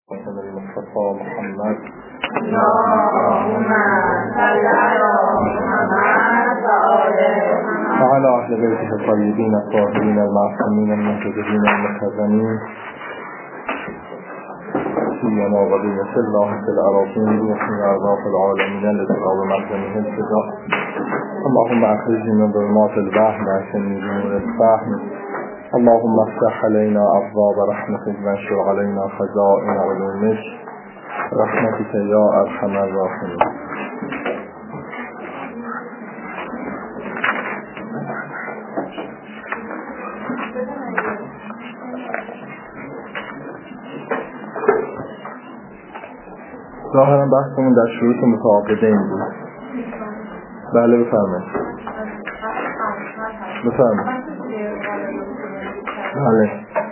المصطفى محمد اللهم صل على محمد وعلى أهل بيته الطيبين الطاهرين المعصومين المنتجبين المكرمين سيما وبقية الله في الأراضين روح من أرواح العالمين التي قام مخزنه الفضاء. اللهم أخرجني من ظلمات الوهم وأعصمني بنور الفهم. اللهم افتح علينا أبواب رحمتك وانشر علينا خزائن علومك رحمتك يا أرحم الراحمين. ظاهرا بحثمون در شروط متعاقدین بود. بله بفرمایید. بفرمایید. بله.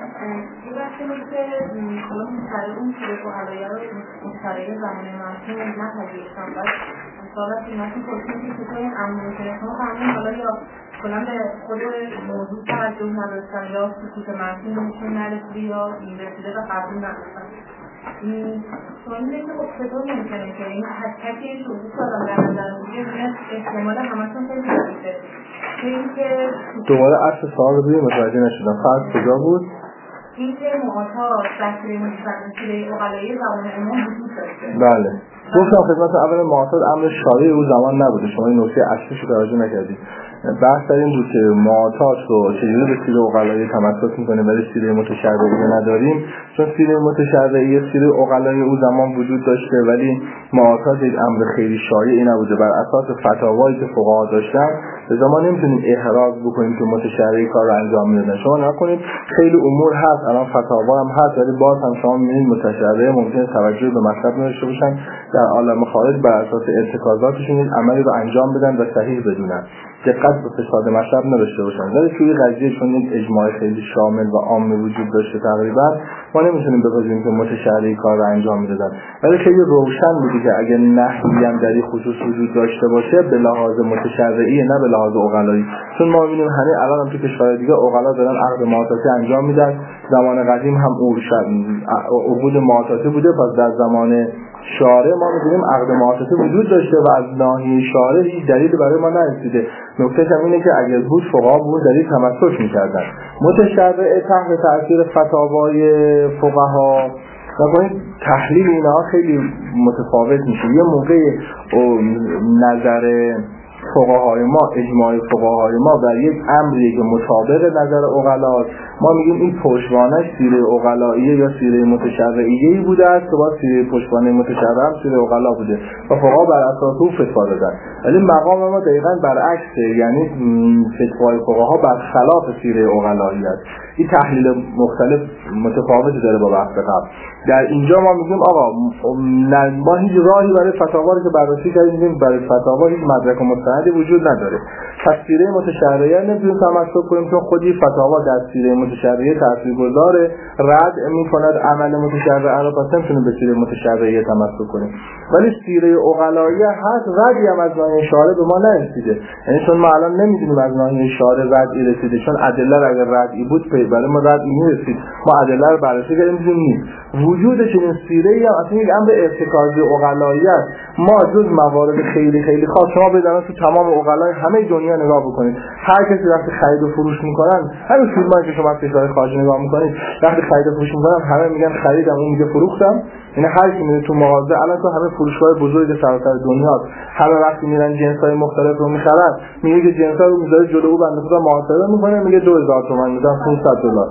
کلا به خود موضوع توجه نداشتن یا سکوت منفی نمیشون نرسیده یا این رسیده و قبول نداشتن. سوالی اینه که چطور ممکنه که این تک شروط سالان در نظر بگیره احتمال همشون خیلی نمیشه که اینکه دوباره اصل سوال رو متوجه نشدم. فرض کجا بود؟ اینکه معاطات دستوری مستقیمه اقلایی زمان امام وجود داشته. بله گفتم خدمت اول معاطات امر شارعی او زمان نبوده. شما این نکته اصلیش رو توجه نکردید. بحث در این بود که معاطات رو چجوری به سیره عقلایی تمسک می‌کنیم ولی سیره متشرعی نداریم، چون سیره متشرعی سیره عقلای او زمان وجود داشته ولی معاطات یک امر خیلی شایعی نبوده. بر اساس فتاوایی که فقها داشتن به زمان نمیتونیم احراز بکنیم که متشرعی کار رو انجام میدن. شما نکنید خیلی امور هست، الان فتاوا هم هست ولی باز هم شما می‌بینید متشرعی ممکنه توجه به مطلب نداشته باشن، در عالم خارج بر اساس ارتکازاتشون یک عملی رو انجام بدن و صحیح بدونن، دقت به فساد مطلب نداشته باشن. ولی توی قضیه چون یک اجماع خیلی شامل و عام وجود داشته تقریبا ما نمیتونیم بپذیریم که متشرعی کار رو انجام میدادن. ولی خیلی روشن بودی که اگر نهی هم در این خصوص وجود داشته باشه به لحاظ متشرعی نه به لحاظ عقلایی، چون ما میبینیم همه الان هم تو کشورهای دیگه عقلا دارن عقد معاطاتی انجام میدن. زمان قدیم هم عقود معاطاتی بوده، پس در زمان شارع ما می‌بینیم عقد معاطاتی وجود داشته و از ناحیه شارع هیچ دلیلی برای ما نرسیده. نکتهش هم اینه که اگر بود فقها بود دلیل تمسک می‌کردن. متشرع تحت تأثیر فتاوای فقها و تحلیل اینها خیلی متفاوت میشه. یه موقع نظر فقهای ما، اجماع فقهای ما بر یک امری که مطابق نظر عقلا، ما میگیم این پشتوانه سیره عقلاییه یا سیره متشرعیه بوده است که با سیره پشتوانه متشرع هم سیره عقلا بوده و فقها بر اساس او فتوا دادن. ولی مقام ما دقیقاً برعکسه، یعنی فتوای فقها بر خلاف سیره عقلایی است. این تحلیل مختلف متفاوتی داره با بحث قبل. در اینجا ما میگیم آقا ما هیچ راهی برای فتاوا رو که بررسی کردیم برای فتاوا هیچ مدرک مستندی وجود نداره. پس سیره متشرعیه نمیتونیم تمسک کنیم چون خودی فتاوا در سیره متشرعیه تاثیرگذاره، رد میکند عمل متشرعه رو، پس نمیتونیم به سیره متشرعیه تمسک کنیم. ولی سیره عقلایی هست ردی هم از ناحیه شارع به ما نرسیده، یعنی چون ما الان نمیدونیم از ناحیه شارع ردی رسیده، چون ادله اگر ردی بود برای ما ردی نرسید. ما ادله رو بررسی کردیم نیست. وجود چنین سیره‌ای هم اصلا یک امر ارتکازی عقلایی است. ما جز موارد خیلی خیلی خاص شما بدونید تو تمام عقلای همه دنیا نگاه بکنید، هر کسی وقتی خرید و فروش میکنن، همین فیلمایی که شما از کشورهای خارج نگاه میکنید وقتی خرید و فروش میکنن همه میگن خریدم اون میگه فروختم. یعنی هر کی میره تو مغازه الان تو همه فروشگاه بزرگ سراسر دنیا همه وقتی میرن جنس‌های مختلف رو میخرن میگه که جنس‌ها رو میذاره جلو او بنده خدا محاسبه میکنه میگه 2000 تومان میدم $500.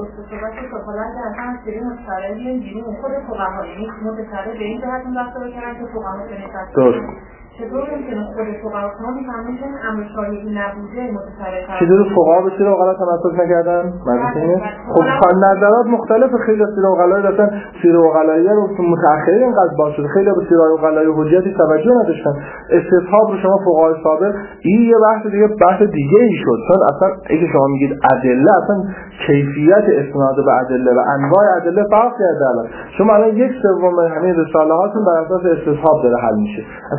چطور ممکنه خود فقها میفهمن که امر شایعی نبوده متفرقه؟ چطور فقها به سیره عقلا تمسک نکردن؟ معنی خب نظرات مختلف خیلی سیره عقلایی داشتن. سیره عقلایی رو متأخرین اینقدر باز شده، خیلی به سیره عقلایی حجتی توجه نداشتن. استصحاب رو شما فقهای سابق این یه بحث دیگه ای شد، چون اصلا اگه شما میگید ادله، اصلا کیفیت اسناد به ادله و انواع ادله فرق کرده. الان شما الان 1/3 همه رساله هاتون بر اساس استصحاب داره حل میشه. اصلا استصحاب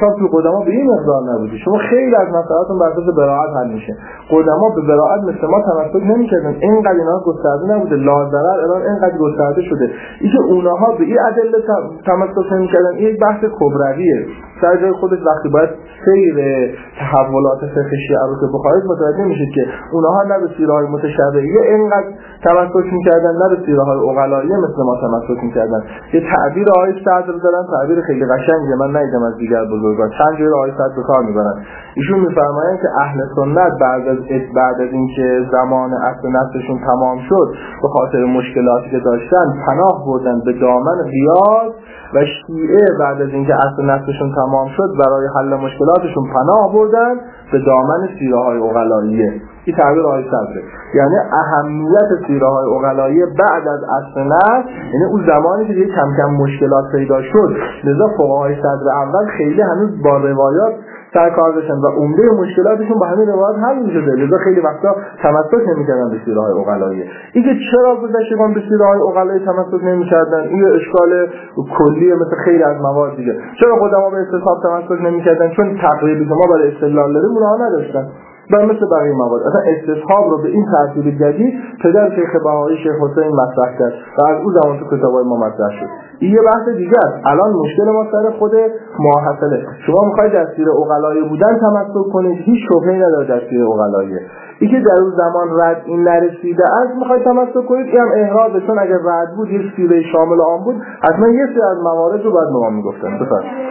استصحاب تو قدما به این مقدار نبوده. شما خیلی از مسائلاتون بر اساس براءت حل میشه. قدما به براءت مثل ما تمسک نمی‌کردن، اینقدر اینا گسترده نبوده، لاضرر الان اینقدر گسترده شده. اینکه اونها به این ادله تمسک نمی‌کردن این یک بحث کبرویه. در جای خودش وقتی باید سیر تحولات فقهی شیعه رو که بخواید متوجه میشید که اونها نه به سیره‌های متشرعیه اینقدر تمسک می‌کردن، نه به سیره‌های عقلاییه مثل ما تمسک می‌کردن. یه تعبیر آقای صدر دارن، تعبیر خیلی قشنگه، من ندیدم از دیگر بزرگان چند جای آقای صدر به کار می‌برن. ایشون می‌فرمایند که اهل سنت بعد از اینکه زمان عصر نسلشون تمام شد به خاطر مشکلاتی که داشتن پناه بردن به دامن قیاس و شیعه بعد از اینکه عصر نسلشون تمام شد برای حل مشکلاتشون پناه بردن به دامن سیره‌های عقلاییه. این تعبیر آقای صدره. یعنی اهمیت سیره‌های عقلاییه بعد از عصر نسل، یعنی اون زمانی که دیگه کم کم مشکلات پیدا شد، لذا فقهای صدر اول خیلی هنوز با روایات سر کار داشتن و عمده مشکلاتشون با همین روایات حل می‌شده، لذا خیلی وقتا تمسک نمی‌کردن به سیره‌های عقلاییه. اینکه چرا گذشتگان به سیره‌های عقلایی تمسک نمی‌کردن، این اشکال کلیه مثل خیلی از موارد دیگه. چرا قدما به استصحاب تمسک نمی‌کردن؟ چون تقریبی که ما برای استدلال داریم اونها نداشتن. و مثل بقیه موارد اصلا استصحاب رو به این ترتیب جدید پدر شیخ بهایی شیخ حسین مطرح کرد و از اون زمان تو کتابای ما مطرح شد. این یه بحث دیگه است. الان مشکل ما سر خود ماحصله. شما میخواید در سیر عقلایی بودن تمسک کنید، هیچ شبهه‌ای نداره در سیر عقلاییه. این که در اون زمان رد این نرسیده است میخواید تمسک کنید، این هم احراز، چون اگر رد بود یه سیره شامل آن بود حتما یه سری از موارد رو بعد ما میگفتن. بفرمایید.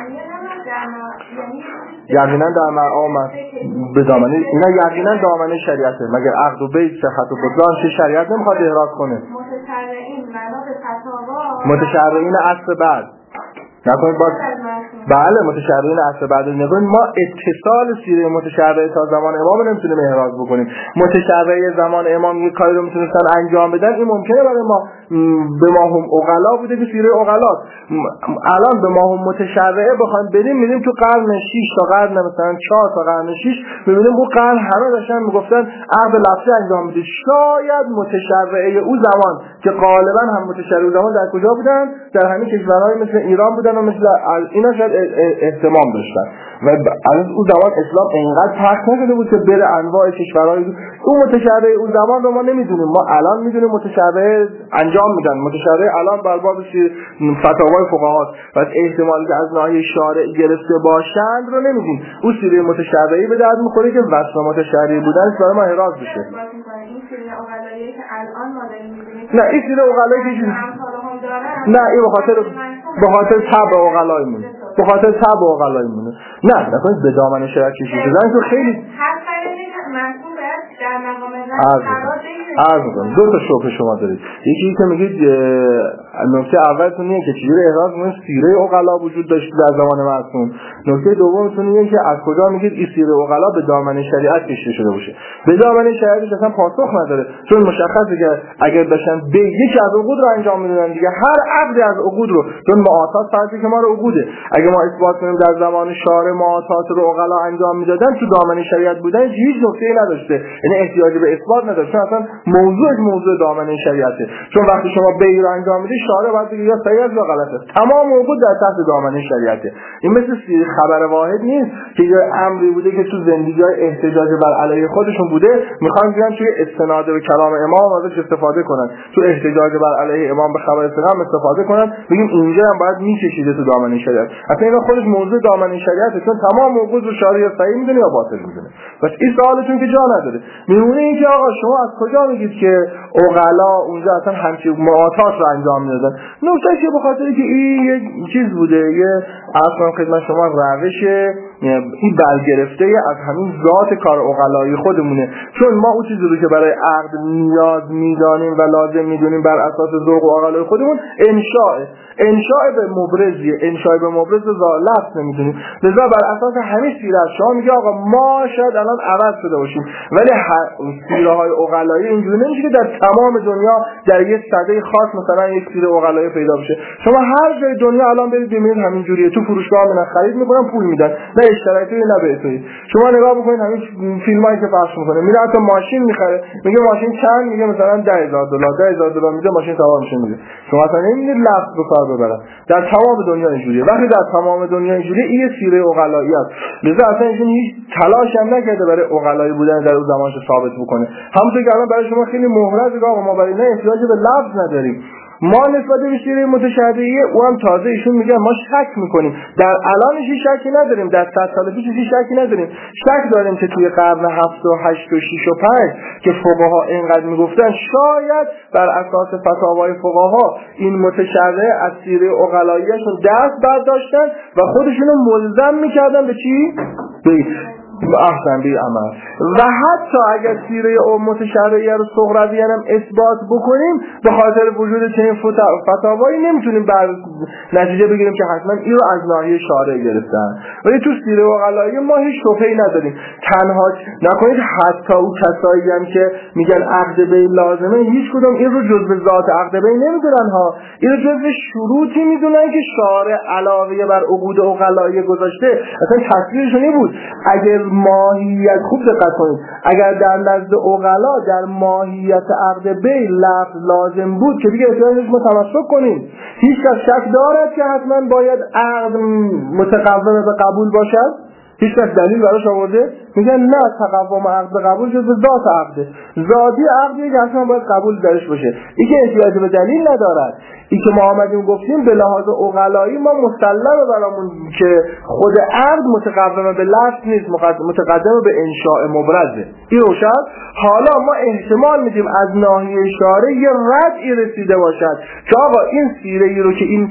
یقینا در مرعا به دامنه اینا یقینا دامنه شریعته، مگر عقد و بیع صحت و بطلان چه شریعت نمیخواد احراز کنه؟ متشرعین عصر بعد نکنید باز بله متشرعین عصر بعد نگوین ما اتصال سیره متشرع تا زمان امام نمیتونیم احراز بکنیم. متشرع زمان امام یک کاری رو میتونستن انجام بدن، این ممکنه برای ما به ما هم عقلا بوده که سیره عقلاست. الان به ما هم متشرعه بخوایم بریم میریم تو قرن 6 تا قرن مثلا 4 تا قرن 6 میبینیم اون قرن همه داشتن میگفتن عقد لفظی انجام میده. شاید متشرعه او زمان که غالبا هم متشرع زمان در کجا بودن؟ در همین کشورهای مثل ایران بودن و مثل اینا شاید اهتمام داشتن و از اون زمان اسلام اینقدر پخش نشده بود که بره انواع کشورهای اون متشرع اون زمان رو ما نمیدونیم. ما الان میدونیم متشرع انجام میدن، متشرع الان بر باب فتاوای فقهاست و احتمالی که از ناحیه شارع گرفته باشند رو نمیدونیم. اون سیره متشرعی به درد میخوره که وصف متشرعی بودنش برای ما احراز بشه. نه این سیره عقلایی که نه این به خاطر طبع عقلایمون، به خاطر طبع عقلایمون نه نکنید به دامن شریعت کشیده شدن تو خیلی عرض میکنم. دو تا شبهه شما دارید. یکی که میگید نکته اولتون اینه که چجوری احراز میکنید سیره عقلا وجود داشت در زمان معصوم. نکته دومتون اینه که از کجا میگید این سیره عقلا به دامن شریعت کشیده شده باشه. به دامن شریعت اصلا پاسخ نداره، چون مشخصه که اگر داشتن به یکی از عقود رو انجام میدادن دیگه هر عقدی از عقود رو، چون معاطات فرضی که ما رو عقوده، اگه ما اثبات کنیم در زمان شارع معاطات رو عقلا انجام میدادن تو دامن شریعت بودن هیچ نکته‌ای نداشته، یعنی احتیاجی به اثبات نداره، چون اصلا موضوع دامن شریعته. چون وقتی شما بیع رو انجام میدید شارع باید بگه یا صحیح است یا غلط است، تمام عقود در تحت دامن شریعته. این مثل خبر واحد نیست که یه امری بوده که تو زندگی‌های احتجاج بر علیه خودشون بوده میخوان بیان توی استناد به کلام امام ازش استفاده کنن، تو احتجاج بر علیه امام به خبر سلام استفاده کنن، بگیم اینجا هم باید میکشیده تو دامن شریعت. اصلا اینا خودش موضوع دامن شریعته، چون تمام عقود رو شارع یا صحیح میدونه یا باطل میدونه. پس این سوالتون که جا نداره. میمونه این که آقا شما از کجا میگید که عقلا اونجا اصلا همچین معاطات رو انجام میدادن؟ نکتهش به خاطر که این یه چیز بوده، یه اصلا خدمت شما روش این برگرفته از همین ذات کار عقلایی خودمونه، چون ما اون چیزی رو که برای عقد نیاز میدانیم و لازم میدونیم بر اساس ذوق و عقلای خودمون انشاء به مبرزیه، انشاء به مبرز لفظ نمیدونیم. لذا بر اساس همین سیره شما میگه آقا ما شاید الان عوض شده باشیم، ولی سیره های عقلایی اینجوری نمیشه که در تمام دنیا در یک سده خاص مثلا یک سیره عقلایی پیدا بشه. شما هر جای دنیا الان برید ببینید همین جوریه، تو فروشگاه من خرید میکنن پول میدن، نه اشتراکی نه به توی. شما نگاه بکنید همین فیلمایی که پخش میکنه، میره حتی ماشین میخره، میگه ماشین چند، میگه مثلا $10,000 میده ماشین سوار میشه میره. شما اصلا نمیدونید لفظ به کار ببرن. در تمام دنیا اینجوریه. وقتی در تمام دنیا اینجوریه، این سیره عقلایی است. لذا اصلا ایشون هیچ تلاش هم نکرده برای عقلایی بودن در اون زمانش ثابت بکنه. همونطور که الان برای شما خیلی مهرز آقا ما برای نه احتیاج به لفظ نداریم. ما نسبت به سیره متشرعیه او هم تازه ایشون میگه ما شک میکنیم، در الانش شکی نداریم، در 100 سال پیش شکی نداریم، شک داریم که توی قرن 7 و 8 و 6 و 5 که فقها اینقدر میگفتن شاید بر اساس فتاوای فقها این متشرع از سیره عقلاییشون دست برداشتن و خودشونو ملزم میکردن به چی؟ احسن بی عمل. و حتی اگر سیره او متشرعیه رو سغراوی هم اثبات بکنیم، به خاطر وجود چنین فتاوایی نمیتونیم بر نتیجه بگیریم که حتما این رو از ناحیه شارع گرفتن. ولی تو سیره عقلایی ما هیچ شبهه‌ای نداریم. تنها نکنید حتی اون کسایی هم که میگن عقد بین لازمه، هیچ کدوم این رو جزء ذات عقد بین نمیدونن ها، این رو جزء شروطی میدونن که شارع علاوه بر عقود عقلایی گذاشته. اصلا تصویرشون این بود اگر ماهیت، خوب دقت کنید، اگر در نزد عقلا در ماهیت عقد بی لفظ لازم بود که دیگه احتیاج نیست ما تمسک کنیم. هیچ کس شک دارد که حتما باید عقد متقوم به قبول باشد؟ هیچ کس دلیل براش آورده؟ میگن نه، تقوم عقد به قبول جز ذات عقده، ذاتی عقدی که اصلا باید قبول درش باشه. این که احتیاج به دلیل ندارد. این که ما آمدیم گفتیم به لحاظ عقلایی ما مسلمه برامون که خود عقد متقوم به لفظ نیست، متقدم به انشاء مبرزه. این روشن. حالا ما احتمال میدیم از ناحیه شارع یه ردی رسیده باشد که آقا این سیره ای رو که این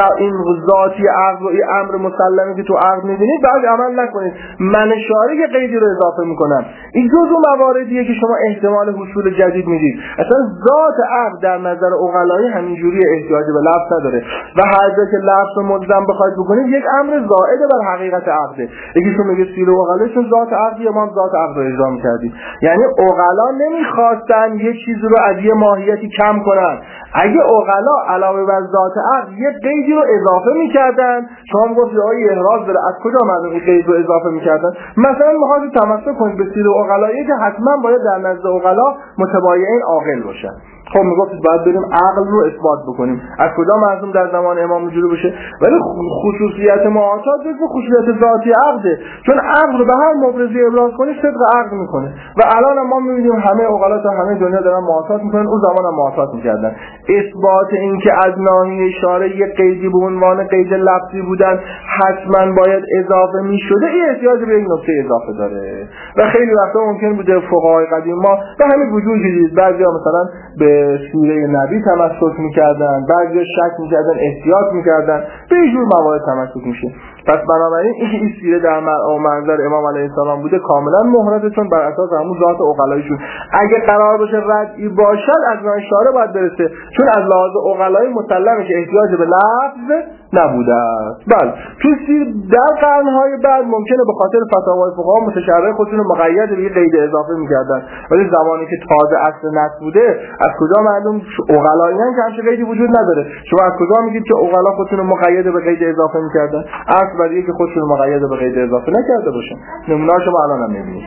ذاتی عقد و این امر مسلمه که تو عقد میدونید بعد عمل نکنید، من شارع یه قیدی رو اضافه میکنم. این جزء مواردیه که شما احتمال حصول جدید میدید. اصلا ذات عقد در نظر عقلایی همینجوری احتیاج به لفظ نداره و هر جا که لفظ ملزم بخواید بکنید یک امر زائد بر حقیقت عقده. یکیشون میگه سیره عقلایشون ذات عقدی، ما هم ذات عقد رو اجرا می‌کردیم. یعنی عقلا نمیخواستن یه چیزی رو از یه ماهیتی کم کنن. اگه عقلا علاوه بر ذات عقد یه قیدی رو اضافه می‌کردن، شما گفتید آقای احراز داره، از کجا معلومه این قید رو اضافه می‌کردن؟ مثلا می‌خواید تمسک کنید به سیره عقلایی که حتما باید در نزد عقلا متباینین عاقل باشن. خب میگفتید باید بریم عقل رو اثبات بکنیم. از کجا معلوم در زمان امام اینجوری بشه؟ ولی خصوصیت معاطات جزو خصوصیت ذاتی عقده، چون عقل رو به هر مبرزی ابراز کنی صدق عقل میکنه و الان هم ما میبینیم همه عقلات همه دنیا دارن معاطات میکنن، اون زمان هم معاطات میکردن. اثبات این که از ناحیه اشاره یک قیدی به عنوان قید لفظی بودن حتما باید اضافه میشده، این احتیاج به این نکته اضافه داره و خیلی وقتا ممکن بوده فقهای قدیم ما به همین وجود دید بعضیا مثلا به سیره نبی تمسک میکردن، بعضیا شک میکردن، احتیاط میکردن، به این جور موارد تمسک میشه. پس بنابراین این سیره در منظر امام علیه السلام بوده کاملا محرزه، چون بر اساس همون ذات عقلاییشون اگه قرار باشه ردی باشد از نوع اشاره باید برسه، چون از لحاظ عقلایی مسلمه که احتیاج به لفظ نبوده است. بله تو در قرنهای بعد ممکنه به خاطر فتاوای فقها متشرع خودشون رو مقید به قید اضافه میکردن، ولی زمانی که تازه اصل نص بوده از کجا معلوم عقلایی نه که همچین قیدی وجود نداره؟ شما از کجا میگید که عقلا خودشون رو مقید به قید اضافه میکردن؟ اصل برای که خودشون رو مقید به قید اضافه نکرده باشن. نمونه‌اش ما الان هم میبینیم.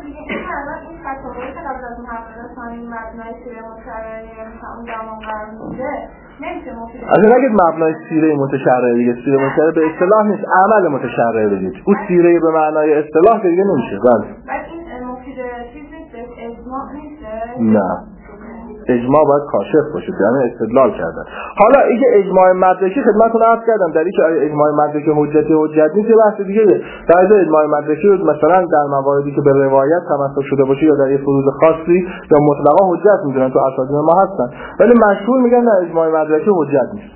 اصلا نگید مبنای سیره متشرعه دیگه، سیره متشرعه به اصطلاح نیست، عمل متشرعه بگید. اون سیره به معنای اصطلاح دیگه نمیشه. بله. این مفید چیز نیست، اجماع نیست. نه. اجماع باید کاشف باشه، یعنی استدلال کردن. حالا اینکه اجماع مدرکی خدمتتون عرض کردم، در اینکه اجماع مدرکی حجت نیست یه بحث دیگه. در اجماع مدرکی مثلا در مواردی که به روایت تمسک شده باشه یا در یه فروض خاصی یا مطلقا حجت میدونن، تو اساتید ما هستن، ولی مشهور میگن نه اجماع مدرکی حجت نیست.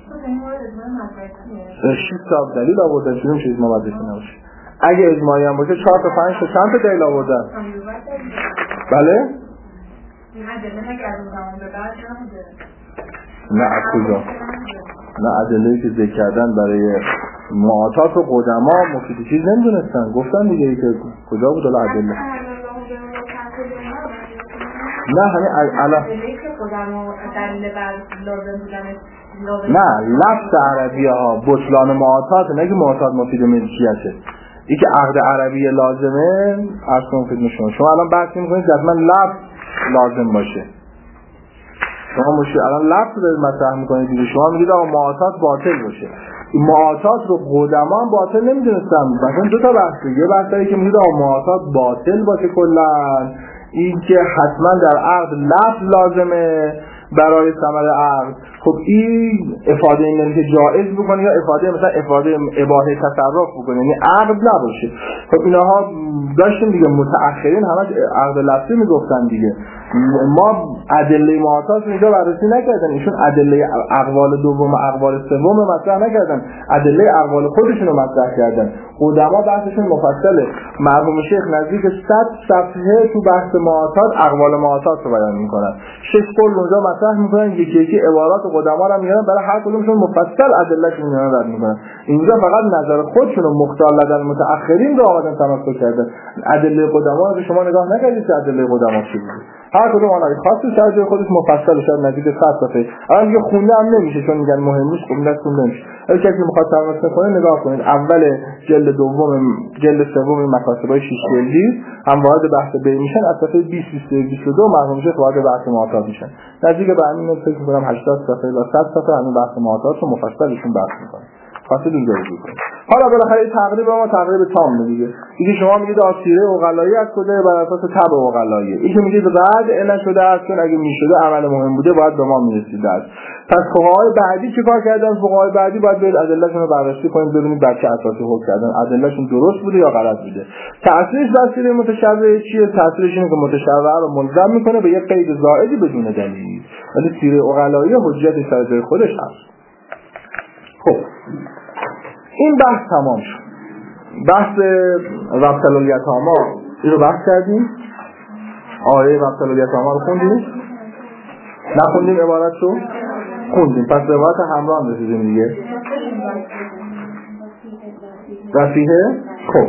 6 تا دلیل آوردن چون چیز اجماع مدرکی نباشه. اگه اجماعی هم باشه 4 تا 5 تا چند تا دلیل آوردن. بله؟ نه از کجا؟ نه ادله‌ای که ذکر کردن برای معاطات و قدما مفید چیز نمیدونستن، گفتن دیگه که کجا بود الان ادله؟ نه همین الان نه لفظ عربی ها بطلان معاطات، نه که معاطات مفید ملکیته. یکی عقد عربی لازمه اصلا خدمت شما الان بحث می‌کنید حتما لفظ لازم باشه. شما مشکل الان لفظ رو مطرح می‌کنید دیگه. شما میگید آقا معاطات باطل باشه. این معاطات رو قدما باطل نمی‌دونستن. مثلا دو تا بحثه. یه بحثی که میگید آقا معاطات باطل باشه کلاً، این که حتما در عقد لفظ لازمه برای ثمر عقد. خب این افاده این که جائز بکنه یا افاده مثلا افاده اباحه تصرف بکنه، یعنی عقد نباشه. خب اینها داشتیم دیگه، متأخرین همش عقد لفظی میگفتن دیگه. ما ادله معاطات رو اینجا بررسی نکردن، ایشون ادله اقوال دوم و اقوال سوم مطرح نکردن، ادله اقوال خودشون رو مطرح کردن. قدما بحثشون مفصله. مرحوم شیخ نزدیک 100 صفحه تو بحث معاطات اقوال معاطات رو بیان میکنن. 6 قول اونجا مطرح میکنن، یکی یکی عبارات قدما رو میارن، برای هر کدومشون مفصل ادلهشون میارن رد میکنن. اینجا فقط نظر خودشون رو مختار لدن متأخرین رو آمدن تمسک کردن. ادله قدما رو شما نگاه نکردید که ادله قدما چی بود. هر کدوم آنها خاصی سر خودش مفصل شد نزدیک 100 صفحه. الان دیگه خونده هم نمیشه چون میگن مهم نیست، خونده نمیشه. اگه کسی میخواد تمسک کنه نگاه کنید، اول جلد دوم جلد سوم مکاتبای 6 جلدی هم وارد بحث بی میشن، از صفحه 20 21 22 مرحوم شیخ وارد بحث معاطات میشن. نزدیک به همین فکر می‌کنم 80 صفحه تا 100 صفحه همین بحث معاطات رو مفصلشون بحث می‌کنه. خاصی دیگه بود. حالا بالاخره تقریب ما تقریب تام دیگه. دیگه شما میگید آسیره عقلایی از کجا؟ بر اساس تبع عقلایی. این که میگید رد نشده است، چون اگه میشده عمل مهم بوده باید به ما میرسیده است. پس فقهای بعدی چیکار کردن؟ فقهای بعدی باید برید ادلهشون رو بررسی کنید ببینید بر چه اساسی حکم کردن، ادلهشون درست بوده یا غلط بوده. تأثیرش بر سیره متشرع چیه؟ تأثیرش اینه که متشرع رو ملزم میکنه به یک قید زائدی بدون دلیل. ولی سیره عقلایی حجت سر جای خودش هست. خب این بحث تمام شد. بحث ربط الیتاما این رو بحث کردیم. آیه ربط الیتاما رو خوندیم؟ نخوندیم عبارت رو؟ خوندیم. پس به عبارت همراه هم رسیدیم دیگه. رفیه؟ خب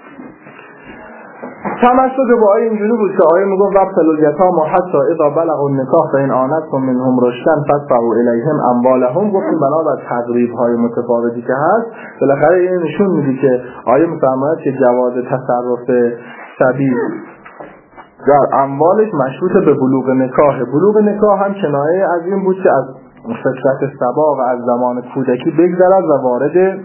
تمسک با آیه اینجوری بود که آیه میگه ربط الیتاما حتی اذا بلغوا النکاح فإن آنستم منهم رشدا فادفعوا الیهم اموالهم. گفتیم بنابر تقریب‌های متفاوتی که هست بالاخره این نشون میده که آیه میفرماید که جواز تصرف صبی در اموالش مشروط به بلوغ نکاح. بلوغ نکاح هم کنایه از این بود که از فطرت صبا و از زمان کودکی بگذرد و وارد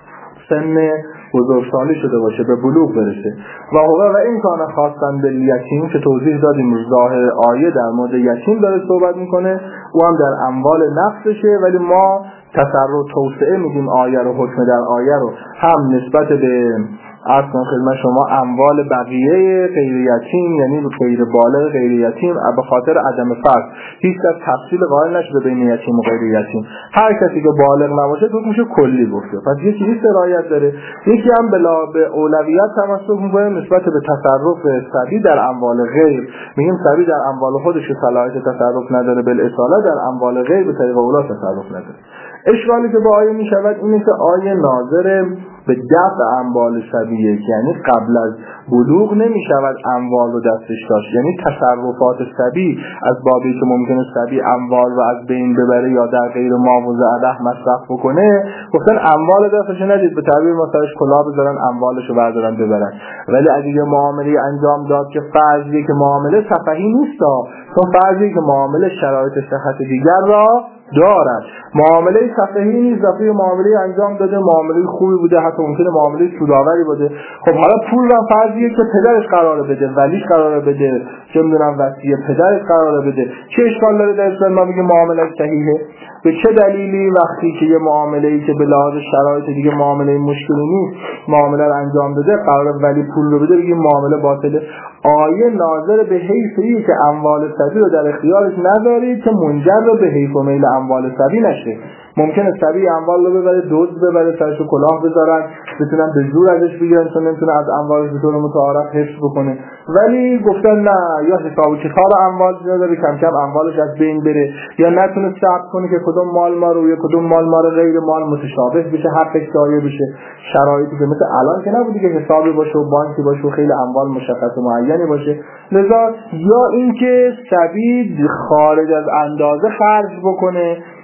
سن بزرگسالی شده باشه، به بلوغ برسه. و این کانه خواستن به یتیم که توضیح دادیم ظاهر آیه در مورد یتیم داره صحبت میکنه، او هم در اموال نفسشه، ولی ما تصرف توسعه میدیم آیه رو، حکم در آیه رو هم نسبت به اصلا خدمت شما اموال بقیه غیر یتیم، یعنی غیر بالغ غیر یتیم، به خاطر عدم فرق هیچ کس تفصیل قائل نشده بین یتیم و غیر یتیم. هر کسی که بالغ نباشه حکمش کلی گفته. پس یکی این رعایت داره، یکی هم به اولویت تمسک میکنه نسبت به تصرف صبی در اموال غیر. میگیم صبی در اموال خودش صلاحیت تصرف نداره، بالاصاله در اموال غیر به طریق اولا تصرف نداره. اشکالی که با آیه میشود اینه که آیه ناظر به دفع اموال صبیه، یعنی قبل از بلوغ نمیشود اموال رو دستش داشت. یعنی تصرفات صبی از بابی که ممکنه صبی اموال رو از بین ببره یا در غیر معوض علیه مصرف بکنه، گفتن اموال دستش ندید، به تعبیر مثلا کلاه بذارن اموالش رو بردارن ببرن. ولی اگه یه معامله انجام داد که فرضیه که معامله سفهی نیست، چون فرضیه که معامله شرایط صحت دیگر را دارد، معامله سفهی نیست، دفعه معامله انجام داده، معامله خوبی بوده، حتی ممکنه معامله سودآوری بوده. خب حالا پول را فرضیه که پدرش قراره بده، ولیش قراره بده، چه میدونم وصیه پدرش قراره بده، چه اشکال داره در اسلام ما بگیم معامله صحیحه؟ به چه دلیلی وقتی که یه معامله‌ای که به لحاظ شرایط دیگه معامله مشکلی نیست معامله رو انجام داده قراره ولی پول رو بده بگیم معامله باطله؟ آیه ناظر به حیثی که اموال صبی رو در اختیارش ندارید که منجر به حیث و میل اموال صبی نشه. ممکنه صبی اموال رو ببره، دزد ببره، سرشو کلاه بذارن، بتونن به زور ازش بگیرن چون نمیتونه از اموالش به طور متعارف حفظ بکنه. ولی گفتن نه، یا حساب کتاب اموال نداره، کم کم اموالش از بین بره، یا نتونه ثبت کنه که کدوم مال ما رو یا کدوم مال ما رو غیر مال متشابه بشه، حقش ضایع بشه. شرایطی که مثل الان که نبوده که حسابی باشه و بانکی باشه و خیلی اموال مشخص و معینی باشه. لذا یا اینکه صبی خارج از اندازه خرج بکنه،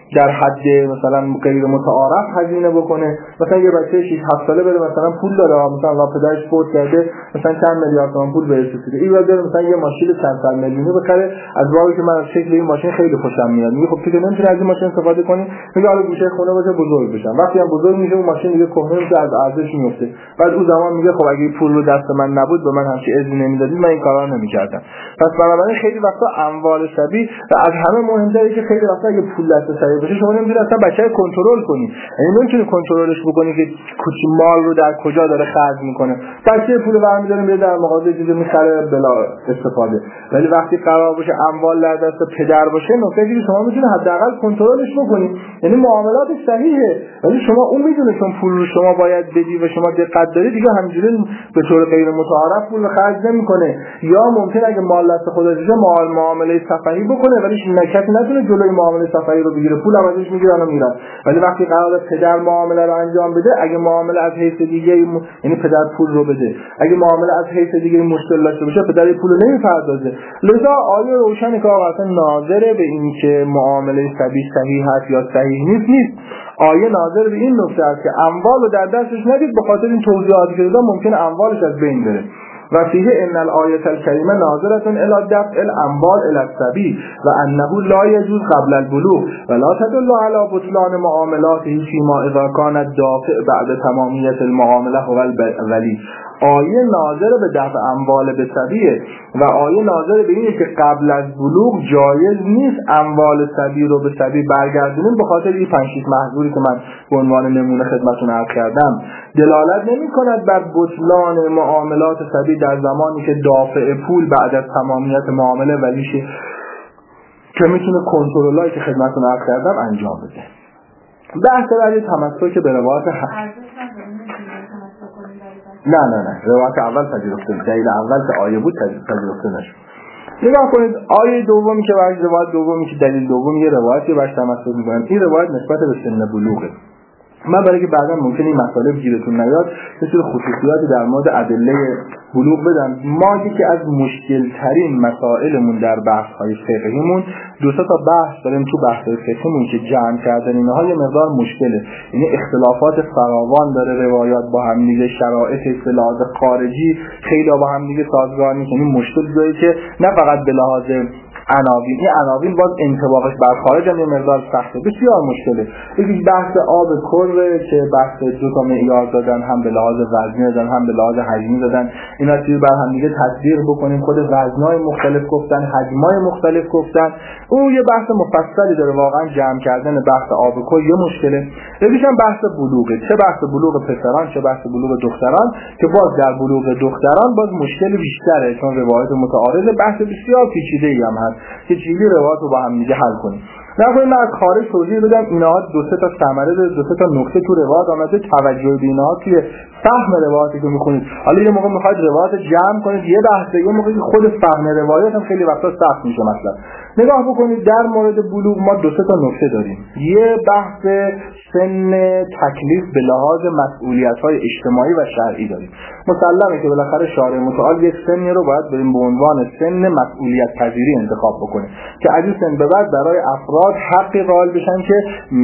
در حد مثلا غیر متعارف هزینه بکنه. مثلا یه بچه 6-7 ساله بره مثلا پول داره، مثلا پدرش فوت کرده، مثلا چند میلیارد تومان پول بهش رسیده، این بره مثلا یه ماشین چند صد میلیونی بخره، از بابی که من از شکل این ماشین خیلی خوشم میاد، میگه خب تو که نمیتونی از این ماشین استفاده کنی، میگه حالا گوشه خونه باشه بزرگ بشم. وقتی هم بزرگ میشه اون ماشین دیگه کهنه میشه، از ارزش میفته. بعد اون زمان میگه خب اگه پول رو دست من نبود، به من همچین اذن نمیدادید، من این کارا نمیکردم. پس بنابراین خیلی وقتا اموال سبی و از همه مهمتره که خیلی وقتا اگه پول دست سبی باشه شما نمیتونید اصلا بچه رو کنترل کنی، یعنی نمیتونی کنترلش بکنی که مال رو در کجا داره خرج میکنه. بچه پول برمی‌داره میره در مغازه چیزی میخره بلا استفاده. ولی وقتی قرار باشه اموال در دست پدر باشه، نکته که شما میتونید حداقل کنترلش بکنید، یعنی معاملات صحیحه، ولی شما اون میدونه چون پول رو شما باید بدی و شما دقت داری، دیگه همینجوری به طور غیر متعارف پول رو خرج نمیکنه. یا ممکن اگه مال دست خودش باشه معامله صفحی بکنه، ولی کسی نتونه جلوی معامله صفحی رو بگیره، پول ازش میگیرن و میرن. ولی وقتی قراره پدر معامله رو انجام بده، اگه معامله از حیث دیگه یعنی پدر پول رو بده، اگه معامله از حیث دیگه مشکل داشته باشه، پدر پول رو نمیپردازه. لذا آیه روشن که آقا ناظره به این که معامله صحیح هست یا صحیح نیست. آیه ناظر به این نکته است که اموال رو در دستش ندید، به خاطر این توضیحاتی که دادم ممکنه اموالش از بین بره. و فیه ان الآیه الکریمه ناظرة الی دفع الاموال الی الصبی و انه لا یجوز قبل البلوغ و لا تدل علی بطلان معاملاته فیما اذا کان الدافع بعد تمامیت المعامله هو الولی. آیه ناظر به دفع اموال به صبیه و آیه ناظر به اینه که قبل از بلوغ جایز نیست اموال صبی رو به صبی برگردونیم، به خاطر این 5-6 محظوری که من به عنوان نمونه خدمتتون عرض کردم. دلالت نمی‌کند بر بطلان معاملات صبی در زمانی که دافع پول بعد از تمامیت معامله ولیشه که میتونه کنترلایی که خدمتتون عرض کردم انجام بده. بحث بعدی تمسک به روایت نه روایت اول پذیرفته، دلیل اول که آیه بود پذیرفته نشد. نگاه کنید آیه دومی که برای روایت دومی که دلیل دوم یه روایتی باش تمسک می‌کنن، این روایت نسبت به سن بلوغه. من برای که بعدا ممکنه این مسئله گیرتون نیاد یه سری خصوصیاتی در مورد ادله بلوغ بدم. ما که از مشکل ترین مسائلمون در بحث های فقهیمون 2 تا بحث داریم تو بحث فقهیمون که جمع کردن اینها یه مقدار مشکله، یعنی اختلافات فراوان داره، روایات با هم دیگه، شرایط اصطلاحات خارجی خیلی با هم دیگه سازگار نیست، یعنی مشکل جایی که نه فقط به لحاظ عناوین، این عناوین باز انطباقش بر خارج هم یه مقدار سخته، بسیار مشکله. یکی بحث آب کره که بحث 2 تا معیار دادن، هم به لحاظ وزنی دادن هم به لحاظ حجمی دادن، اینا چیزی بر هم دیگه تطبیق بکنیم، خود وزنای مختلف گفتن، حجمای مختلف گفتن، اون یه بحث مفصلی داره. واقعا جمع کردن بحث آب کره یه مشکله. یکیش هم بحث بلوغه، چه بحث بلوغ پسران چه بحث بلوغ دختران، که باز در بلوغ دختران باز مشکل بیشتره، چون روایت متعارض، بحث بسیار پیچیده‌ای هم هست که چیزی روایت رو با هم دیگه حل کنیم. نکنید من از خارج توضیح بدم اینها 2 تا ثمره داره، 2 تا نکته تو روایت آمده، توجه به اینها توی فهم روایتی که میخونید. حالا یه موقع میخواید روایت جمع کنید یه بحثه، یه موقعی خود فهم روایت هم خیلی وقتا سخت میشه. مثلا نگاه بکنید در مورد بلوغ ما 2 تا نکته داریم. یه بحث سن تکلیف به لحاظ مسئولیت‌های اجتماعی و شرعی داریم. مسلمه که بالاخره شارع متعال یک سنی رو باید بریم به عنوان سن مسئولیت پذیری انتخاب بکنه که از این سن به بعد برای افراد حقی قائل بشن که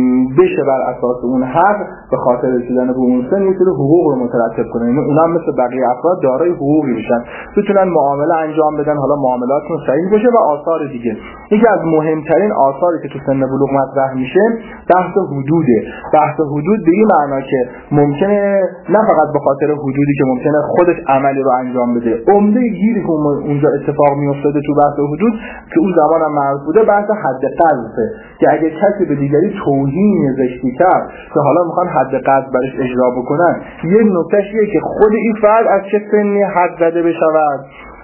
بشه بر اساس اون حق به خاطر رسیدن به اون سن یه سری حقوق رو مترتب کنن، یعنی اونها مثل بقیه افراد دارای حقوقی بشن، بتونن معامله انجام بدن، حالا معاملاتشون صحیح باشه. و آثار دیگه، یکی از مهمترین آثاری که تو سن بلوغ مطرح میشه بحث حدوده. بحث حدود به این معنا که ممکنه نه فقط به خاطر حدودی که ممکنه خودش عملی رو انجام بده، عمده گیری که اونجا اتفاق میافتاده تو بحث حدود که اون زمان هم معروف بوده، بحث حد قذفه، که اگه کسی به دیگری توهین زشتی کرد که حالا میخوان حد قذف برش اجرا بکنن، یه نکتهش اینه که خود این فرد از چه سنی حد زده بشود.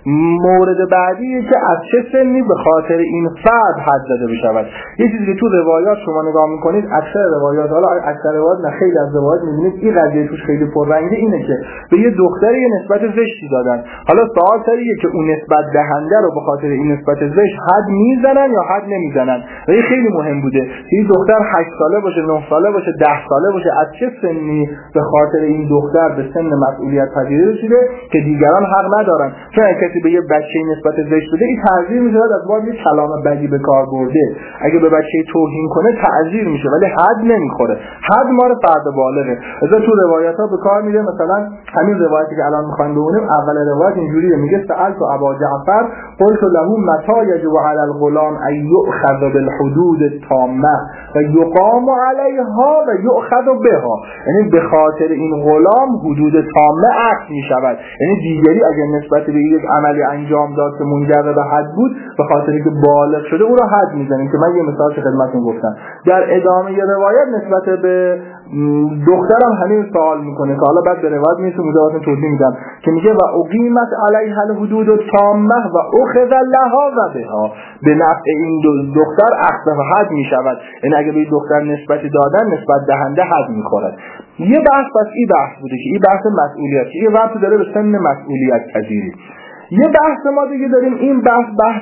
مورد بعدیه که از چه سنی به خاطر این فرد حد زده بشود. یه چیزی که تو روایات شما نگاه میکنید، اکثر روایات، حالا اکثر روایات نه خیلی از روایات میبینید این قضیه توش خیلی پررنگه، اینه که به یه دختری یه نسبت زشتی دادن، حالا سوال سریه که اون نسبت دهنده رو به خاطر این نسبت زشت حد میزنن یا حد نمیزنن. و این خیلی مهم بوده که این دختر 8 ساله باشه، 9 ساله باشه، 10 ساله باشه، از چه سنی به خاطر این دختر به سن مسئولیت پذیری رسیده که دیگران حق ندارن. چون کسی وقتی به یه بچه‌ای نسبت زشت بده این تعزیر میشه از باب یه کلام بدی به کار برده. اگه به بچه‌ای توهین کنه تعزیر میشه ولی حد نمیخوره. حد مال فرد بالغه. مثلا تو روایت‌ها به کار میره، مثلا همین روایتی که الان می‌خوایم بخونیم اول روایت اینجوریه، میگه سألت ابا جعفر قلت له متى يجب على الغلام ان يؤخذ بالحدود التامه و یقام علیها و یؤخذ بها. یعنی به خاطر این غلام حدود تامه عقد میشود. یعنی دیگری اگر نسبت به یک عملی انجام داد که منجر به حد بود، به خاطر اینکه بالغ شده او را حد میزنیم که من یه مثال خدمتتون گفتم. در ادامه یه روایت نسبت به دخترم همین سوال میکنه که حالا بعد به روایت میرسه مجاباتون توضیح میدم که میگه و اقیمت علیها الحدود التامه و اخذ لها و بها. به نفع این دختر اخذ حد میشود. یعنی اگه به دختر نسبتی دادن نسبت دهنده حد میخورد. یه بحث پس این بحث بوده که این بحث مسئولیت، این وقت داره به سن مسئولیت پذیری. یه بحث ما دیگه داریم، این بحث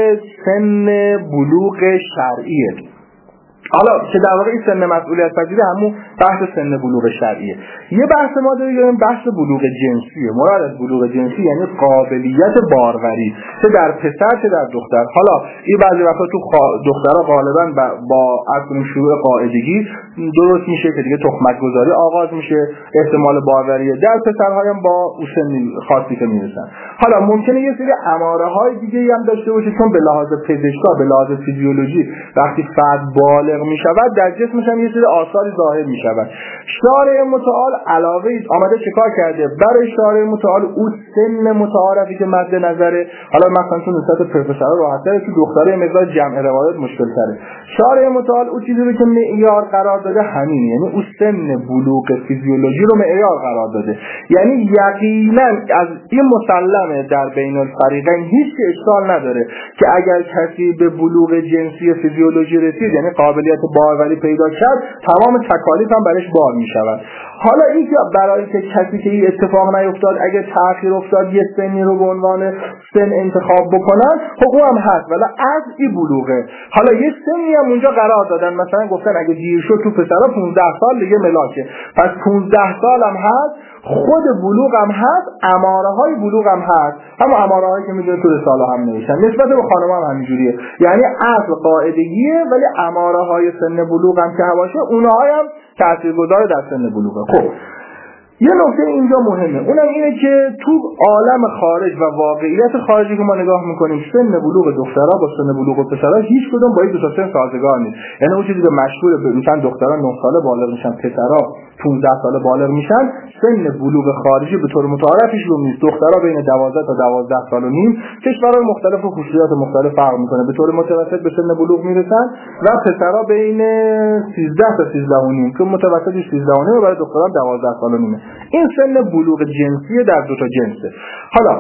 سن بلوغ شرعیه. حالا که در واقع این سن مسئولیت پذیری همون بحث سن بلوغ شرعیه. یه بحث ما داریم بحث بلوغ جنسیه. مراد از بلوغ جنسی یعنی قابلیت باروری، چه در پسر چه در دختر. حالا این بعضی وقتا تو دخترها غالبا با اصلا شروع قاعدگی درست میشه که دیگه تخمک گذاری آغاز میشه، احتمال باروریه. در پسرها هم با سن خاصی که میرسن. حالا ممکنه یه سری اماره های دیگه هم داشته باشه، چون به لحاظ پزشکی به لحاظ فیزیولوژی وقتی فرد بالغ می شود در جسمش هم یه سری آثاری ظاهر می شود. شارع متعال علاوه آمده چیکار کرده؟ برای شارع متعال او سن متعارفی که مد نظره، حالا مثلا تو نسبت پروفسورها راحت‌تره، تو دخترای مقدار جمع روایت مشکل تره. شارع متعال او چیزی رو که معیار قرار داده همینه، یعنی او سن بلوغ فیزیولوژی رو معیار قرار داده. یعنی یقینا از این مسلمه در بین الفریقین هیچ اشکال نداره که اگر کسی به بلوغ جنسی فیزیولوژی رسید، یعنی قابلیت باروری پیدا کرد، تمام تکالیف هم برش بار می شود. حالا این که برای که کسی که این اتفاق نیفتاد اگر تأخیر افتاد یه سنی رو به عنوان سن انتخاب بکنن، حقوق هم هست ولی از این بلوغه. حالا یه سنی هم اونجا قرار دادن، مثلا گفتن اگه دیر شد تو پسرا 15 سال دیگه ملاکه، پس 15 سال هم هست، خود بلوغ هم هست، اماره های بلوغ هم هست، اما اماره هایی که میدونه تو رساله هم نوشتن. نسبت به خانم هم همینجوریه، یعنی اصل قاعدگیه ولی اماره های سن بلوغ هم که هواشه اونها هم تاثیرگذار در سن بلوغه. خب یه نکته اینجا مهمه، اونم اینه که تو عالم خارج و واقعیت خارجی که ما نگاه میکنیم سن بلوغ دخترها با سن بلوغ پسرها هیچ کدوم با این دو تا سن سازگار نیست. یعنی اون چیزی که مشهوره مثلا دخترها 9 ساله بالغ میشن، پسرها 15 ساله بالغ میشن، سن بلوغ خارجی به طور متعارفش رو نیست. دخترها بین 12 تا 12 سال و نیم، کشورهای مختلف و خصوصیات مختلف فرق میکنه، به طور متوسط به سن بلوغ میرسن و پسرها بین 13 تا 13 و نیم که متوسطش 13 و نیم، برای دخترها 12 سال و نیمه. این سن بلوغ جنسی در دو تا جنسه. حالا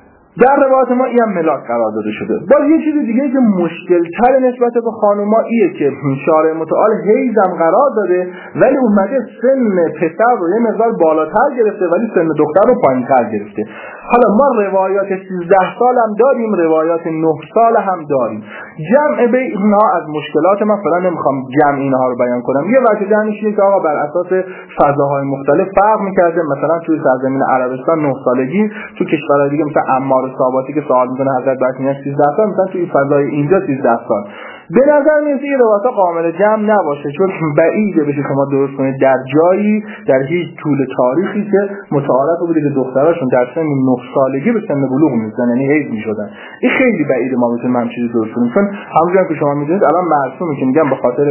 در روایت ما این هم ملاک قرار داده شده. باز یه چیز دیگه که مشکل تر نسبت به خانوما ایه که شارع متعال حیزم قرار داده ولی اومده سن پسر رو یه مقدار بالاتر گرفته ولی سن دختر رو پایین‌تر گرفته. حالا ما روایات 13 سال هم داریم، روایات 9 سال هم داریم. جمع بین اینها از مشکلات من فعلا نمیخوام جمع اینها رو بیان کنم. یه وجه جمعش اینه که آقا بر اساس فضاهای مختلف فرق می‌کرده. مثلا توی سرزمین عربستان 9 سالگی، تو کشورهای دیگه مثلا عمار ثابتی که سوال میکنه حضرت برکنیش 13 سال، مثلا توی فضای اینجا 13 سال. به نظر میاد این روایت کامل جمع نباشه، چون بعیده بشه شما درست کنید در جایی در هیچ طول تاریخی که متعارف بوده که دختراشون در سن 9 سالگی به سن بلوغ میرسن، یعنی حیض میشدن. این خیلی بعیده ما بتونیم همین چیزی درست کنیم، چون همونجوری که شما میدونید الان مرسومه که میگن به خاطر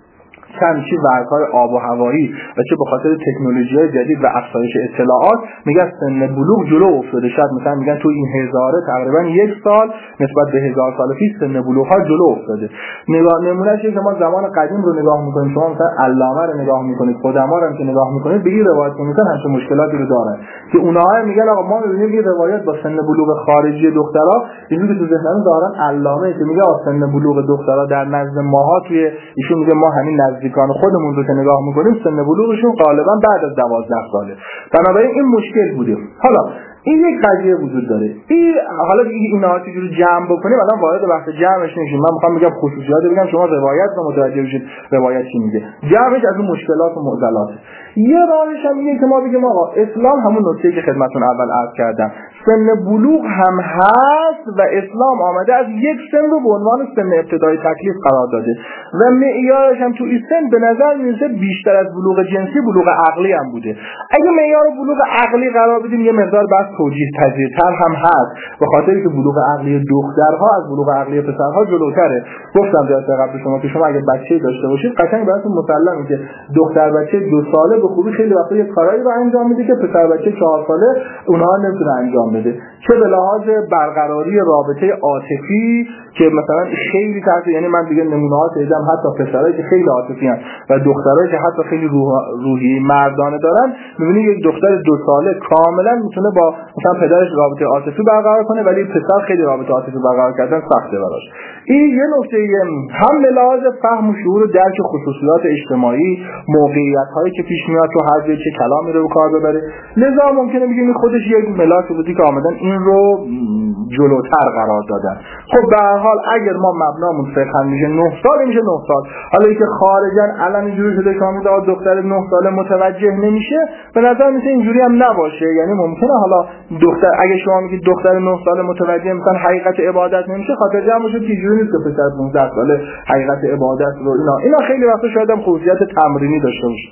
چه ورک‌های آب و هوایی و چه به خاطر تکنولوژی‌های جدید و افزایش اطلاعات میگن سن بلوغ جلو افتاده. شاید مثلا میگن تو این هزاره تقریبا 1 سال نسبت به 1000 سال پیش سن بلوغ‌ها جلو افتاده. نگاه نمونهش که ما زمان قدیم رو نگاه می‌کنیم، شما مثلا علامه رو نگاه می‌کنید، قدما رو که نگاه می‌کنید، به این روایت میگن همچین مشکلاتی رو دارن که اونها میگن آقا ما می‌بینیم این روایت با سن بلوغ خارجی دخترها اینجوری که تو ذهنمون دارن علامه که میگه سن بلوغ دخترها در نزد ماها توی ایشون میگه ما همین نزدیکان خودمون رو که نگاه میکنیم سن بلوغشون غالبا بعد از 12 ساله. بنابراین این مشکل بوده. حالا این یک قضیه وجود داره. حالا اینا چجوری جمع بکنیم الان وارد بحث جمعش نمیشیم. من میخوام بگم خصوصیات بگم شما روایت رو متوجه بشید روایت چی میگه. جمعش از اون مشکلات و معضلات. یه راهش هم اینه که ما بگیم آقا اسلام همون نکته که خدمتتون اول عرض کردم، سن بلوغ هم هست و اسلام آمده از یک سن رو به عنوان سن ابتدای تکلیف قرار داده و معیارش هم تو این سن به نظر میرسه بیشتر از بلوغ جنسی بلوغ عقلی هم بوده. اگه معیار بلوغ عقلی قرار بدیم یه مقدار بس توجیه پذیرتر هم هست، به خاطری که بلوغ عقلی دخترها از بلوغ عقلی پسرها جلوتره. گفتم در قبل شما که شما اگه بچه‌ای داشته باشید قشنگ براتون مسلمه که دختر بچه 2 ساله به خوبی خیلی وقتا یه کارایی رو انجام میده که پسر بچه 4 ساله اونها نمیتونه انجام بده، چه به لحاظ برقراری رابطه عاطفی که مثلا خیلی تحت، یعنی من دیگه نمونه‌ها دیدم حتی پسرایی که خیلی عاطفی ان و دخترایی که حتی خیلی روحی مردانه دارن، می‌بینی یک دختر 2 ساله کاملا میتونه با مثلا پدرش رابطه عاطفی برقرار کنه ولی پسر خیلی رابطه عاطفی برقرار کردن سخته براش. این یه نکته هم به لحاظ فهم و شعور و درک خصوصیات اجتماعی، موقعیت‌هایی که پیش میاد تو هر چه کلامی رو به کار ببره، لذا ممکنه بگیم خودش یک ملاک بودی که آمدن این رو جلوتر قرار دادن. خب به هر حال اگر ما مبنامون فقه میشه 9 سال میشه 9 سال. حالا اینکه خارجن الان اینجوری شده که آمده دختر 9 ساله متوجه نمیشه، به نظر میاد اینجوری هم نباشه. یعنی ممکنه حالا دختر اگه شما میگید دختر 9 ساله متوجه مثلا حقیقت عبادت نمیشه، خاطر جمع باشه که اینجوری نیست که پسر 15 ساله حقیقت عبادت رو اینا خیلی وقتا شاید هم خصوصیت تمرینی داشته باشه.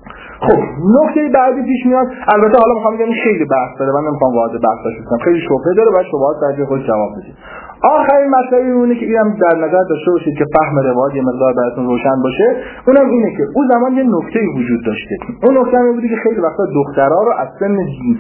خب نکته بعدی پیش میاد، البته حالا میخوام بگم خیلی بحث داره، من نمیخوام وارد بحثش بشم، خیلی شبهه داره و شبهات درجه خود جواب بدید. آخرین مسئله اونه که اینم در نظر داشته باشید که فهم روایت یه مقدار براتون روشن باشه، اونم اینه که اون زمان یه نکته‌ای وجود داشته. اون نکته این بوده که خیلی وقتا دخترها رو از سن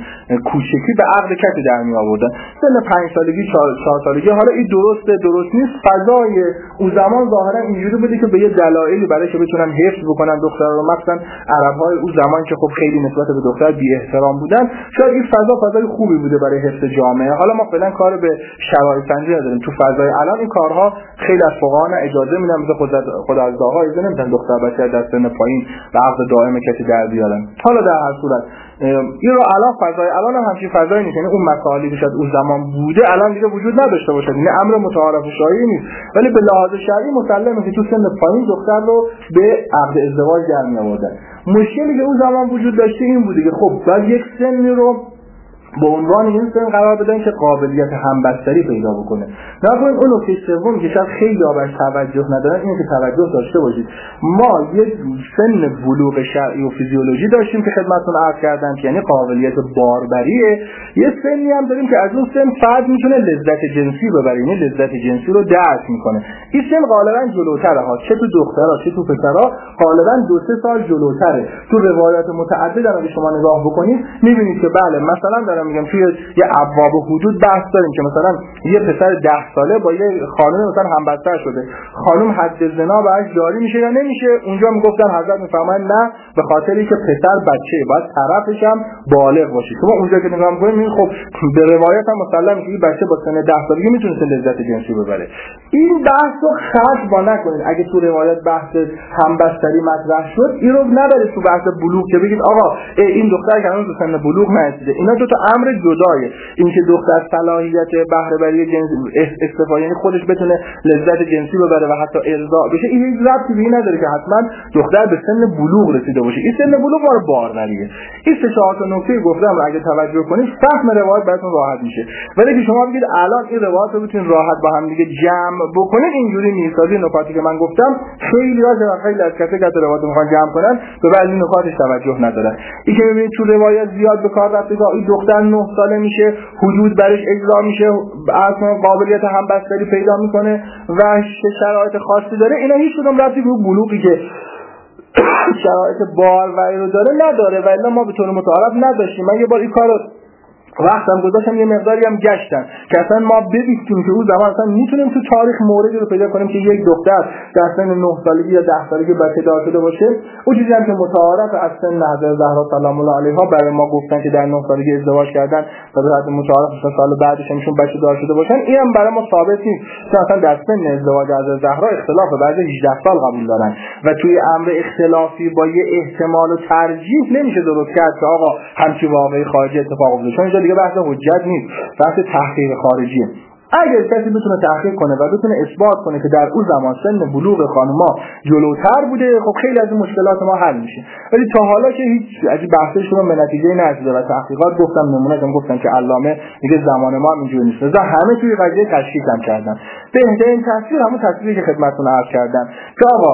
کوچکی به عقد کسی در می آوردن، سن 5 سالگی 4 سالگی. حالا این درست نیست. فضای اون زمان ظاهرا اینجوری بوده که به یه دلایلی برای که بتونن حفظ بکنن دخترها رو، مثلا عرب‌های اون زمان که خب خیلی نسبت به دختر بی احترام بودن، شاید این فضای خوبی بوده برای حفظ جامعه. حالا ما فعلا کار به شرایط سنجی نداریم. تو فضای الان این کارها خیلی از فقها اجازه میدن، مثل خود از داغا اجازه نمیدن دختر بچه در سن پایین به عقد دائم کسی در بیارن. حالا در هر صورت این رو الان فضای الان هم همچین فضایی نیست، یعنی اون مسائلی که شاید اون زمان بوده الان دیگه وجود نداشته باشه. این امر متعارف شایعی نیست، ولی به لحاظ شرعی مسلمه که تو سن پایین دختر رو به عقد ازدواج در می آوردن. مشکلی که اون زمان وجود داشته این بوده که خب بعد یک سنی رو به عنوان این سن قرار بدن که قابلیت همبستری پیدا بکنه. نکنید اون نکته سوم که شاید خیلی بهش توجه ندارن اینه که توجه داشته باشید. ما یک سن بلوغ شرعی و فیزیولوژی داشتیم که خدمتتون عرض کردم که یعنی قابلیت باربریه. یه سنی هم داریم که از اون سن فرد میتونه لذت جنسی ببره، یعنی لذت جنسی رو درک میکنه. این سن غالبا جلوتره ها، چه تو دخترها چه تو پسرها غالبا 2-3 سال جلوتره. تو روایات متعدد اگه شما نگاه بکنید میبینید که بله مثلا میگم توی یه ابواب حدود بحث داریم که مثلا یه پسر 10 ساله با یه خانم مثلا همبستر شده، خانم حد زنا بهش جاری میشه یا نمیشه؟ اونجا میگفتن حضرت میفرمایند نه، به خاطری که پسر بچه باید طرفش هم بالغ باشه. شما اونجا که نگاه میکنید خب به روایت هم مسلمه که این بچه با سن 10 سالگی میتونه لذت جنسی ببره. این بحث رو خاص با نکنید. اگه تو روایت بحث همبستری مطرح شد این رو نبرید تو بحث بلوغ که بگید آقا این دختر که هنوز به سن بلوغ نرسیده. اینا دو تا امر جدایه. اینکه دختر صلاحیت بهره بری جنسی استفاده یعنی خودش بتونه لذت جنسی ببره و حتی ارضاء بشه، این هیچ ربطی به این نداره که حتما دختر به سن بلوغ رسیده باشه. این سن بلوغ مال باروریه. این 3-4 تا نکته گفتم رو اگه توجه کنید فهم روایت براتون راحت میشه. ولی که شما بگید الان این روایت رو بتونید راحت با هم دیگه جمع بکنید اینجوری نیست. از این نکاتی که من گفتم خیلی از کسی که روایت میخوان جمع کنن به بعضی نکاتش توجه ندارن. این که ببینید تو روایت زیاد به کار رفته این دختر 9 ساله میشه، حدود برش اجرا میشه، اصلا قابلیت همبستری پیدا میکنه و شرایط خاصی داره، اینا هیچ کدوم ربطی به بلوغی که شرایط باروری رو داره نداره و الا ما به طور متعارف نداشتیم. من یه بار این کارو وقتم گذاشتم یه مقداری هم گشتم که اصلا ما ببینیم که اون زمان اصلا میتونیم تو تاریخ موردی رو پیدا کنیم که یک دختر در سن 9 سالگی یا 10 سالگی بچه دار شده باشه. اون چیزی هم که متعارف از سن حضرت زهرا سلام الله علیها برای ما گفتن که در 9 سالگی ازدواج کردن و به حد متعارف سال بعدش همشون بچه دار شده باشن، اینم برای ما ثابت نیست. اصلا در سن ازدواج حضرت زهرا اختلاف بعد 18 سال قبول دارن و توی امر اختلافی با یه احتمال و ترجیح نمیشه درست کرد که آقا همچین واقعی خارجی اتفاق افتاده. دیگه بحث حجت نیست، بحث تحقیق خارجیه. اگر کسی بتونه تحقیق کنه و بتونه اثبات کنه که در اون زمان سن بلوغ خانوما جلوتر بوده، خب خیلی از این مشکلات ما حل میشه. ولی تا حالا که هیچ از بحثش رو به نتیجه نرسیده و تحقیقات گفتم نمونه‌ام گفتن که علامه میگه زمان ما هم اینجوری نیست. لذا همه توی قضیه تشکیک هم کردن. بهترین تصویر همون تصویری که خدمتتون عرض کردم که آقا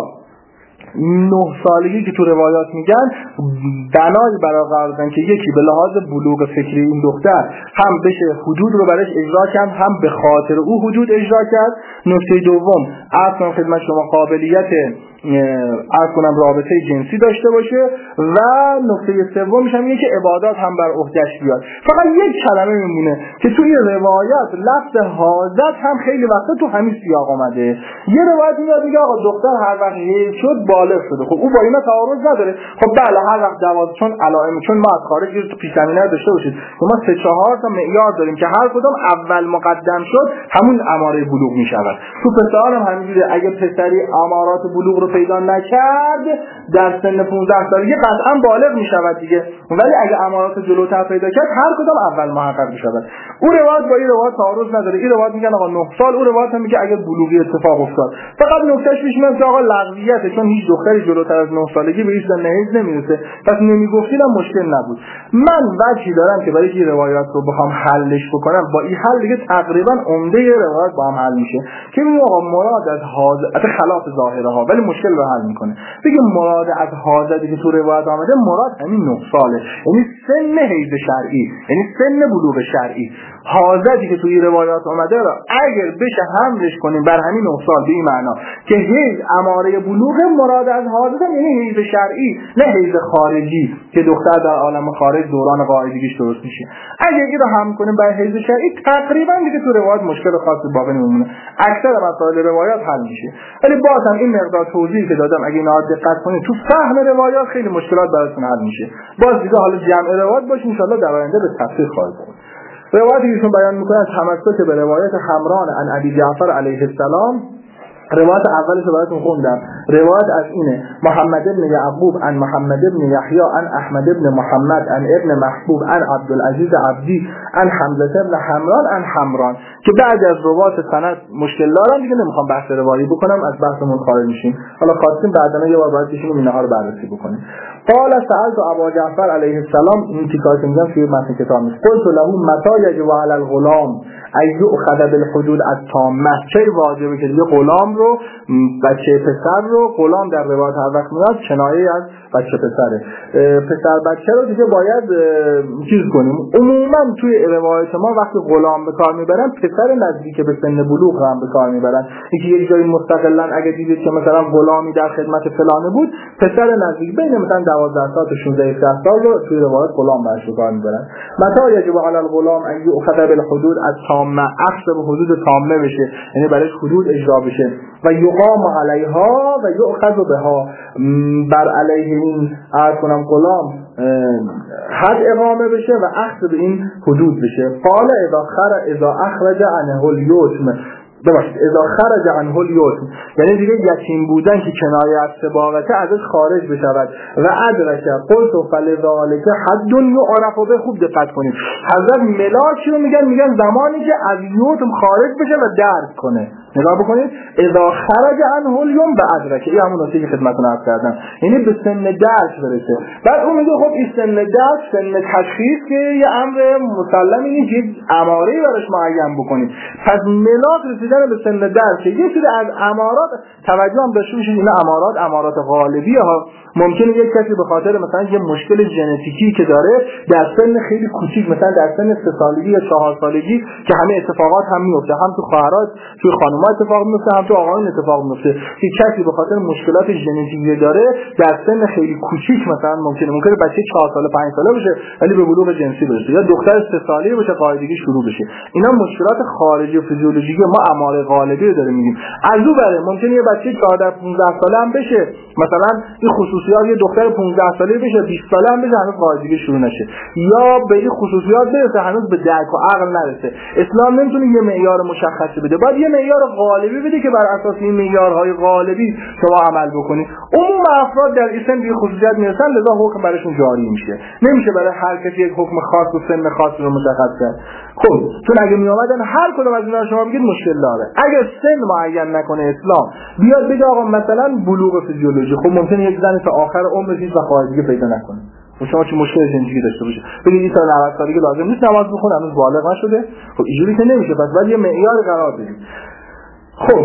9 سالگی که تو روایات میگن بنای برای قرار دادن که یکی به لحاظ بلوغ فکری این دختر هم بشه حدود رو براش اجرا کرد، هم به خاطر او حدود اجرا کرد. نکته دوم عرض کنم خدمت شما قابلیت رابطه جنسی داشته باشه و نکته سومش هم اینه که عبادات هم بر عهده‌اش بیاد. فقط یک کلمه میمونه که توی روایات لفظ حاضت هم خیلی وقتا تو همین سیاق اومده. یه روایت میاد میگه آقا دختر هر وقت حیض شد بالغ شده. خب او با اینا تعارض نداره. خب بله هر وقت 12 چون علائم چون ما از خارج تو پیش زمینه داشته باشید ما 3-4 تا معیار داریم که هر کدوم اول مقدم شد همون اماره بلوغ میشود. تو پسران هم همینجوریه. اگه پسری امارات بلوغ رو پیدا نکرد در سن 15 سالگی قطعا بالغ میشود دیگه، ولی اگه امارات جلوتر پیدا کرد هر کدوم اول محقق میشود. اون روایت با این روایت تعارض نداره. این روایت میگن آقا 9 سال، اون روایت هم میگه اگه بلوغی اتفاق افتاد. فقط نکتهش میشه که آقا لغویته، چون هیچ دختری جلوتر از 9 سالگی به سن حیض نمیرسه، پس نمیگفتیدم مشکل نبود. من وجهی دارم که برای این روایات رو بخوام حلش بکنم، با این حل دیگه تقریبا عمده روایات با هم حل میشه که میگه آقا مراد از حاضر خلاف ظاهره ها ولی مشکل رو حل میکنه. بگه مراد از حاضری که تو روایت آمده مراد همین 9 ساله، یعنی سن حیض شرعی، یعنی سن بلوغ شرعی. حاضری که توی روایات آمده را اگر بشه حملش کنیم بر همین 9 سال به این معنا که حیض اماره بلوغ، مراد از حاضر یعنی حیض شرعی نه حیض خارجی که دختر در عالم خارج دوران قاعدگیش درست میشه. اگر این رو هم کنیم بر حیض شرعی تقریبا دیگه تو روایات مشکل خاصی باقی نمیمونه، اکثر مسائل روایات حل میشه. ولی بازم این مقدار توضیحی که دادم اگه اینا دقت کنید تو فهم روایات خیلی مشکلات براتون حل میشه. باز دیگه حالا جمع روایات باشه ان شاءالله در آینده به تفصیل خواهیم گفت. روایتی که ایشون بیان میکنن تمسک به روایت حمران عن ابی جعفر علیه السلام. روایت اولش رو براتون خوندم. روایت از اینه: محمد ابن یعقوب عن محمد ابن یحیی عن احمد ابن محمد عن ابن محبوب عن عبدالعزیز عبدی عن حمزه ابن حمران عن حمران، که بعد از روایت سند مشکل دارم دیگه نمیخوام بحث روایی بکنم، از بحثمون خارج میشیم. حالا خواستیم بعداً یه بار باید بشینیم اینها رو بررسی بکنیم. قال سألت ابا جعفر علیه السلام، این تیکایی که میگم توی متن کتاب نیست. قلت له متى یجب علی الغلام ان یؤخذ بالحدود التامه، چه واجبه که دیگه غلام رو بچه پسر رو، غلام در روایت هر وقت میاد کنایه از بچه پسره، پسر بچه رو دیگه باید چیز کنیم. عموما توی روایت ما وقتی غلام به کار میبرن پسر نزدیک به سن بلوغ هم به کار میبرن. یکی یک جایی مستقلا اگه دیدید که مثلا غلامی در خدمت فلانه بود، پسر نزدیک بین مثلا 12 سال تا 16 سال رو توی روایت غلام برش به کار میبرن. متى یجب علی الغلام ان یؤخذ بالحدود التامه، اخذ به حدود تامه بشه، یعنی برایش حدود اجرا بشه، و یقام علیها و یؤخذ بها، بر علیه این کنم غلام حد اقامه بشه و اخذ به این حدود بشه. قال اذا اخرج عنه الیتم، ببخشید اذا خرج عنه الیتم، یعنی دیگه یتیم بودن که کنایه از سباقته ازش خارج بشود. و ادرک قلت فلذلک حد یعرف به، خوب دقت کنید، حضرت ملاکی رو میگن زمانی که از یتم خارج بشه و درک کنه. نگاه بکنید اذا خرج عنه الیتم و ادرک، این همون نکته که خدمتتون عرض کردم، یعنی به سن درک برسه. بعد اون میگه خب این سن درک، سن تشخیص که یه امر مسلم نیست، یه اماره‌ای براش معین بکنید. پس ملاک رسیدن به سن درک یه سری از امارات توجه هم داشته باشید. این امارات غالبیه ها. ممکنه یک کسی به خاطر مثلا یه مشکل ژنتیکی که داره در سن خیلی کوچیک، مثلا در سن 3 سالگی یا 4 سالگی که همه اتفاقات هم میفته، هم تو خواهرات توی خانم‌ها اتفاق میفته، هم تو آقایون اتفاق میفته، که کسی به خاطر مشکلات ژنتیکی داره در سن خیلی کوچیک مثلا ممکنه بچه 4 ساله 5 ساله باشه ولی به بلوغ جنسی برسه، یا دختر 3 ساله باشه قاعدگی شروع بشه. اینا مشکلات خارجی و فیزیولوژیکی ما اماره غالبی رو داره میگیم. از اون بره ممکنه یه بچه 14 15 ساله هم بشه، مثلا این خصوصیات یه دختر 15 ساله بشه 20 ساله هم بشه هنوز قاعدگی شروع نشه، یا به این خصوصیات برسه هنوز به درک و عقل نرسه. اسلام نمیتونه یه معیار مشخصی بده، باید یه معیار غالبی بده که بر اساس این معیارهای غالبی شما عمل بکنید. عموم افراد در این سن به خصوصیت میرسن، لذا حکم براشون جاری میشه. نمیشه برای هر کسی یک حکم خاص و سن خاص رو مشخص کرد. خب چون اگه می اومدن هر کدوم از اینا شما بگید مشکل داره. اگه سن معین نکنه اسلام، بیاد بگه آقا مثلا بلوغ فیزیولوژی، خب ممکنه یک زن تا آخر عمرش هیچ قاعدگی پیدا نکنه، و شما چه مشکل زندگی داشته باشه، بگید این تا 90 سالگی لازم نیست نماز بخونه، هنوز بالغ نشده. خب اینجوری که نمیشه، پس باید یه معیار قرار بدید. خب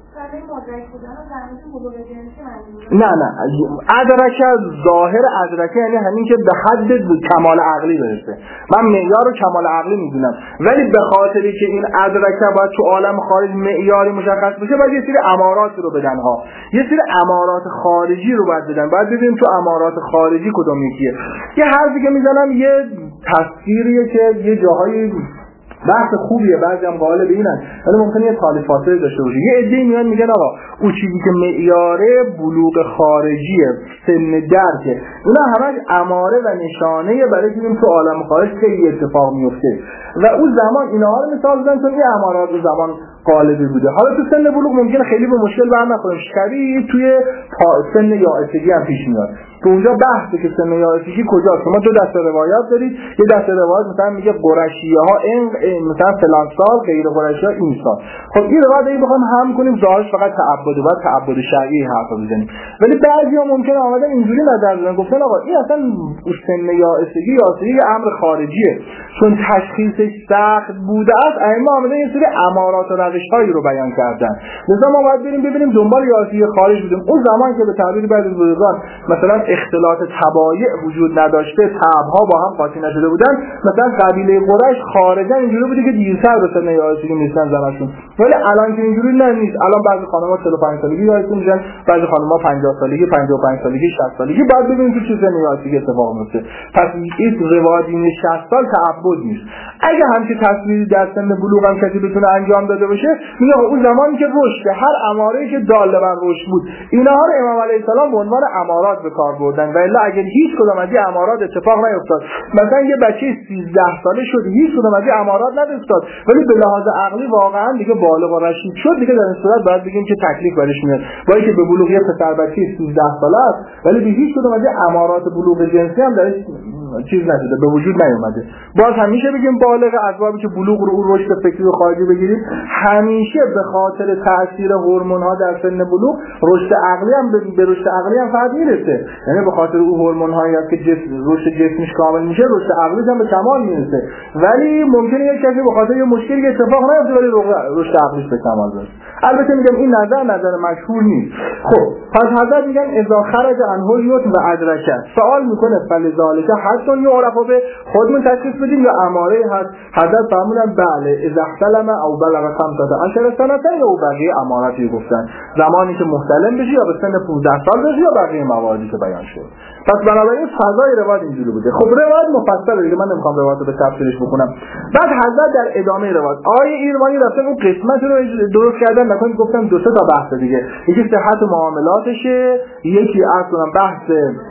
نه ادرکه ظاهر ادرکه یعنی همین که به حد کمال عقلی برسه. من معیار رو کمال عقلی میدونم، ولی به خاطری که این ادرکه باید تو عالم خارج معیاری مشخص بشه، باید یه سری امارات رو بدن ها، یه سری امارات خارجی رو باید بدن. باید ببینیم تو امارات خارجی کدوم یکیه. یه حرفی که میزنم یه تصویریه که یه جاهای بحث خوبیه، بعضی هم قائل به اینن، ولی ممکنه یه تالیفاتی داشته باشه. یه عده‌ای میان میگن آقا اون چیزی که معیاره بلوغ خارجیه، سن درکه، اینا همش اماره و نشانه برای اینکه تو عالم خارج خیلی اتفاق میفته و اون زمان اینها رو مثال بزنن چون این امارات اون زمان غالبی بوده. حالا تو سن بلوغ ممکنه خیلی به مشکل برنخوریم، شبیه توی سن یائسگی هم پیش میاد. تو اونجا بحثه که سن یائسگی کجاست. شما دو دسته روایات دارید، یه دسته روایات مثلا میگه قریشیه ها مثلا فلان سال، غیر قریشی ها این سال. خب این روایت رو بخوام هم کنیم ظاهرش فقط تعبد و تعبد شرعی حرفا بزنیم، ولی بعضیا ممکنه آمدن اینجوری نظر بدن، گفتن آقا این اصلا سن یائسگی یه امر خارجیه، چون تشخیصش سخت بوده است ائمه آمدن یه سری امارات و روش‌هایی رو بیان کردن. لذا ما باید بریم ببینیم دنبال یائسگی خارج بودیم. اون زمان که به تعبیر بعضی بزرگان مثلا اختلاط تبایع وجود نداشته، تبعها با هم قاطی نشده بودن، مثلا قبیله قریش خارجا اینجوری بوده که دیرتر به سن یائسگی میرسن زناشون، ولی الان که اینجوری نیست. الان بعضی خانم‌ها 45 سالگی یائسگی میشن، بعضی خانم‌ها 50 سالگی، 55 سالگی، 60 سالگی. باید ببینیم تو چه سن یائسگی اتفاق میفته. پس این روایت این 60 سال تعبد نیست. اگه همچین تصویری در سن بلوغ هم کسی بتونه انجام داده باشه، میگه اون زمانی که رشد هر اماره‌ای که داله بر رشد بود، اینها رو امام علیه السلام به عنوان امارات به کار بردن. و الا اگر هیچ کدوم از این امارات اتفاق نیفتاد، مثلا یه بچه 13 ساله شد هیچ کدوم از این امارات نداشت، ولی به لحاظ عقلی واقعا دیگه بالغ و رشید شد، دیگه در این صورت باید بگیم که تکلیف برش میاد. با اینکه به بلوغ یه پسر بچه 13 ساله است، ولی به هیچ کدوم از این امارات بلوغ جنسی هم درش چیز نشده، به وجود نیومده. باز همیشه بگیم بالغ، اسبابی که بلوغ رو اون رشد فکری و خارجی بگیرید، همیشه به خاطر تاثیر هورمون‌ها در سن بلوغ رشد عقلی هم به رشد عقلی هم فرد میرسه. یعنی به خاطر اون هورمون‌هایی که رشد جسمش کامل میشه، رشد عقلی هم به کمال میرسه. ولی ممکنه یک کسی به خاطر یه مشکلی اتفاق نیفته ولی رشد عقلیش به کمال برسه. البته میگم این نظر مشهور نیست. خب پس حضرت میگن اذا خرج عنه الیت و ادرکه، سوال میکنه فلذالک حسن یعرف به خودمون تشخیص بدیم یا اماره هست. حضرت فرمودن بله اذا احتلم او بلغ 15 سنه او بقیه اماراتی گفتن، زمانی که محتلم بشی یا به سن 15 سال بشی یا بقیه مواردی که بیان شد. پس بنابراین فضای روایت اینجوری بوده. خب روایت مفصله دیگه، من نمیخوام روایت رو به تفصیلش بخونم. بعد حضرت در ادامه روایت آیه ایرانی رفتن اون قسمت رو درست کردن، مثلا گفتم دو سه تا بحث دیگه، یکی صحت معاملاتشه، یکی اصلا بحث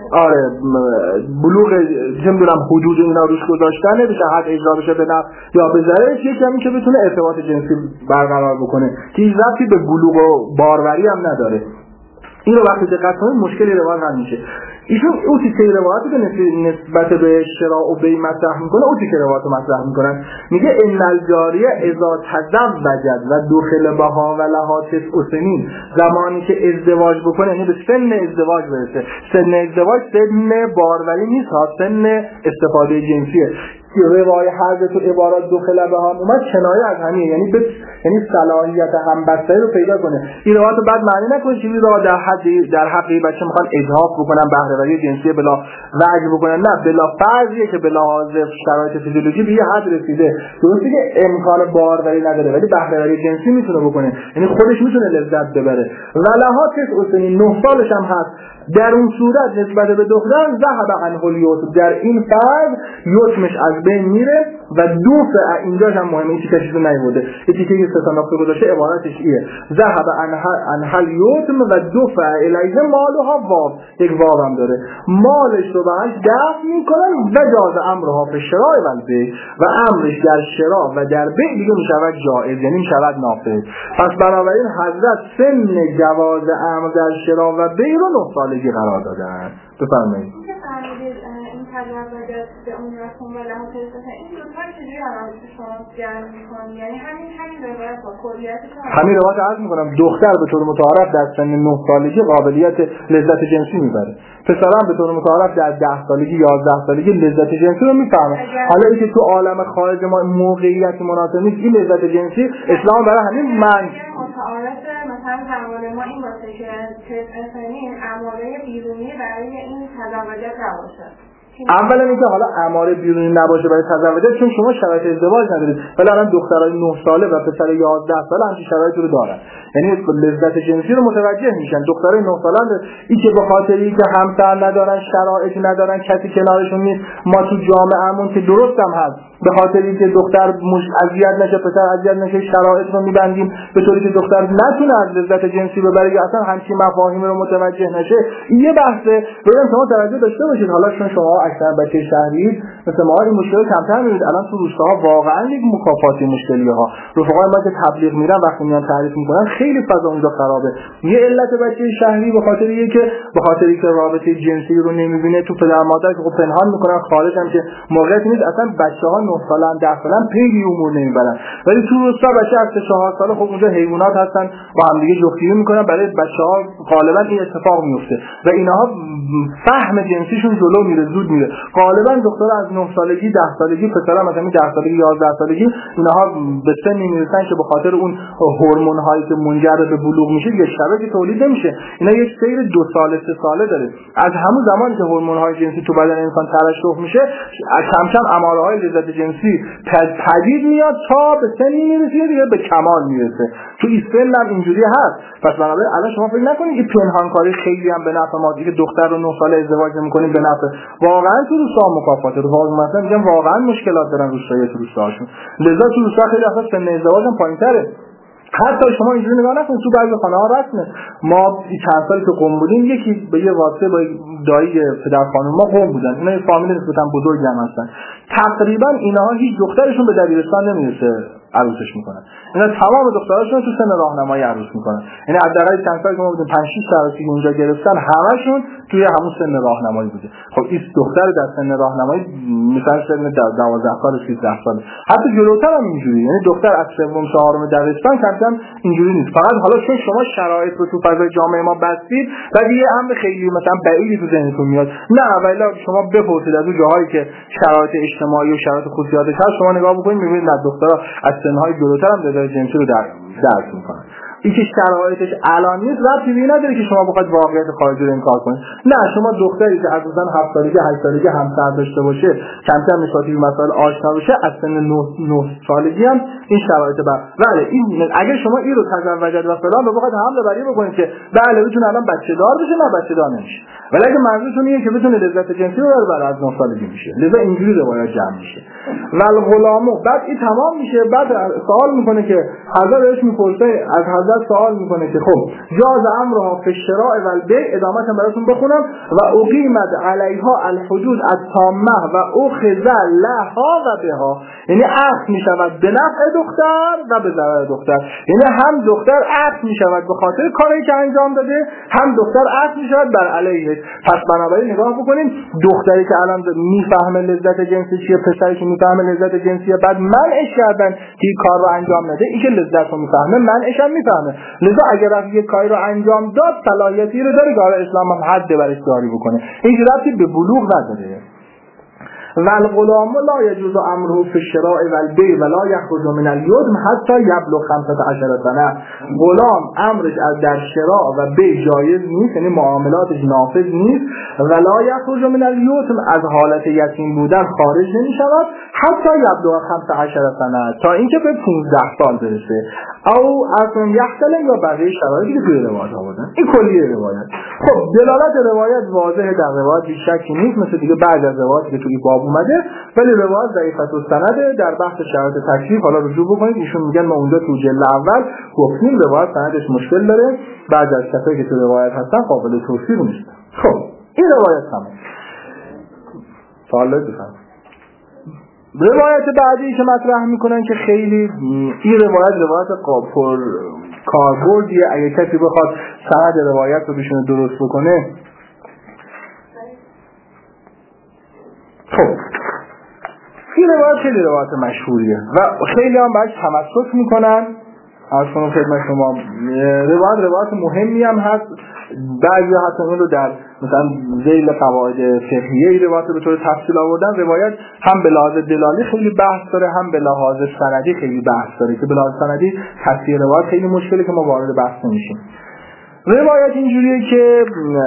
بلوغ نمیدونم حدود اینا روش گذاشتنه، به حد اجرا بشه به نفع یا به ضرر، یکی همین که بتونه ارتباط جنسی برقرار بکنه که هیچ ربطی به بلوغ و باروری هم نداره. این رو وقتی دقت کنید مشکلی روایت حل میشه. ایشون اون تیکه روایتی که نسبت به شراء و بیع مطرح میکنه، اون تیکه روایت رو مطرح میکنن، میگه ان الجاریه اذا تزوجت و دخل بها و لها 9 سنین، زمانی که ازدواج بکنه یعنی به سن ازدواج برسه. سن ازدواج سن باروری نیست ها، سن استفاده جنسیه. روایت حضرت تو عبارات دخل بها اومد کنایه از همین، یعنی صلاحیت همبستری رو پیدا کنه. این روایت رو بعد معنی نکنید چیزی رو در حق بچه میخوان اجحاف بکنن، بهره‌وری جنسی بلا وجه بکنن، نه، بلا فرضیه که بلا حاضر شرایط فیزیولوژی به یه حد رسیده، درسته که امکان باروری نداره ولی بهره‌وری جنسی میتونه بکنه، یعنی خودش میتونه لذت ببره. ولها 9 سنین، 9 سالش هم هست. در اون صورت نسبت به دختر ذهب عنه الیت، در این فرض یتمش از بین میره و دو اینجاش هم مهمه، این چیزی نیومده. یکی که سه تا نقطه گذاشته عبارتش اینه: ذهب انحل یوتم و دفع الیه مالها واو، یک واو هم داره، مالش رو بهش دفع میکنن و جاز امرها فی الشراء و البیع، و امرش در شراء و در بیع دیگه میشود جائز، یعنی میشود نافذ. پس بنابراین حضرت سن جواز امر در شراء و بیع رو 9 سالگی قرار دادن. بفرمایید. این تجربه به اون رسم و لحظه این دو تا چجوری الان شما جمع می‌کنید؟ یعنی همین روایت با کلیتش همین روایت عرض می‌کنم دختر به طور متعارف در سن 9 سالگی قابلیت لذت جنسی می‌بره، پسرم به طور متعارف در 10 سالگی 11 سالگی لذت جنسی رو می‌فهمه. حالا اینکه تو عالم خارج ما موقعیت مناسب نیست، این لذت جنسی اسلام برای همین من متعارف مثلا زمان ما این باشه که این اماره بیرونی برای این تزوجات نباشه. اولا اینکه حالا اماره بیرونی نباشه برای تزوجات، چون شما شرایط ازدواج ندارید، ولی الان دخترای 9 ساله و پسر 11 ساله همین شرایط رو دارن، یعنی لذت جنسی رو متوجه میشن. دخترای 9 ساله این که به خاطر اینکه همسر ندارن، شرایط ندارن، کسی کنارشون نیست، ما تو جامعهمون که درست هم هست به خاطر اینکه دختر اذیت نشه، پسر اذیت نشه، شرایط رو میبندیم به طوری که دختر نتونه از لذت جنسی ببره یا اصلا همچین مفاهیم رو متوجه نشه. این یه بحثه. ببین شما توجه داشته باشید، حالا چون شما اکثر بچه شهری مثل ما این مشکل کمتر میبینید، الان تو روستاها واقعا یک مکافاتی مشکلی‌ها. رفقای ما که تبلیغ میرن وقتی میان تعریف میکنن خیلی فضا اونجا خرابه. یه علت بچه شهری به خاطر اینکه رابطه جنسی رو نمیبینه تو پدر مادر که خب پنهان میکنن، خارج هم که موقعیت نیست، اصلا بچه‌ها 9 سالن 10 سالن پیگی امور نمیبرن. ولی تو روستا بچه از 4 ساله خب اونجا حیوانات هستن با هم دیگه جفتگیری میکنن، برای بچه‌ها غالبا این اتفاق میفته و اینها فهم جنسیشون جلو میره، زود میره. غالبا دخترها از 9 سالگی 10 سالگی، پسرا مثلا 10 سالگی 11 سالگی اینها به سنی میرسن که به خاطر اون هورمون هایی که منجر به بلوغ میشه یه شبکه تولید نمیشه. اینا یک سیر 2 ساله 3 ساله داره. از همون زمانی که هورمون های جنسی تو بدن انسان ترشح میشه، کم کم اماره های لذت جنسی پدید میاد تا به سنی میرسه دیگه به کمال میرسه. تو این سن هم اینجوری هست. پس بنابراین الان شما فکر نکنید که پنهانکاری خیلی هم به نفع ما، دیگه دختر رو 9 ساله ازدواج نمی‌کنیم به نفع. واقعا تو روستا مکافاته رو مثلا میگم واقعا مشکلات دارن روستایی تو روستاشون. لذا تو روستا خیلی اصلا سن ازدواج هم پایین‌تره. حتی شما اینجوری نگاه نکنید، تو بعضی خانه‌ها رسمه. ما چند سالی که قم بودیم یکی به یه واسطه با دایی پدر خانم ما قم بودن، اینا یه فامیل نسبتا بزرگی هم هستن، تقریبا اینها هیچ دخترشون به دبیرستان نمیرسه عروسش میکنن. اینا تمام دختراشون تو سن راهنمایی عروس میکنن. یعنی حداقل چند سالی که ما بودیم 5 6 سال که اونجا گرفتن همشون توی همون سن راهنمایی بوده. خب این دختر در سن راهنمایی مثلا سن 12 سال 13 سال حتی جلوتر هم اینجوری، یعنی دختر از سوم چهارم دبیرستان کردن اینجوری نیست. فقط حالا چون شما شرایط رو تو فضای جامعه ما بستید و دیگه امر خیلی مثلا بعیدی تو ذهنتون میاد، نه ولی شما بپرسید از اون جاهایی که شرایط اجتماعی و شرایط خصوصیاتش هست، شما نگاه بکنید میبینید نه دخترها از سنهای جلوتر هم لذت جنسی رو درک میکنن. این که شرایطش الان نیست ربطی به نداره که شما بخواید واقعیت خارجی رو انکار کنید. نه، شما دختری که از مثلا 7 سالگی 8 سالگی همسر داشته باشه، کم کم نسبت به مسائل آشنا بشه، از سن 9 سالگی هم این شرایط بله این اگه شما این رو تزوجت و فلان رو بخواید حمله بری بکنید که بله بتونه الان بچه دار بشه، نه بچه دار نمیشه. ولی اگه منظورتون اینه که بتونه لذت جنسی رو ببره از 9 سالگی میشه. لذا اینجوری روایت جمع میشه. ول غلامو بعد این تمام میشه. بعد سوال میکنه که حضرت بهش میپرسه، از حضرت سوال میکنه که خب جاز امرها فی الشراء و البیع، ادامه‌اش براتون بخونم، و اقیمت علیها الحدود التامه و اخذ لها و بها، یعنی عقد میشود به نفع دختر و به ضرر دختر. یعنی هم دختر عقد میشود به خاطر کاری که انجام داده، هم دختر عقد میشود بر علیه. پس بنابراین نگاه بکنیم، دختری که الان میفهمه لذت جنسی چیه، پسری که میفهمه لذت جنسیه، بعد منعش کردن که این کار رو انجام نده، این که لذت رو میفهمه منعش هم میفهمه. لذا اگر یک کاری رو انجام داد صلاحیتی رو داره که اسلام هم حد برش جاری بکنه. این ربطی به بلوغ نداره. والغلام لا يجوز امره في الشراء والبيع ولا يخرج من اليتم حتى يبلغ 15 سنه. غلام امرش از در شراء و بیع جایز نیست، یعنی معاملاتش نافذ نیست. ولا يخرج من اليتم، از حالت یتیم بودن خارج نمی شود حتی یبلغ 15 سنه، تا اینکه به 15 سال برسه، او اصلا یحتلم یا بقیه شرایطی که توی روایت آوردن. این کلیه روایت. خب دلالت روایت واضحه، در روایت هیچ شکی نیست، مثل دیگه بعضی از روایاتی که توی باب اومده، ولی روایت ضعیفه السند. در بحث شرایط تکلیف حالا رجوع بکنید، ایشون میگن ما اونجا تو جلد اول گفتیم روایت سندش مشکل داره، بعضی از کسایی که تو روایت هستن قابل توصیف نیست. خب این روایت تمام. سوال بفرمایید. روایت بعدی که مطرح میکنن که خیلی این روایت پر کاربردیه، اگه کسی بخواد سند روایت رو بشونه درست بکنه. خب این روایت خیلی روایت مشهوریه و خیلی هم باید تمسک میکنن. از کنم خدمت شما روایت مهمی هم هست. بعضی حتی این رو در مثلا ذیل قواعد فقهیه روایت به طور تفصیل آوردن. روایت هم به لحاظ دلالی خیلی بحث داره، هم به لحاظ سندی خیلی بحث داره که به لحاظ سندی تصحیح روایت خیلی مشکله که ما وارد بحث نمیشیم. روایت اینجوریه که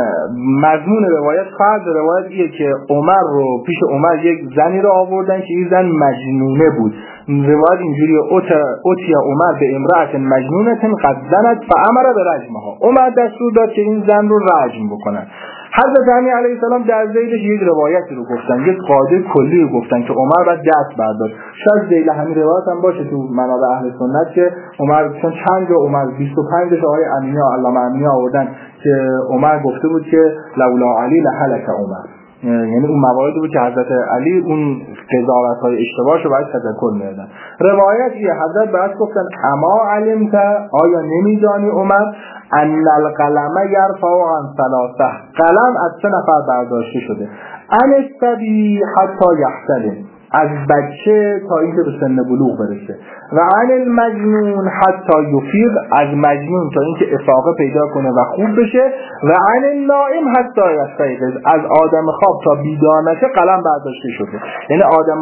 مضمون روایت فرض روایت ایه که عمر رو پیش عمر یک زنی رو آوردن که این زن مجنونه بود. روایت اینجوریه اوتیا عمر به امرأت مجنونة قد زنت فامر برجمها. عمر دستور داد که این زن رو رجم بکنن. حضرت علی علیه السلام در ذیلش یک روایتی رو گفتن، یک قاعده کلی رو گفتن که عمر باید دست برداشت. شاید ذیل همین روایت هم باشه تو منابع اهل سنت که عمر چون چند جا عمر 25 تا آقای امینی علامه امینی آوردن که عمر گفته بود که لولا علی لهلك عمر، یعنی اون مواردی بود که حضرت علی اون قضاوت‌های اشتباهشو باید تذکر می‌دادن. روایتی حضرت بعد گفتن اما علمت، آیا نمی‌دانی عمر ان القلم یرفع عن ثلاثه، قلم از 3 نفر برداشته شده، عن الصبی حتی یحتلم، از بچه تا اینکه به سن بلوغ برسه، و عن المجنون حتی یفیق، از مجنون تا اینکه افاقه پیدا کنه و خوب بشه، و عن النائم حتی یستیقظ، از آدم خواب تا بیدار نشه قلم برداشته شده. یعنی آدم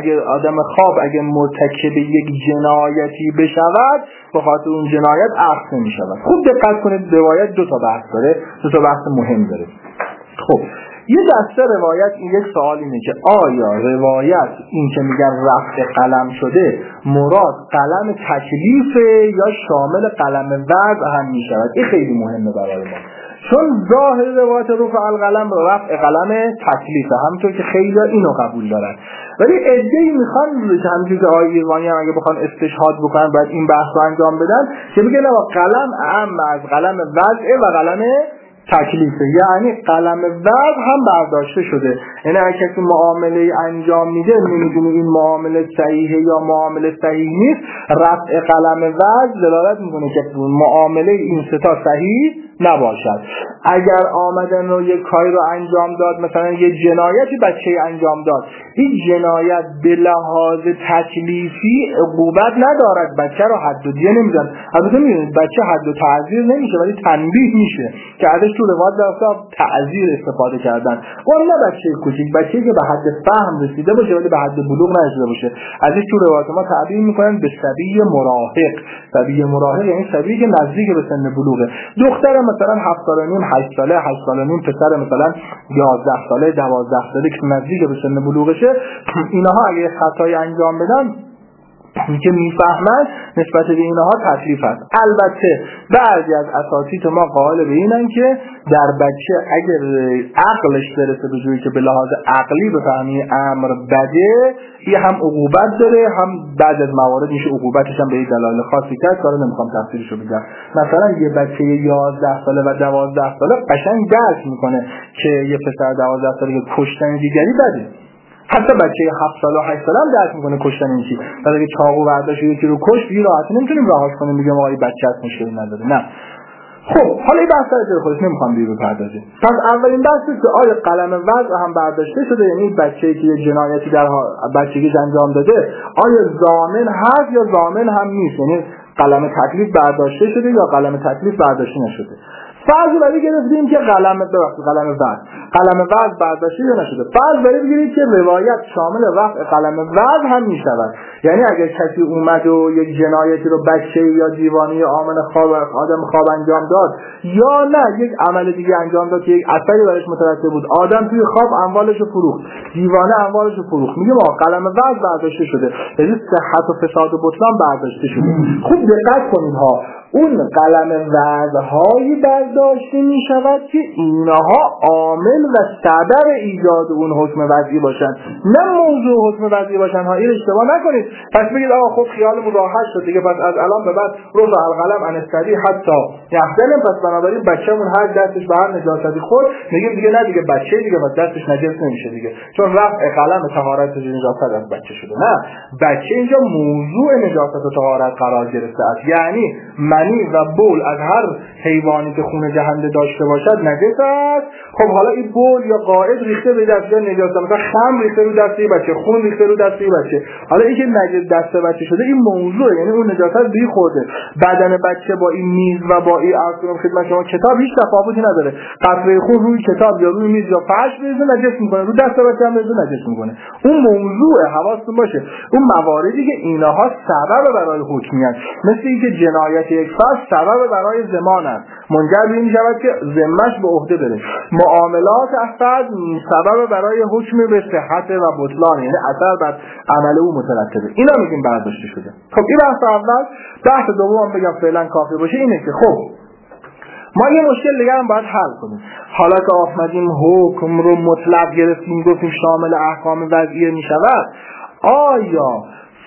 خواب اگه مرتکب یک جنایتی بشود به خاطر اون جنایت عفو نمی‌شود. خوب دقت کنید، روایت 2 تا بحث داره، 2 تا بحث مهم داره. خب یه دسته روایت این یک سوال اینه که آیا روایت این که میگن رفع قلم شده مراد قلم تکلیفه یا شامل قلم وضع هم میشود؟ این خیلی مهمه برای ما، چون ظاهر روایت رفع القلم رفع قلم تکلیفه، همونطور که خیلی اینو قبول دارن، ولی عده‌ای میخوان همونجوری که آقای ایرانی هم اگه بخوان استشهاد بکنن باید این بحث رو انجام بدن که میگن قلم اهم از قلم وضع و قلم تکلیفه، یعنی قلم وضع هم برداشته شده. یعنی اگه کسی معامله انجام میده نمیدونه این معامله صحیحه یا معامله صحیح نیست، رفع قلم وضع دلالت میکنه که معامله این 3 تا صحیح نباشد. اگر آمدن رو یک کاری رو انجام داد، مثلا یه جنایتی بچه انجام داد، این جنایت به لحاظ تکلیفی عقوبت ندارد، بچه رو حد و دیه نمیزن. البته میدونید بچه حد و تعزیر نمیشه ولی تنبیه میشه که ازش تو روایت در تعزیر استفاده کردن. اون نه بچه کوچیک، بچه‌ای که به حد فهم رسیده باشه ولی به حد بلوغ نرسیده باشه، ازش تو روایت ما تعبیر میکنن به صبی مراهق. صبی مراهق یعنی صبی که نزدیک به سن بلوغه. دختر مثلا 7 سال و نیم 8 ساله، 8 سال و نیم، پسر مثلا 11 ساله 12 ساله که نزدیک به سن بلوغشه، اینها اگه خطایی انجام بدن که میفهمن نسبت به اینها تکلیف هست. البته بعضی از اساتید ما قائل به اینن که در بچه اگر عقلش برسه به جوری که به لحاظ عقلی بفهمی امر بده، این هم عقوبت داره، هم بعد از موارد میشه عقوبتش هم به دلایل خاصی کرد، کارو نمیخوام تفصیلشو بگم. مثلا یه بچه 11 ساله و 12 ساله قشنگ درک میکنه که یه پسر 12 ساله که کشتن دیگری بده. حتی بچه 7 سال و 8 سال هم درک میکنه کشتن این چی. ولی اگه چاقو برداشت یکی رو کشت دیگه راحت نمیتونیم رهاش کنیم بگیم آقا این بچه اصلا مشکلی نداره. نه. خب حالا این بحث رو خودش نمیخوام دیگه بپردازیم. پس اولین بحث که آیا قلم وضع هم برداشته شده، یعنی بچه‌ای که یه جنایتی در بچگی انجام داده آیا ضامن هست یا ضامن هم نیست، یعنی قلم تکلیف برداشته شده یا قلم تکلیف برداشته نشده. فرض برای گرفتیم که قلم وضع برداشته یا نشده. فرض برای بگیرید که روایت شامل رفع قلم وضع هم میشود. یعنی اگر کسی اومد و یک جنایتی رو بچه یا دیوانی یا آدم خواب انجام داد یا نه یک عمل دیگه انجام داد که یک اثری برایش مترتب بود، آدم توی خواب اموالش رو فروخت، دیوانه اموالش رو فروخت، میگه ما قلم وضع برداشته شده، یعنی صحت و فساد و بطلان برداشته شده. خوب دقت کنید ها، اون قلم وضع‌هایی برداشته می شود که اینها عامل و سبب ایجاد اون حکم وضعی باشن، نه موضوع حکم وضعی باشن ها. این اشتباه نکنید. پس بگید آقا خب خیالمون راحت شد دیگه، پس از الان به بعد رفع القلم عن الصبی حتی یحتلم، پس بنابراین بچه‌مون هر دستش به هر نجاستی خورد میگیم دیگه نه دیگه بچه دیگه پس دستش نجس نمیشه دیگه، چون رفع قلم طهارت نجاست از بچه شده. نه، بچه اینجا موضوع نجاست و طهارت قرار گرفته است. یعنی منی و بول از هر حیوانی که خون جهنده داشته باشد نجس است. خب حالا این بول یا قائد ریخته به دست نجاست، مثلا خمر ریخته رو دسته بچه، خون ریخته رو دسته بچه، حالا این که نجس دست بچه شده این موضوع، یعنی اون نجاست بی خورده. بدن بچه با این میز و با این ارسم خدمت شما کتاب هیچ تفاوتی نداره. قطره خون روی کتاب یا روی میز یا فرش میزنه نجس میکنه، رو دست بچه هم میزنه نجس میکنه. اون موضوع حواستون باشه. اون مواردی که اینها سبب برای حکمیت، مثل اینکه جنایت یک فرد سبب برای ضمان است، منجر به این شود که ذمه‌اش به عهده بره. معاملات افراد سبب برای حکم به صحت و بطلان، یعنی اثر بر عمل او مترتبه. اینا میگیم برداشته شده. خب این بحث اول. بحث دوم بگم فعلا کافی باشه اینه که خب ما یه مشکل دیگه هم باید حل کنیم. حالا که آمدیم حکم رو مطلق گرفتیم گفتیم شامل احکام وضعیه میشود، آیا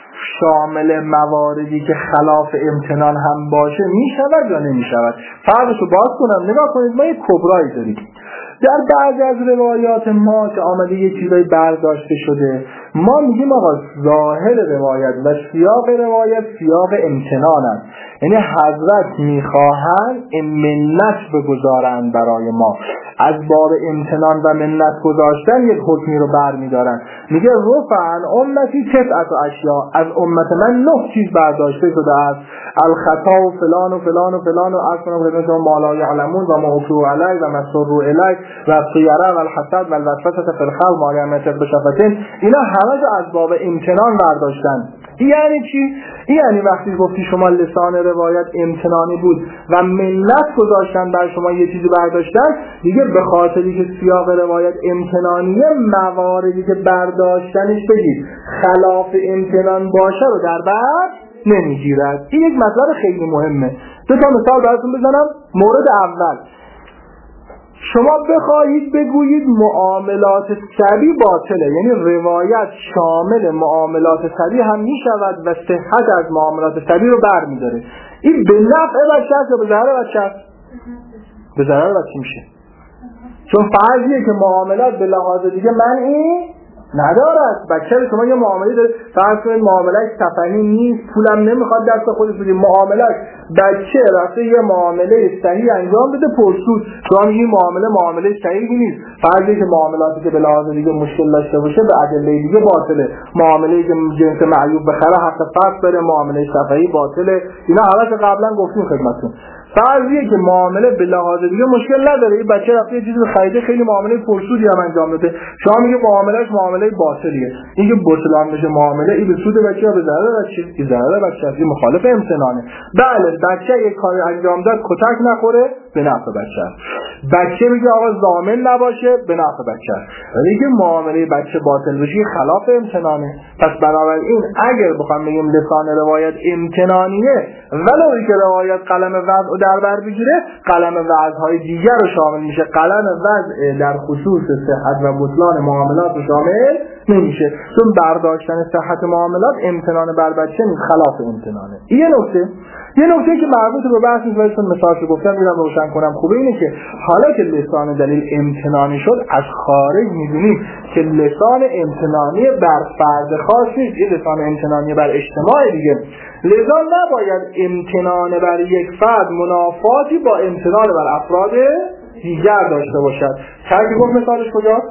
شامل مواردی که خلاف امتنان هم باشه میشود یا نمیشود؟ فرقشو باز کنم. نگاه کنید، ما یک کبرایی داریم در بعضی از روایات ما که آمده یه چیزایی برداشته شده، ما میگیم آقا ظاهر روایت و سیاق روایت سیاق امتنان است، یعنی حضرت میخواهند منت بگذارند برای ما، از باب امتنان و منت گذاشتن یک حکمی رو برمیدارن. میگه رفعن امتی تسعت و اشیا، از امت من 9 چیز برداشته شده است، الخطا و فلان و فلان و فلان و اصلا و فلان ما لا یعلمون و ما اکرو علی و مسرو علی و طیره و الحسد و الوسوسه فی الخلق ما یمتق بشفتن. اینا همه از باب امتنان برداشتن. یعنی چی؟ یعنی وقتی گفتی شما لسان روایت امتنانی بود و منت گذاشتن بر شما یه چیزی برداشتن، دیگه به خاطری که سیاق روایت امتنانیه مواردی که برداشتنش بگید خلاف امتنان باشه رو در بر نمیگیرد. این یک مطلب خیلی مهمه. 2 تا مثال براتون بزنم. مورد اول، شما بخواهید بگویید معاملات سری باطله، یعنی روایت شامل معاملات سری هم می شود و صحت از معاملات سری رو برمی‌داره. این به نفع بچه است یا به ضرر بچه است؟ به ضرر بچه میشه، چون فرضیه که معاملات به لحاظ دیگه منعی ندارد. بچه شما یه معامله داره، فرض کنید معاملهش سفنی نیست، پولم نمیخواد دست خودش بدید، معاملهش بچه رفته یه معامله صحیح انجام بده پرسود، شما میگید معامله صحیحی نیست. فرضی که معاملاتی که به لحاظ دیگه مشکل داشته باشه به ادله دیگه باطله. معامله که جنس معیوب بخره حق فرض داره، معامله شفهی باطله. اینا همش قبلا گفتیم خدمتتون. فرضیه که معامله به لحاظ دیگه مشکل نداره، این بچه رفته یه چیزی رو خریده خیلی معامله پرسودی هم انجام داده، شما میگه معاملهش معامله باطلیه. این که بطلان بشه معامله، این به سود بچه یا به ضرر بچه؟ این ضرر بچه است، این مخالف امتنانه. بله بچه یک کاری انجام داد کتک نخوره به نفع بچه است. بچه میگه آقا ضامن نباشه به نفع بچه است. ولی که معامله بچه باطل بشه خلاف امتنانه. پس بنابراین اگر بخوام بگیم لسان روایت امتنانیه ولو که روایت قلم وضع در بر بگیره، قلم وضع‌های دیگر رو شامل میشه. قلم وضع در خصوص صحت و بطلان معاملات شامل نمیشه، چون برداشتن صحت معاملات امتنان بر بچه نیست، خلاف امتنانه. یه نکته که مربوط به بحث نیست ولی مثالش گفتم میرم روشن کنم خوبه، اینه که حالا که لسان دلیل امتنانی شد، از خارج میدونیم که لسان امتنانی بر فرد خاص نیست، این لسان امتنانی بر اجتماع دیگه. لذا نباید امتنان بر یک فرد منافاتی با امتنان بر افراد دیگر داشته باشد. چرا گفت مثالش کجاست؟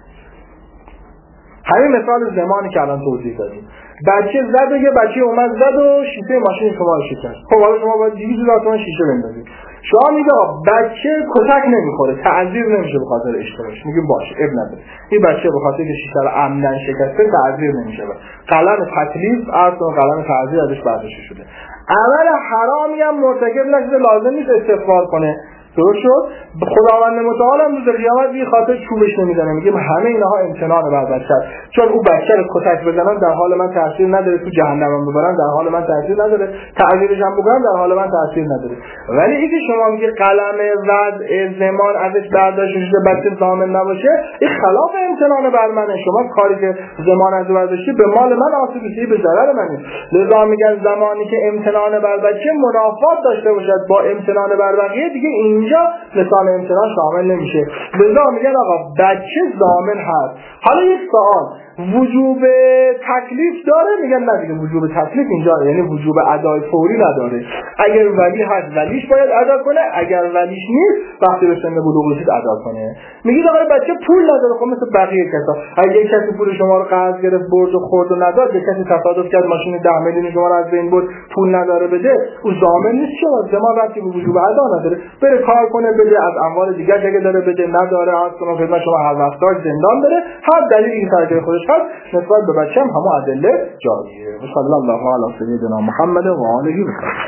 همین مثال زمانی که الان توضیح دادیم. بچه زد و یه بچه اومد زد و شیشه ماشین شما رو شکست. خب حالا شما باید 200,000 تومان شیشه بندازید. شما میگه بچه کتک نمیخوره، تعذیر نمیشه به خاطر اشتباهش، میگیم باشه اب نداره، این بچه به خاطر که شیشه رو عمدن شکسته تعذیر نمیشه، قلم تکلیف اصلا قلم تعذیر ازش برداشته شده. عمل حرامی هم مرتکب نشده لازم نیست استغفار کنه. درست شد؟ خداوند متعال هم روز قیامت بی خاطر چوبش نمیزنه، میگه همه اینها امتنان بر بشر، چون او بشر رو کتک بزنن در حال من تاثیر نداره، تو جهنم هم ببرن در حال من تاثیر نداره، تعذیرش هم بکنن در حال من تاثیر نداره. ولی اینکه شما میگه قلم وضع زمان ازش برداشته شده بچه ضامن نباشه، این خلاف امتنان بر منه. شما کاری که زمان از برداشتی به مال من آسیب رسید، به ضرر منه. لذا میگن زمانی که امتنان بر بچه منافات داشته باشد با امتنان بر بقیه، دیگه اینجا مثال امتنان شامل نمیشه. لذا میگن آقا بچه ضامن هست. حالا یک سوال، وجوب تکلیف داره؟ میگن نه دیگه، وجوب تکلیف اینجا یعنی وجوب ادای فوری نداره. اگر ولی هست ولیش باید ادا کنه، اگر ولیش نیست وقتی به سن بلوغ رسید ادا کنه. میگید آقا بچه پول نداره، خب مثل بقیه کسا، اگه یک کسی پول شما رو قرض گرفت برد و خورد و نداد، یک کسی تصادف کرد ماشین 10 میلیون شما رو از بین برد پول نداره بده، او ضامن نیست. چرا؟ زمان وقتی به وجوب ادا نداره، بره کار کنه بده، از اموال دیگه اگه داره بده، نداره از کنه خدمت شما هر وقت داشت زندان بره، هر دلیل این طرح خودش هست نسبت به بچه هم همون ادله جاریه. صلی الله علی سیدنا محمد و آله و صحبه.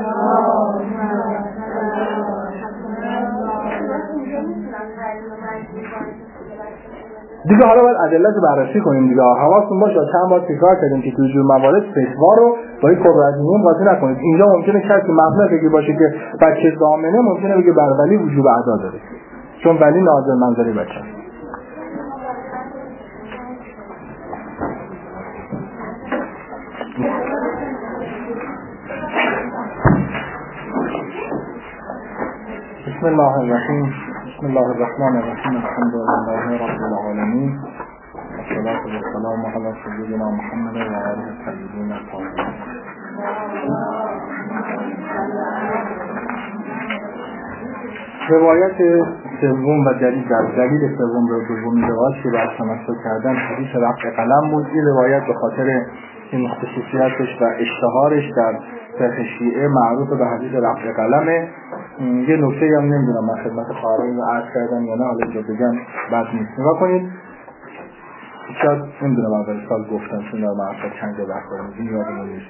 دیگه حالا باید ادله‌اش رو بررسی کنیم دیگه. حواستون باشه چند بار تکرار کردیم که توی جور موارد فتوا رو با این کبرادینیم قاطی نکنید. اینجا ممکنه کسی مبنا بگه باشه که بچه ضامنه، ممکنه بگه بر ولی وجوب ادا داره، چون ولی ناظر منظری بچه است. بسم الله الرحیم، بسم الله الرحمن الرحیم، الحمد لله رب العالمین، والصلاة والسلام علی سیدنا محمد و آله الطیبین الطاهرین. روایت سوم و دلیل سوم رو دومین روایت که بر تمسک کردن حدیث رفع قلم بود. این روایت به خاطر این خصوصیاتش و اشتهارش در فقه شیعه معروف به حدیث رفع قلمه. یه نکته هم نمیدونم من خدمت خواهرین رو عرض کردم یا نه، حالا اینجا بگم بد نیست. نگاه کنید، شاید نمیدونم اول سال گفتم چون در معرفت چند جا بخورم این یادمون نیست.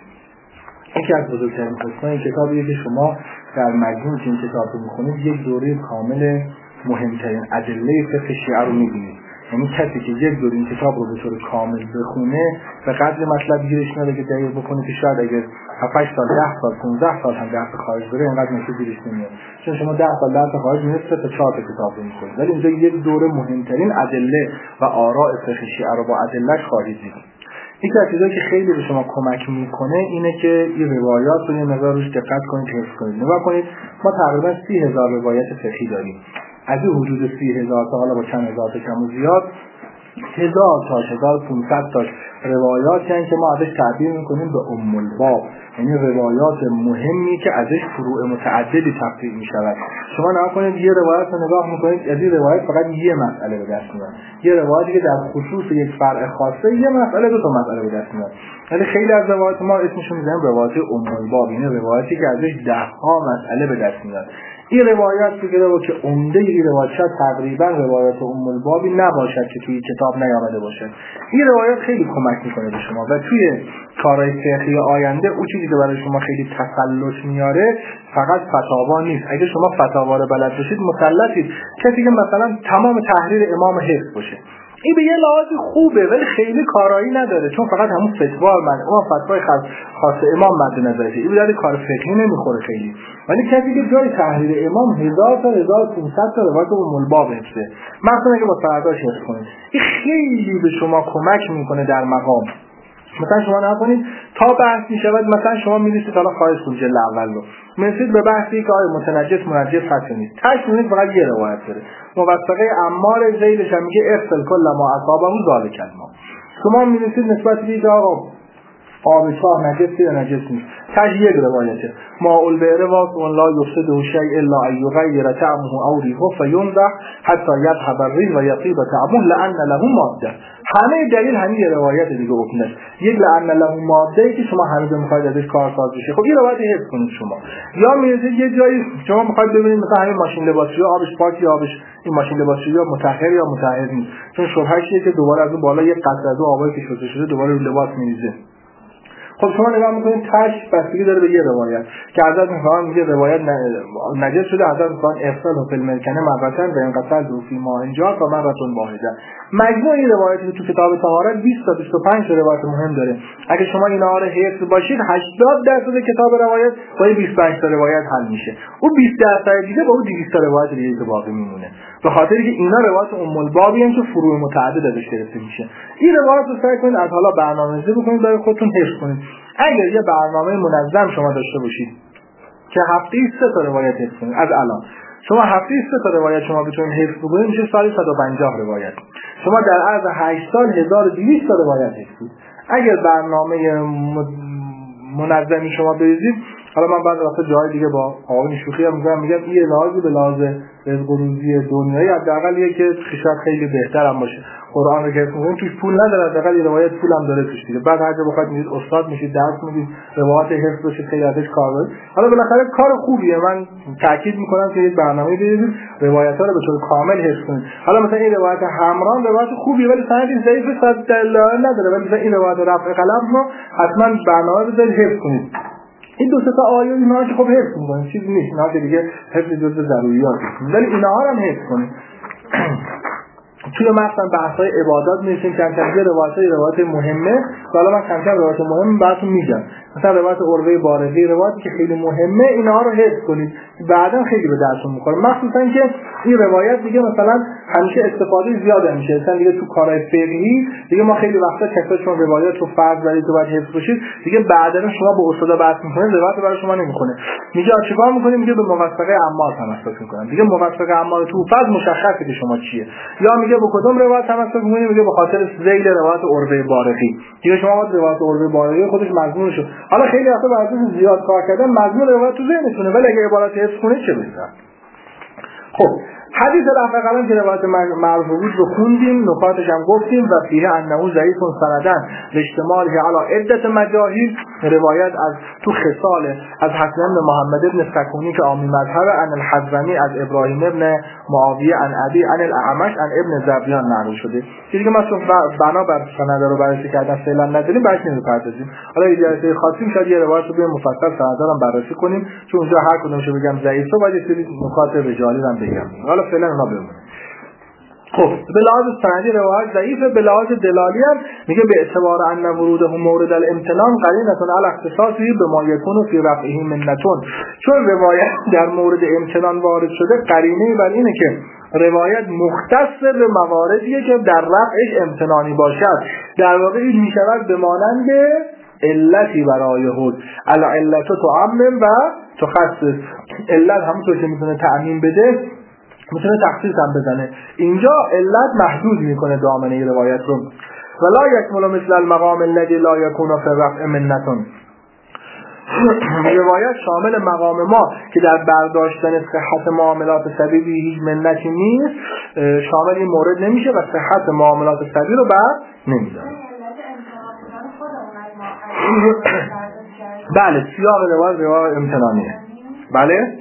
یکی از بزرگترین حسنای این کتابیه که شما در مجموع این کتاب رو میخونید یک دوره کامل مهمترین ادله فقه شیعه رو میبینید. یعنی کسی که یک دوره این کتاب رو به طور کامل بخونه به قدر مطلب گیرش میاد که دقیق بکنه که شاید اگر 7 سال 10 سال 15 سال هم درس خارج بره اینقدر نشه گیرش نمیاد، چون شما 10 سال درس خارج میاد 3 تا 4 تا کتاب رو میخونید، ولی اینجا یک دوره مهمترین ادله و آراء فقه شیعه رو با ادله‌اش خواهید دید. یکی از چیزایی که خیلی به شما کمک میکنه اینه که این روایات رو یه مقدار روش دقت کنید، حفظ کنید. نگاه کنید، ما تقریبا 30,000 روایت فقهی داریم. از این حدود 30,000 تا حالا با چند هزار تا کم و زیاد 1000 تا 1500 تا روایاتی هستند که ما ازش تعبیر میکنیم به ام الباب، یعنی روایات مهمی که ازش فروع متعددی تفریع میشود. شما نگاه کنید یه روایت رو نگاه میکنید، از این روایت فقط یه مسئله به دست میاد، یه روایتی که در خصوص یک فرع خاصه یه مسئله دو تا مسئله به دست میاد. ولی خیلی از روایات ما اسمشون میذاریم روایت ام الباب، یعنی روایتی که ازش 10 ها مسئله به دست میاد. این روایت بگیره و که عمده این روایت تقریبا روایت ام البابی نباشد که توی کتاب نیامده باشه. این روایت خیلی کمک میکنه به شما و توی کارهای فقهی آینده اون چیزی که برای شما خیلی تسلط میاره فقط فتاوا نیست. اگه شما فتاوا رو بلد باشید مسلطید. کسی که مثلا تمام تحریر امام حفظ باشه، این به یه لحاظی خوبه ولی خیلی کارایی نداره، چون فقط همون فتوا اون فتوای خاص امام مد نظرشه، این به کار فقهی نمیخوره خیلی. ولی کسی که جای تحریر امام 1000 تا 1500 تا روایت ام الباب حفظه، مثلا اگه با سنداش حفظ کنید، این خیلی به شما کمک میکنه در مقام. مثلا شما نکنید تا بحث میشود، مثلا شما میرسید حالا خواهش کنید جلد اول رو میرسید به بحثی که آیا متنجس منجس هست نیست، تاش میرسید فقط یه روایت داره، موثقه عمار زیدش هم میگه افصل کل ما اصابه ذالک الماء. شما میرسید نسبت به آقا آب چاه نجسه یا نجس نیست. تاش یک روایته ماء البئر واسع لا یفسده شیء الا ان یغیر طعمه او ریحه فینضح حتی یذهب الریح و یطیب طعمه لأن له ماده. همه دلیل همین روایت دیگه افتاد. یک لأن له ماده ای که شما هنوز میخواید ازش کارساز بشه. خب این روایت حفظ کنید شما. یا میرسید یه جایی شما میخواید ببینید مثلا همین ماشین لباسشویی آبش پاک یا آبش این ماشین لباسشویی یا مطهر یا مطهر نیست. چون شبهه‌اش اینه که دوباره از اون بالا یک قطره از آبی که شسته شده دوباره رو لباس میریزه. خب شما نگاه میکنید تاش بستگی داره به یه روایت که حضرت میفهمن میگه روایت نجس شده، حضرت میفهمن افصال و فیلم کنه مرتن به انقطاع دوفی ما اینجا تا مرتون واحده. مجموع این روایتی که تو کتاب طهارت 20 تا 25 روایت مهم داره. اگه شما اینا رو حفظ باشید 80% کتاب روایت با 25 تا روایت حل میشه. اون 20% دیگه با اون 200 تا روایت دیگه که باقی میمونه. به خاطر که اینا روایت ام البابی ان که فروع متعدد ازش گرفته میشه. این روایت رو سعی کنید از حالا برنامه‌ریزی بکنید برای خودتون حفظ کنید. اگر یه برنامه منظم شما داشته باشید که هفته‌ای 3 تا روایت حفظ کنید، از الان شما هفته‌ای 3 تا روایت شما بتونید حفظ کنید میشه سالی 150 روایت. شما در عرض 8 سال 1200 تا روایت حفظ کنید. اگر برنامه منظمی شما بریزید، حالا من بعد وقت جای دیگه با آقای شوخی هم میگم این لحاظی به لحاظ رزق و روزی دنیایی حداقل یکی خیشت خیلی بهتر هم باشه. قرآن رو که میگم توش پول نداره، حداقل این روایت پول هم داره توش دیگه. بعد هر جا بخواید میرید استاد میشید، درس میدید، روایت حفظ بشه، خیلی ازش کار داره. حالا بالاخره کار خوبیه، من تاکید میکنم که یک برنامه بریزید، روایت‌ها رو به طور کامل حفظ کنید. حالا مثلا این روایت همران روایت خوبیه ولی سند ضعیف نداره، ولی مثلا این روایت رفع قلم رو حتما برنامه بذارید حفظ کنید. این دو سه تا آیه اینا که خب حفظ می‌کنید، چیزی نیست، نه دیگه حفظ جزء ضروریاته، ولی اینا رو هم حفظ کنید. توی مثلا بحث‌های عبادات می‌رسیم کم کم یه روایت مهمه، حالا من کم کم روایت مهم براتون میگم. مثلا روایت عروه بارقی، روایتی که خیلی مهمه، اینا رو حفظ کنید. بعداً خیلی به درتون می‌خوره. مخصوصاً که این روایت دیگه مثلا همیشه استفاده زیاد میشه. مثلا دیگه تو کارهای فقهی دیگه ما خیلی وقتا کسا چون روایت رو فرض برید تو باید حفظ بشید، دیگه بعداً شما با استاد بحث می‌کنید، روایت برای شما نمی‌خونه. میگه چیکار می‌کنیم؟ میگه به موثقه عمار تمسک می‌کنم. دیگه موثقه عمار تو فرض مشخصه که شما چیه. یا میگه با کدوم روایت تمسک می‌کنیم؟ میگه به خاطر ذیل روایت عروه بارقی. دیگه شما روایت عروه بارقی خودش مضمونش. حالا خیلی وقتا بعضی زیاد کار کردن مضمون روایت تو ذهنتونه، ولی اگه عبارت حفظ کنید چه بهتر. خب حدیث رفع قلم که روایت معروف بود رو خوندیم، نکاتش هم گفتیم و فیه انه ضعیف سندن لاجتماعه علی عدت مجاهیل. روایت از تو خصال از حسن بن محمد ابن سکونی که عامی مذهب، عن الحزمی از ابراهیم ابن معاویه عن ابی عن الاعمش عن ابن زبیان نقل شده. چیزی که ما چون بنا بر سند رو بررسی کردن فعلا نداریم برش نمی‌پردازیم. حالا یه جلسه خاصی شاید یه روایت رو به مفصل سند رو بررسی کنیم، چون اونجا هر کدومشو بگم ضعیف تو باید یه سری نکات رجالی هم بگم. حالا فعلا اونا بمونه. خب به لحاظ سندی روایت ضعیفه، به لحاظ دلالی هم میگه به اعتبار ان وروده مورد الامتنان قرینتون علی اختصاصی به ما یکون فی رفعه منتون. چون روایت در مورد امتنان وارد شده قرینه بر اینه که روایت مختص به مواردیه که در رفعش امتنانی باشد. در واقع این میشود به مانند علتی برای حد العلت تعمم و تخصص. علت همونطور که میتونه تعمیم بده میتونه تخصیص هم بزنه. اینجا علت محدود میکنه دامنه روایت رو. ولا یکمل مثل المقام الذی لا یکون فی رفع منتون. روایت شامل مقام ما که در برداشتن صحت معاملات سبیلی هیچ منتی نیست، شامل این مورد نمیشه و صحت معاملات سبیل رو بر نمیداره. بله سیاق روایت امتنانیه. بله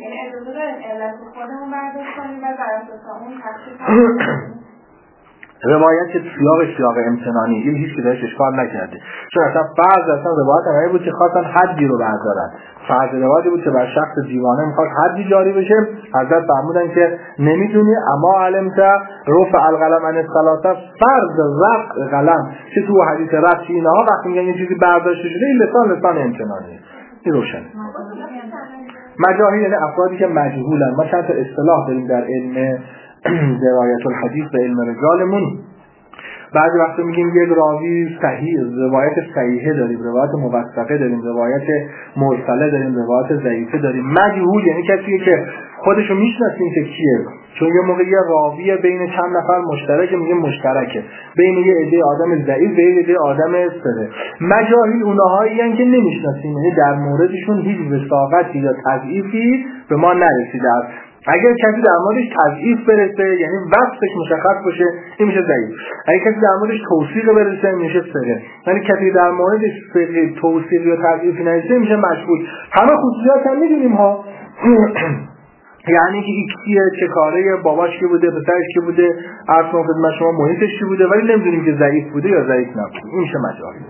روایت که سیاق امتنانی این هیچ که داشت اشکال نکرده، چون اصلا فرض روایت همه بود که خواستن حدی رو بردارن. فرض روایتی بود که بر شخص دیوانه میخواد حدی جاری بشه. حضرت فرمودن که نمیتونی اما علمت رفع القلم عن الثلاثه، فرض رفع قلم که تو حدیث رفع اینها وقتی میگن یه چیزی برداشته شده این لسان امتنانیه. این روشنه. مجاهیل یعنی افرادی که مجهولن. ما چند تا اصطلاح داریم در علم درایت الحدیث به علم رجالمون. بعضی وقتا میگیم یک راوی صحیح، روایت صحیحه داریم، روایت موثقه داریم، روایت مرسله داریم، روایت ضعیفه داریم. مجهول یعنی کسی که خودشو میشناسیم که کیه، چون یه موقع یه راوی بین چند نفر مشترکه، میگه مشترکه بین یه عده آدم ضعیف و یه عده آدم ثقه. مجاهیل اونهایی ان که نمیشناسیم، یعنی در موردشون هیچ وثاقتی یا تضعیفی به ما نرسیده است. اگر کسی در موردش تضعیف برسه، یعنی وصفش مشخص باشه، این میشه ضعیف. اگر کسی در موردش توثیق برسه، میشه ثقه. یعنی کسی در موردش توثیق یا تضعیف نرسه، میشه مشهود. همه خصوصیات هم میدونیم ها. یعنی که ایکسیه، چه کاره، باباش کی بوده، پسرش کی بوده، اصلا خدمت شما محیطش کی بوده، ولی نمیدونیم که ضعیف بوده یا ضعیف نبوده. این میشه مجاهیل.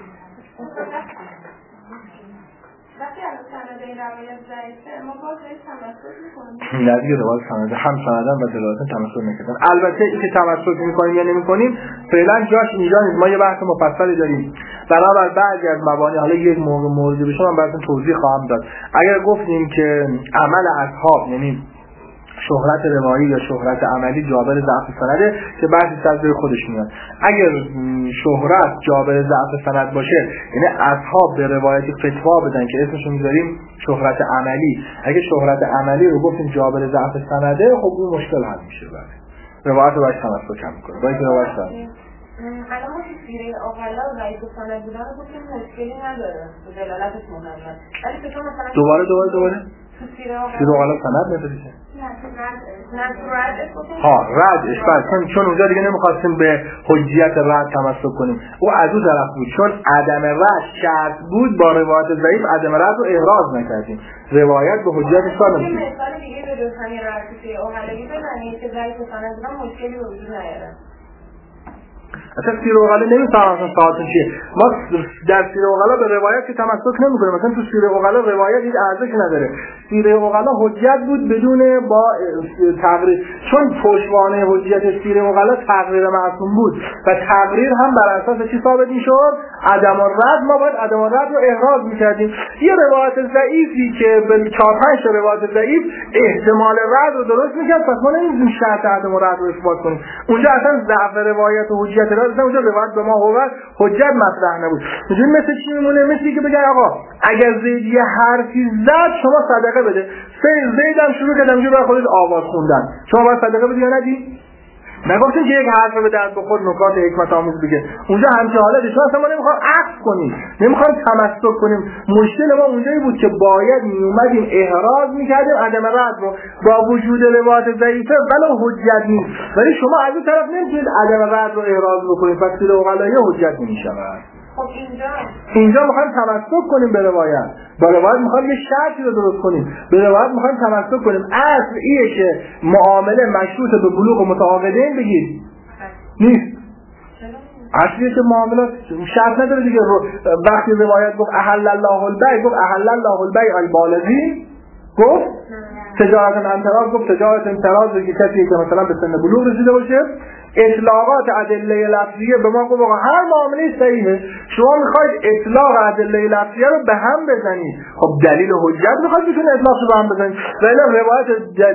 نه دیگه روایت سند هم سندن و دلالت تمسک نکردن. البته این که تمسک می‌کنیم یا نمی‌کنیم فعلا جاش اینجا نیست. ما یه بحث مفصلی داریم برابر بعضی از مبانی. حالا یک موضوع بشه من براتون توضیح خواهم داد. اگر گفتیم که عمل اصحاب یعنی شهرت روایی یا شهرت عملی جابر ضعف سنده که بحثی از خودش میاد. اگر شهرت جابر ضعف سند باشه، یعنی اصحاب به روایتی فتوا بدن که اسمشو میذاریم شهرت عملی، اگه شهرت عملی رو گفتیم جابر ضعف سنده، خب اون مشکل حل میشه. بعد روایت رو باید تمسک کم کنه. باید روایت سند الان ما سیره اقلا و ضعیف سند بودن رو گفتیم مشکلی نداره، دلالتش مهمه. ولی فکر کنم مثلا دوباره سیره اقلا سند نداره. ردش بله، چون اونجا دیگه نمیخواستیم به حجیت رد تمسک کنیم. او از اون طرف بود، چون عدم رد شرط بود با روایت ضعیف، عدم رد رو احراز نکردیم، روایت به حجیتش کار نمی‌کنیم. مثال دیگه به جز همین رد که اوهلگی بزنید که ضعیف سند بودن مشکلی به وجود نیاره. اصلا سیره اقلا نمیفهمم اصلا ساعتون چیه. ما در سیره اقلا به روایت که تمسک نمی‌کنیم. مثلا تو سیره اقلا روایت هیچ ارزشی نداره. سیره اقلا حجت بود بدون با تقریر، چون پشتوانه حجت سیره اقلا تقریر معصوم بود و تقریر هم بر اساس چی ثابت می‌شد؟ عدم الرد. ما باید عدم الرد رو احراز می‌کردیم. یه روایت ضعیفی که به 4-5 تا روایت ضعیف احتمال رد رو درست می‌کرد، پس ما نمی‌تونیم شرط عدم الرد رو اثبات کنیم. اونجا اصلا ضعف روایت و حجت اصلا اونجا روایت به ما هوت حجت مطرح نبود. میدونی مثل چی میمونه؟ مثل که بگن آقا اگر زید یه حرفی زد شما صدقه بده. زید هم شروع کرد همینجوری برای خودش آواز خوندن، شما باید صدقه بدی یا ندی؟ نگفتیم که یک حرف به درد بخور نکات حکمت آموز بگه. اونجا همچه حالته. چون اصلا ما نمیخوایم عکس کنیم، نمیخوایم تمسک کنیم. مشکل ما اونجایی بود که باید میومدیم احراز میکردیم عدم رد رو با وجود روایت ضعیفه ولی حجت نیست. ولی شما از این طرف نمیتونید عدم رد رو احراز بکنید، پس سیره اقلایی حجت نمیشود. خب اینجا میخوایم تمسک کنیم به روایت. با روایت میخوایم یه شرطی رو درست کنیم. به روایت میخوایم تمسک کنیم. اصل اینه که معامله مشروط به بلوغ متعاقدین بگید نیست. اصلیه که معاملات شرط نداره دیگه. وقتی روایت گفت احل الله البیع، گفت احل الله البیع البالغین، گفت تجارت انتراز، گفت تجارت انتراز که کسی که مثلا به سن بلوغ رسیده باشه. اطلاقات ادله لفظیه به ما گفت هر معامله صحیحه. شما میخواید اطلاق ادله لفظیه رو به هم بزنید، خب دلیل حجت میخواید بتونید اطلاق رو به هم بزنید. ولی روایت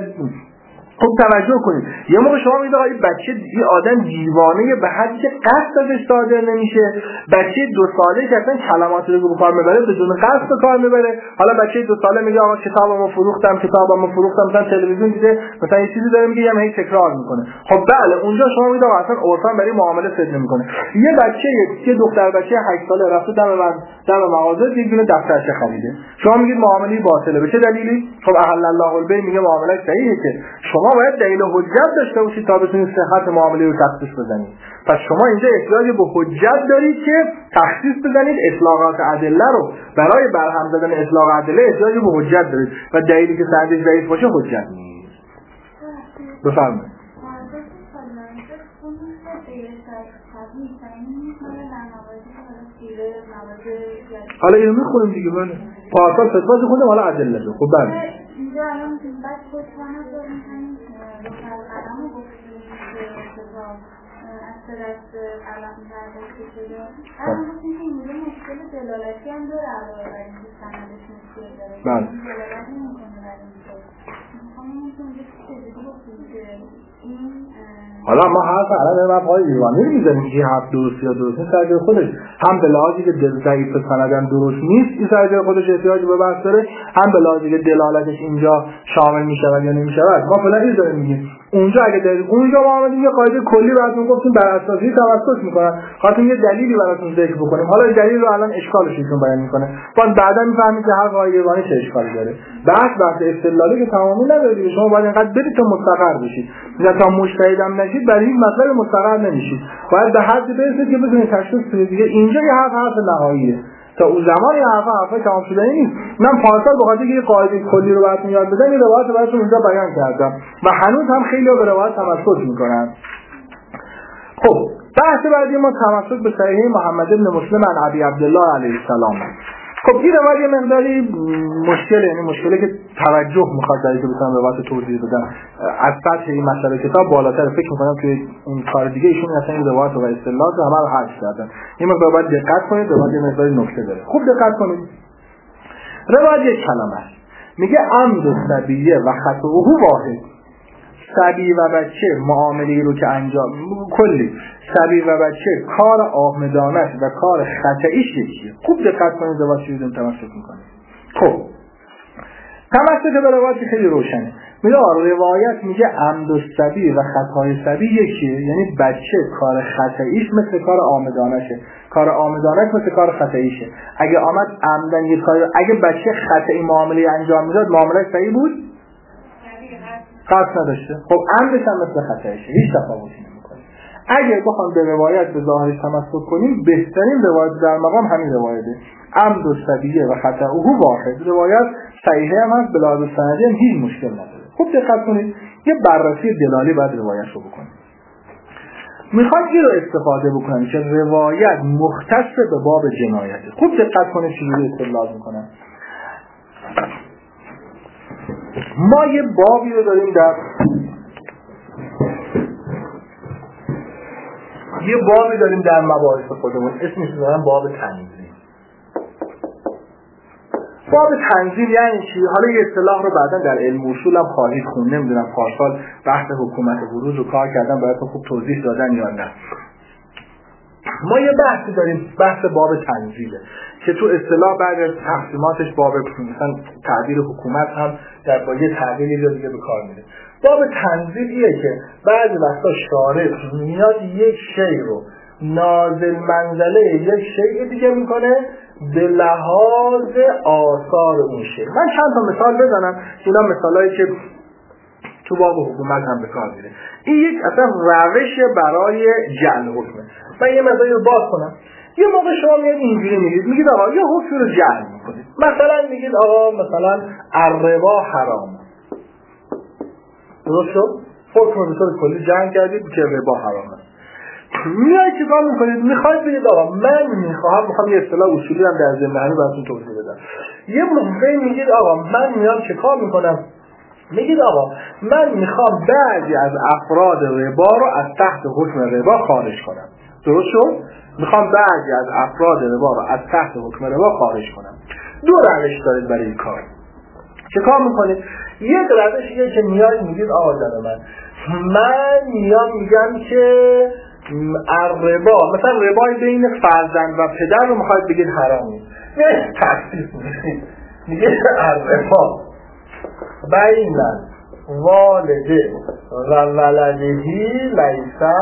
خب توجه کنید، یه موقع شما میگید آقا این بچه یه آدم دیوانه به حدی که قصد ازش صادر نمیشه، بچه 2 ساله که اصلا کلمات رو به کار میبره بدون قصد به کار میبره. حالا بچه 2 ساله میگه آقا کتابمو فروختم مثلا تلویزیون دیده مثلا یه چیزی داره میگه هی تکرار میکنه. خب بله اونجا شما میگید آقا اصلا عرفا برای معامله صد نمیکنه. یه بچه یه دختر بچه 8 ساله رفته در مغازه یه دونه دفترچه خریده، شما میگید معامله باطله. به چه دلیلی؟ خب احل الله البیع میگه معامله صحیحه که شما باید دلیل حجت داشته باشید تا بتونید صحت معامله رو تخصیص بزنید. پس شما اینجا احتیاج به حجت دارید که تخصیص بزنید. اطلاقات ادله رو برای برهم زدن اطلاق ادله احتیاج به حجت دارید و دلیلی که سندش ضعیف باشه حجت نیست. بفرمایید. حالا اینو میخونیم دیگه. بله پارسال فتوا خوندم، حالا ادله رو. خب بله اینجا الان بعد خودشانه داریم همین دختر قلم رو گفتیم که از طرف قلم برداشت شده. الان گفتیم که اینجا مشکل دلالتی هم داره علاوه بر اینکه سندش مشکل داره. بله دلالت نمی‌کنه بر اینکه می‌خوام اینجا چجوری گفتیم که این حالا ما حرف الان ما پای ایرانی می‌زنیم که حرف درست یا درست نیست سر خودش، هم به لحاظی که ضعیف سندن درست نیست این سر خودش احتیاج به بحث داره، هم به لحاظی که دلالتش اینجا شامل می‌شود یا نمی‌شود. ما فعلا این داریم میگیم اونجا اگه دارید اونجا ما اومدیم یه قاعده کلی براتون گفتیم بر اساس این تمسک میکنن، خاطر یه دلیلی براتون ذکر بکنیم. حالا این دلیل رو الان اشکالش ایشون بیان میکنه، باز بعدا میفهمید که هر قاعده وانی چه اشکالی داره. بحث استدلالی که تمامی نداره، شما باید اینقدر برید تا مستقر بشید. یا تا مجتهد هم نشید برای این مطلب مستقر نمیشید. باید به حد برسید که بتونید تشخیص بدید دیگه اینجا یه حرف نهاییه. تا اون زمان یه حرف تمام شده نیست. من پارسال به خاطر یه قاعده کلی رو براتون یاد بدم، این روایت رو براتون اونجا بیان کردم و هنوز هم خیلی به روایت تمسک میکنن. خب بحث بعدی ما تمسک به صحیح محمد بن مسلم عن ابی عبدالله علیه السلام. خب این روایت یه مقداری مشکله، یعنی مشکلی که توجه میخواد در اینکه بتونم روایت توضیح بدم از سطح این مسئله کتاب بالاتر. فکر میکنم توی اون کار دیگه ایشون اصلا این روایت و اصطلاحات همه رو حذف کردن. این مقدار باید دقت کنید، روایت یه مقداری نکته داره. خوب دقت کنید. روایت یک کلمه است، میگه عمد الصبیه و خطئه واحد. صبی و بچه معامله‌ای رو که انجام کلی صبی و بچه کار آمدانش و کار خطئیش یکیه. خوب دقت کنید روایت چیزی رو تمسک میکنه. خب تمسک به روایت خیلی روشنه. میگه روایت میگه عمد الصبی و خطای صبی یکیه، یعنی بچه کار خطئیش مثل کار آمدانشه، کار آمدانش مثل کار خطئیشه. اگه آمد عمدن یه کار، اگه بچه خطئی معامله انجام میداد معامله صحیح بود؟ قصد نداشته. خب عمدش هم مثل خطئشه، هیچ تفاوتی نمیکنه. اگه بخوام به روایت به ظاهرش تمسک کنیم، بهترین روایت در مقام همین روایته. عمد الصبیه و خطئه واحد. روایت صحیحه هم هست، بلاد سندی هم هیچ مشکل نداره. خوب دقت کنید، یه بررسی دلالی بعد روایت رو بکنید. میخواد این رو استفاده بکنید که روایت مختص به باب جنایته. خوب دقت کنید چجوری استدلال میکنن. ما یه بابی رو داریم در مباحث خودمون، اسمش رو دارم باب تنزیل. باب تنزیل یعنی چی؟ حالا یه اصطلاح رو بعدا در علم اصول هم خواهید خوند، نمیدونم پارسال بحث حکومت بروز رو کار کردم براتون خوب توضیح دادن یا نه. ما یه بحثی داریم، بحث باب تنزیله که تو اصطلاح بعد از تقسیماتش باب مثلا تعبیر حکومت هم در با یه تعبیری دیگه به کار میره. باب تنزیل ایه که بعضی وقتا شارع میاد یک شی رو نازل منزله یک شی دیگه میکنه به لحاظ آثار اون شی. من چند تا مثال بزنم، اینا مثالایی که تو باب حکومت هم به کار میره. این یک اصلا روش برای جعل حکمه. من یه مثالی رو باز کنم. یه موقع شما میاد اینجوری میگید آقا یه حکم رو جعل میکنید. مثلا میگید آقا مثلا الربا حرام. درست شد؟ حکم رو به طور کلی جعل کردید که ربا حرامه. میاد چیکار میکنید؟ میخواید بگید آقا من میخوام یه اصطلاح اصولی هم در ذهن براتون توضیح بدم. یه موقع میگید آقا من میام چیکار میکنم؟ میگید آقا من میخوام بعضی از افراد ربا رو از تحت حکم ربا خارج کنم. درست شد؟ میخوام بعضی از افراد ربا رو از تحت حکم ربا خارج کنم. دو روش دارید برای این کار. چه کار میکنید؟ یک روشیه که میاد میگید آقا جان من میام میگم که الربا مثلا ربای بین فرزند و پدر رو میخواید بگید حرامی. نه تخصیص میگید الربا بین والده و ولدهی لیسا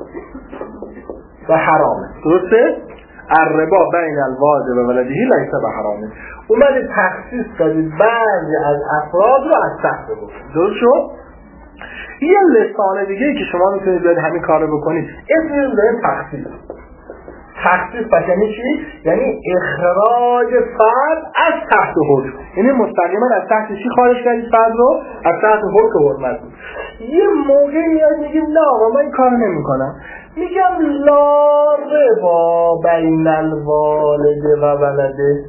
و حرامه. درسته؟ الربا بین الوالد و ولدهی لیسا و حرامه. اومده تخصیص دادید بعضی از افراد رو از تحت بکنید. درست شد؟ یه لسان دیگه که شما میتونید باید همین کار رو بکنید اسمی رو داریم تخصیص. تخصیص پس یعنی چی؟ یعنی اخراج فرد از تحت حکم، یعنی مستقیما از تحت چی خارج کردید فرد رو؟ از تحت حکم حرمت. یه موقع میاد میگیم نه آقا من این کار نمی‌کنم، میگم لا ربا بین الوالد و ولده.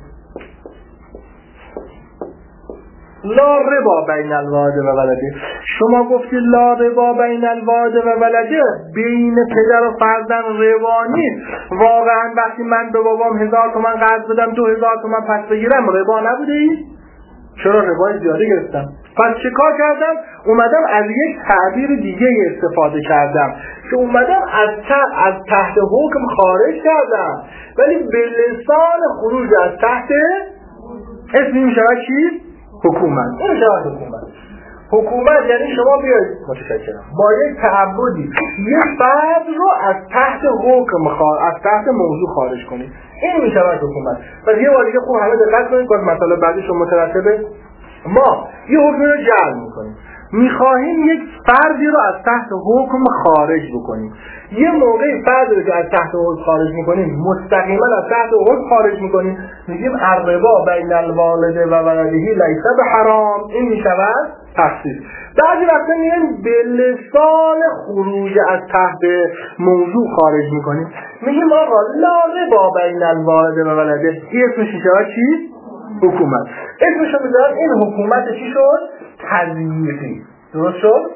لا ربا بین الوالد و ولده. شما گفتید لا ربا بین الوالد و ولده، بین پدر و فرزند ربا نیست. واقعا وقتی من به بابام 1000 تومان قرض بدم 2000 تومان پس بگیرم ربا نبوده ای؟ چرا ربای زیاده گرفتم؟ پس چه کار کردم؟ اومدم از یک تعبیر دیگه استفاده کردم که اومدم از تحت حکم خارج کردم، ولی به لسان خروج از تحت اسمی میشه چی؟ حکومت. این شود حکومت. حکومت یعنی شما بیاید متشکرم با یک تعبدی یک فرد رو از تحت حکم از تحت موضوع خارج کنید، این میشود حکومت. پس یه بار دیگه خوب همه دقت کنید که مسئله بعدیش مترتبه. ما یه حکمی رو جعل میکنیم، میخواهیم یک فردی رو از تحت حکم خارج بکنیم. یه موقعی فردی رو که از تحت حکم خارج میکنیم مستقیما از تحت حکم خارج میکنیم، میگیم الربا بین الوالد و ولده لیس بحرام، این میشود تخصیص. بعضی وقتا میگیم به لسان خروج از تحت موضوع خارج میکنیم، میگیم آقا لا ربا بین الوالد و ولده، این اسمش میشود چی؟ حکومت. اسمشو میذارم این حکومت چی شد؟ تضییقی. درست شد؟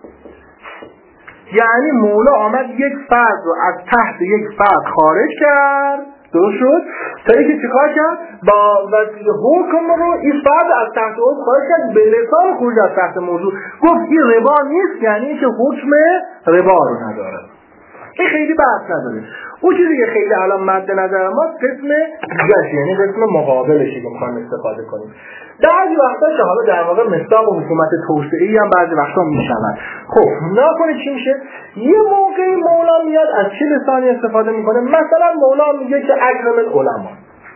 یعنی مولا آمد یک فرد رو از تحت یک فرد خارج کرد، درست شد؟ تا اینکه چیکار کرد؟ با وسیله حکم رو این فرد از تحت حکم خارج کرد به لسان خروج از تحت موضوع. گفت این ربا نیست، یعنی که حکم ربا رو نداره. این خیلی بحث نداره. اون چیزی که خیلی الان مد نظر ما قسم دیگه، یعنی قسم مقابلشی که میخوایم استفاده کنیم. بعضی وقتا که حالا در واقع مصداق حکومت توسعه‌ای هم بعضی وقتا میشود. خب نکنه چی میشه؟ یه موقعی مولا میاد از چه لسانی استفاده میکنه؟ مثلا مولا میگه که اکرم العلماء.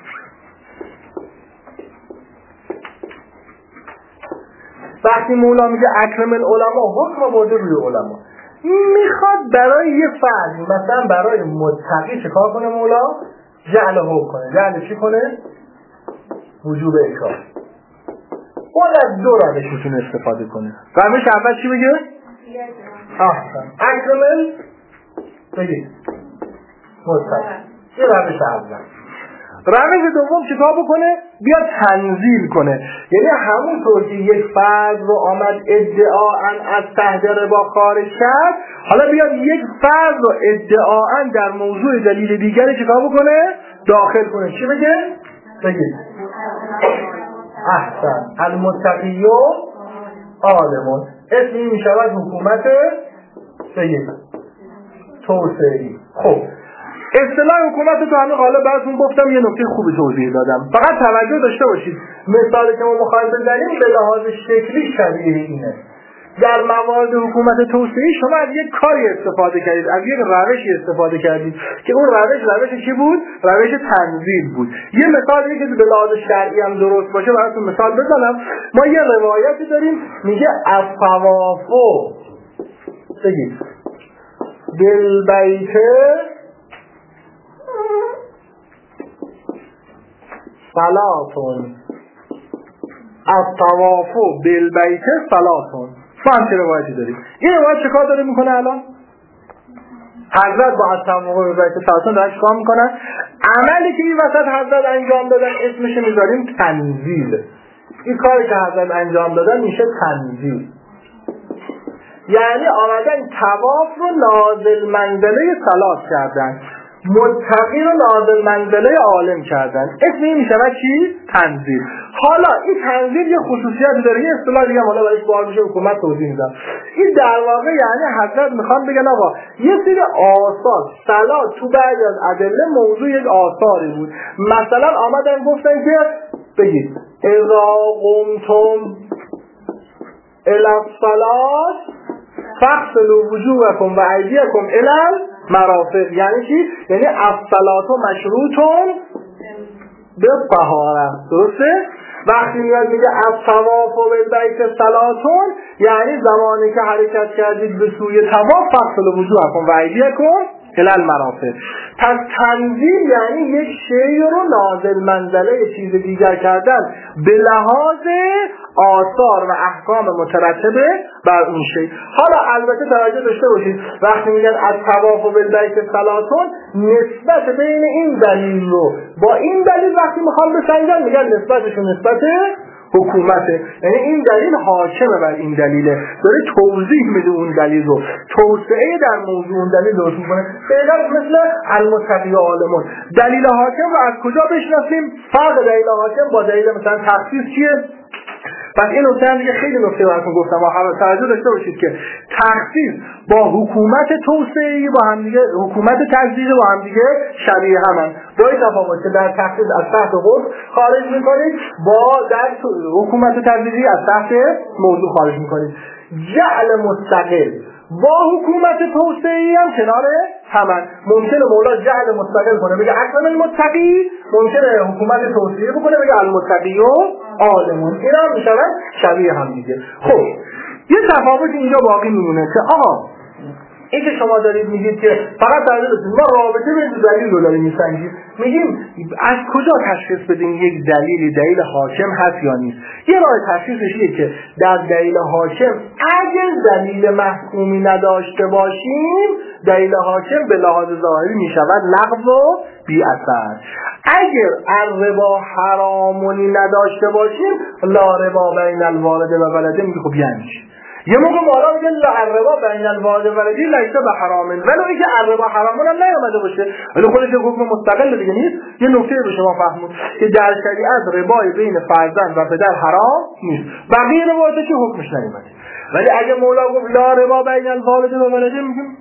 وقتی مولا میگه اکرم العلماء، حکم برده روی علما. میخواد برای یه فرد، مثلا برای متقی چه کار کنه مولا؟ جعل حکم کنه. جعل چی کنه؟ وجوب اکرام. اون از دو روش میتونه استفاده کنه. روش اول چی بگه؟ احسن اکرمل بگید متقی. این روش اول. روش دوم چیکار بکنه؟ بیا تنزیل کنه. یعنی همونطور که یک فرد رو آمد ادعاً از تحت ربا خارج کرد، حالا بیاد یک فرد رو ادعاً در موضوع دلیل دیگری چیکار بکنه؟ داخل کنه. چی بگه؟ بگید احسن المتقی عالمون. اسم این میشود حکومت بگید توسعه‌ای. خب اصطلاح حکومت تو همین قالب براتون گفتم، یه نکته خوبی توضیح دادم. فقط توجه داشته باشید مثالی که ما می‌خوایم بزنیم به لحاظ شکلی شبیه اینه. در موارد حکومت توسعه‌ای شما از یک کاری استفاده کردید، از یک روشی استفاده کردید که اون روش چی بود؟ روش تنزیل بود. یه مثال دیگه که به لحاظ شرعی هم درست باشه براتون مثال بزنم. ما یه روایتی داریم میگه الطوافو بگید بالبیت صلاتون، الطواف بالبیت صلاتون. فهم چه روایتی داریم؟ این روایت چه کار داره میکنه الان؟ حضرت با الطواف بالبیت صلاتون داره چیکار میکنن؟ عملی که این وسط حضرت انجام دادن اسمش میذاریم تنزیل. این کاری که حضرت انجام دادن میشه تنزیل. یعنی آمدن طواف رو نازل منزله صلات کردن، متقی رو نازل منزله عالم کردن. اسم این میشه چی؟ تنزیل. حالا این تنزیل یه خصوصیتی داره، یه اصطلاح دیگه حالا برایش بار میشه حکومت توضیح میدم. این در واقع یعنی حضرت میخوام بگن آقا یه سری آثار صلات تو بعضی از ادله موضوع یک آثاری بود. مثلا آمدن گفتن که بگید اذا قمتم الی الصلاة فاغسلوا وجوهکم و ایدیکم الی المرافق. یعنی چی؟ یعنی الصلاة مشروطون به طهارت. درسته؟ وقتی میاد میگه الطواف بالبیت صلاتون، یعنی زمانی که حرکت کردید به سوی طواف فاغسلوا وجوهکم و ایدیکم الی المرافق. پس تنزیل یعنی یک شی رو نازل منزله چیز دیگر کردن به لحاظ آثار و احکام مترتبه بر اون شی. حالا البته توجه داشته باشید وقتی میگن الطواف بالبیت صلاتون، نسبت بین این دلیل رو با این دلیل وقتی میخوام بسنجن میگن نسبتشون نسبت حکومته. یعنی این دلیل حاکمه بر این دلیله، داره توضیح میده اون دلیل رو، توسعه در موضوع اون دلیل درست میکنه. بهتر مثل المتقی عالمون. دلیل حاکم رو از کجا بشناسیم؟ فرق دلیل حاکم با دلیل مثلا تخصیص چیه؟ پس این نکته هم دیگه خیلی نکته براتون گفتم و توجه داشته باشید که تخصیص با حکومت توسعه‌ای با هم دیگه، حکومت تجدیدی با هم دیگه شبیه همن، با این تفاوت که در تخصیص از تحت حکم خارج میکنید، با در حکومت تجدیدی از تحت موضوع خارج میکنید. جعل مستقل با حکومت توسعه‌ای هم کنار همن. ممکنه مولا جعل مستقل کنه بگه اکرم المتقی، ممکنه حکومت توسعه‌ای بکنه بگه المتقی و عالمون. اینا هم میشن شبیه هم دیگه. خب یه تفاوت اینجا باقی میمونه که آقا این که شما دارید میگید که فقط در ما رابطه بین دو دلیل رو داریم میسنجیم، میگیم از کجا تشخیص بدیم یک دلیل حاکم هست یا نیست؟ یه راه تشخیصش اینه که در دلیل حاکم اگر دلیل محکومی نداشته باشیم، دلیل حاکم به لحاظ ظاهری میشود لغو و بی اثر. اگر الربا حرامونی نداشته باشیم، لا ربا بین الوالد و ولده، میگه خب یعنی یه موقع مولا میگه الربا بین الوالد و ولده لیس بحرامن، ولی اینکه الربا حرامون هم نیامده باشه، ولی خودش یه حکم مستقل دیگه نیست. یه نکته به شما فهمون که در شریعت ربای بین فرزند و پدر حرام نیست، بقیه روایات که حکمش نیامده. ولی اگه مولا گفت لا ربا بین الوالد و ولده، میگیم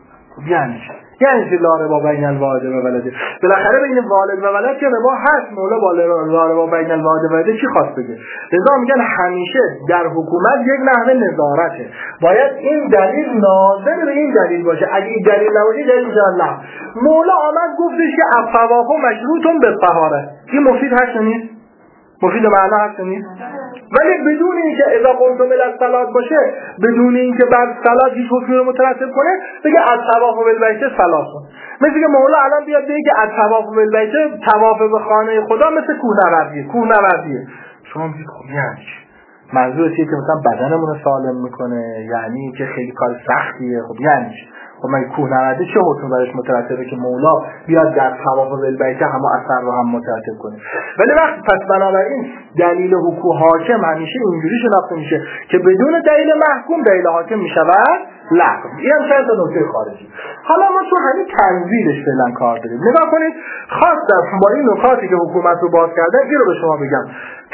یعنی چه لا ربا بین الوالد و ولده؟ بالاخره بین والد و ولد که ربا هست، مولا با لا ربا بین الوالد و ولده چی خواست بگه؟ لذا میگن همیشه در حکومت یک نحوه نظارته، باید این دلیل ناظر به این دلیل باشه. اگه این دلیل نباشه دلیل میشه نه. مولا آمد گفتش که الطواف مشروط بالطهاره، این مفید هست نیست؟ مفید معنا هست نیست؟ ولی بدون اینکه اذا قمتم الی الصلاه باشه، بدون اینکه بعد صلات هیچ حکمی رو مترتب کنه، بگه الطواف بالبیت صلاه. مثل که مولا الان بیاد بگه الطواف بالبیت طواف به خانه خدا مثل کوهنوردیه. شما میگید خب یعنی منظور چیه؟ که مثلا بدنمون رو سالم میکنه، یعنی که خیلی کار سختیه. خب یعنی خب مگه کوهنوردی چه حکم برش مترتبه که مولا بیاد در طواف بالبیت هم اثر رو هم مترتب کنه؟ ولی وقتی پس بنابراین دلیل حاکم همیشه اینجوری شناخته میشه که بدون دلیل محکوم دلیل حاکم میشود لغو. این هم چند تا نکته خارجی. حالا ما تو همین تنزیلش فعلا کار داریم. نگاه کنید، خاص با این نکاتی که حکومت رو باز کرده، این رو به شما بگم